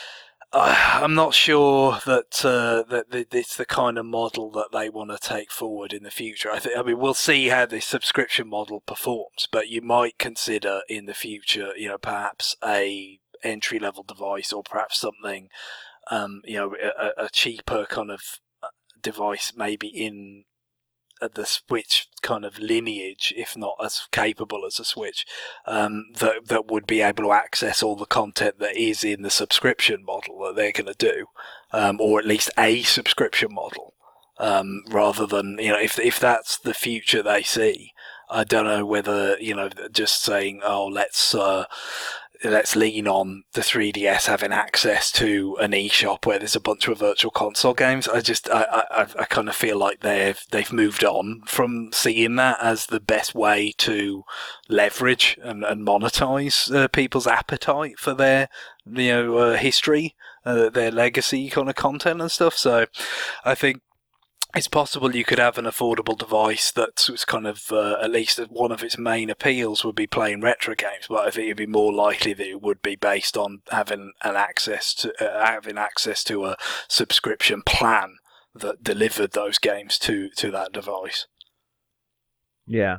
Uh, I'm not sure that uh, that th- it's the kind of model that they want to take forward in the future. I think. I mean, we'll see how this subscription model performs, but you might consider in the future, you know, perhaps a entry level device or perhaps something, um, you know, a, a cheaper kind of device, maybe in the Switch kind of lineage, if not as capable as a Switch, um, that that would be able to access all the content that is in the subscription model that they're going to do, um, or at least a subscription model, um, rather than, you know, if if that's the future they see. I don't know whether, you know, just saying, oh, let's uh, let's lean on the three D S having access to an eShop where there's a bunch of virtual console games. I just, I, I, I kind of feel like they've they've moved on from seeing that as the best way to leverage and, and monetize uh, people's appetite for their, you know, uh, history, uh, their legacy kind of content and stuff. So, I think it's possible you could have an affordable device that was kind of, uh, at least one of its main appeals would be playing retro games, but I think it'd be more likely that it would be based on having an access to uh, having access to a subscription plan that delivered those games to, to that device. Yeah.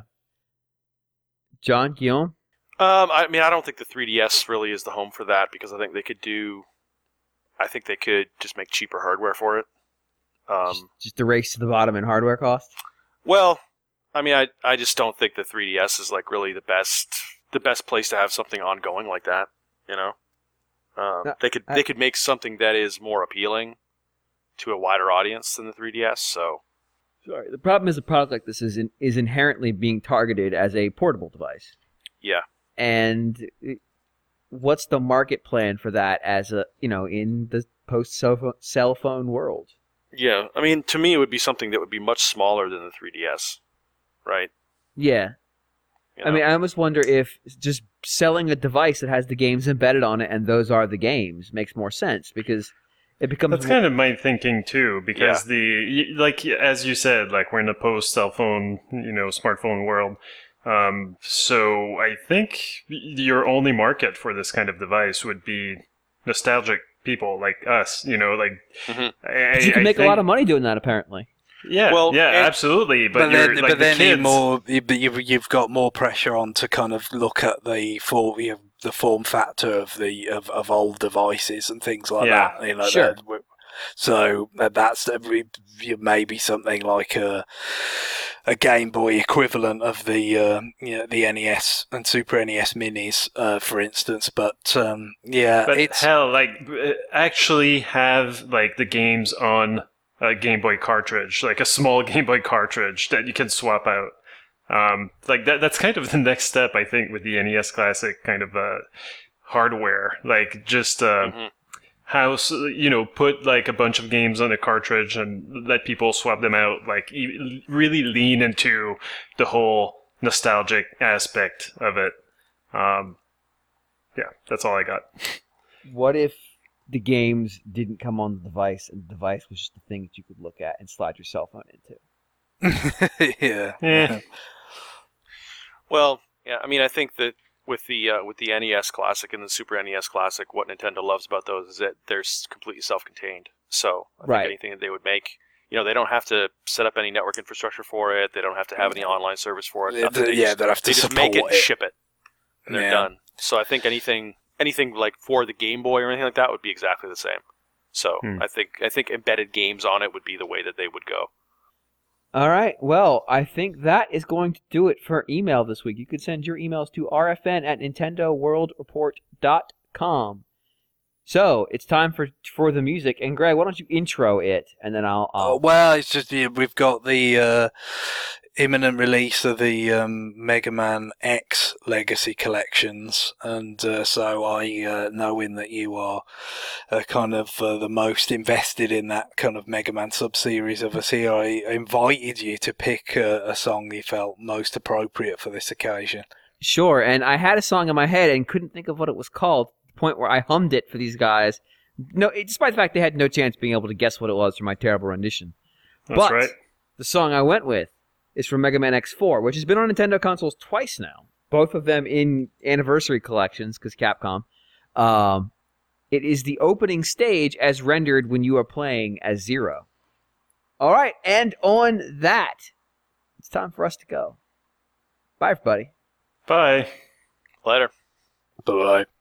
John, Guillaume? Um, I mean, I don't think the three D S really is the home for that, because I think they could do, I think they could just make cheaper hardware for it. Um, just, just a race to the bottom in hardware cost? Well, I mean, I I just don't think the three D S is like really the best the best place to have something ongoing like that. You know, um, no, they could I, they could make something that is more appealing to a wider audience than the three D S. So, sorry, the problem is a product like this is in, is inherently being targeted as a portable device. Yeah, and it, what's the market plan for that as a you know in the post cell phone world? Yeah, I mean, to me, it would be something that would be much smaller than the three D S, right? Yeah. You I know? mean, I almost wonder if just selling a device that has the games embedded on it and those are the games makes more sense, because it becomes... That's more... kind of my thinking, too, because yeah. the, like, as you said, like, we're in a post-cell phone, you know, smartphone world. Um, so I think your only market for this kind of device would be nostalgic people like us, you know, like mm-hmm. I, you can I make think, a lot of money doing that, apparently. Yeah, well, yeah, and, absolutely. But, but you're, then, like, but then the kids, you more, you, you've you've got more pressure on to kind of look at the for you know, the form factor of the of, of old devices and things like Yeah, that. You know, sure. that, so that's maybe something like a a Game Boy equivalent of the uh, you know, the N E S and Super N E S Minis, uh, for instance. But um, yeah, but it's hell, like actually have like the games on a Game Boy cartridge, like a small Game Boy cartridge that you can swap out. Um, like that. That's kind of the next step, I think, with the N E S Classic kind of uh, hardware. Like just. Uh, mm-hmm. How, you know, put like a bunch of games on a cartridge and let people swap them out, like e- really lean into the whole nostalgic aspect of it. Um, yeah, that's all I got. What if the games didn't come on the device and the device was just a thing that you could look at and slide your cell phone into? yeah. Yeah. Well, yeah, I mean, I think that with the uh, with the N E S Classic and the Super N E S Classic, what Nintendo loves about those is that they're completely self-contained. So I right. think anything that they would make, you know, they don't have to set up any network infrastructure for it. They don't have to have any online service for it. Yeah, They yeah just, they have to they just make it and it. ship it, and they're yeah. done. So I think anything anything like for the Game Boy or anything like that would be exactly the same. So hmm. I think I think embedded games on it would be the way that they would go. All right. Well, I think that is going to do it for email this week. You can send your emails to r f n at nintendo world report dot com. So it's time for for the music. And Greg, why don't you intro it, and then I'll. I'll... Oh, well, it's just yeah, we've got the uh, imminent release of the um, Mega Man X Legacy collections, and uh, so I, uh, knowing that you are uh, kind of uh, the most invested in that kind of Mega Man sub-series of us here, I invited you to pick uh, a song you felt most appropriate for this occasion. Sure, and I had a song in my head and couldn't think of what it was called, to the point where I hummed it for these guys. No, despite the fact they had no chance of being able to guess what it was from my terrible rendition. That's but right. The song I went with is from Mega Man X four, which has been on Nintendo consoles twice now. Both of them in anniversary collections, because Capcom. Um, It is the opening stage as rendered when you are playing as Zero. All right, and on that, it's time for us to go. Bye, everybody. Bye. Later. Bye.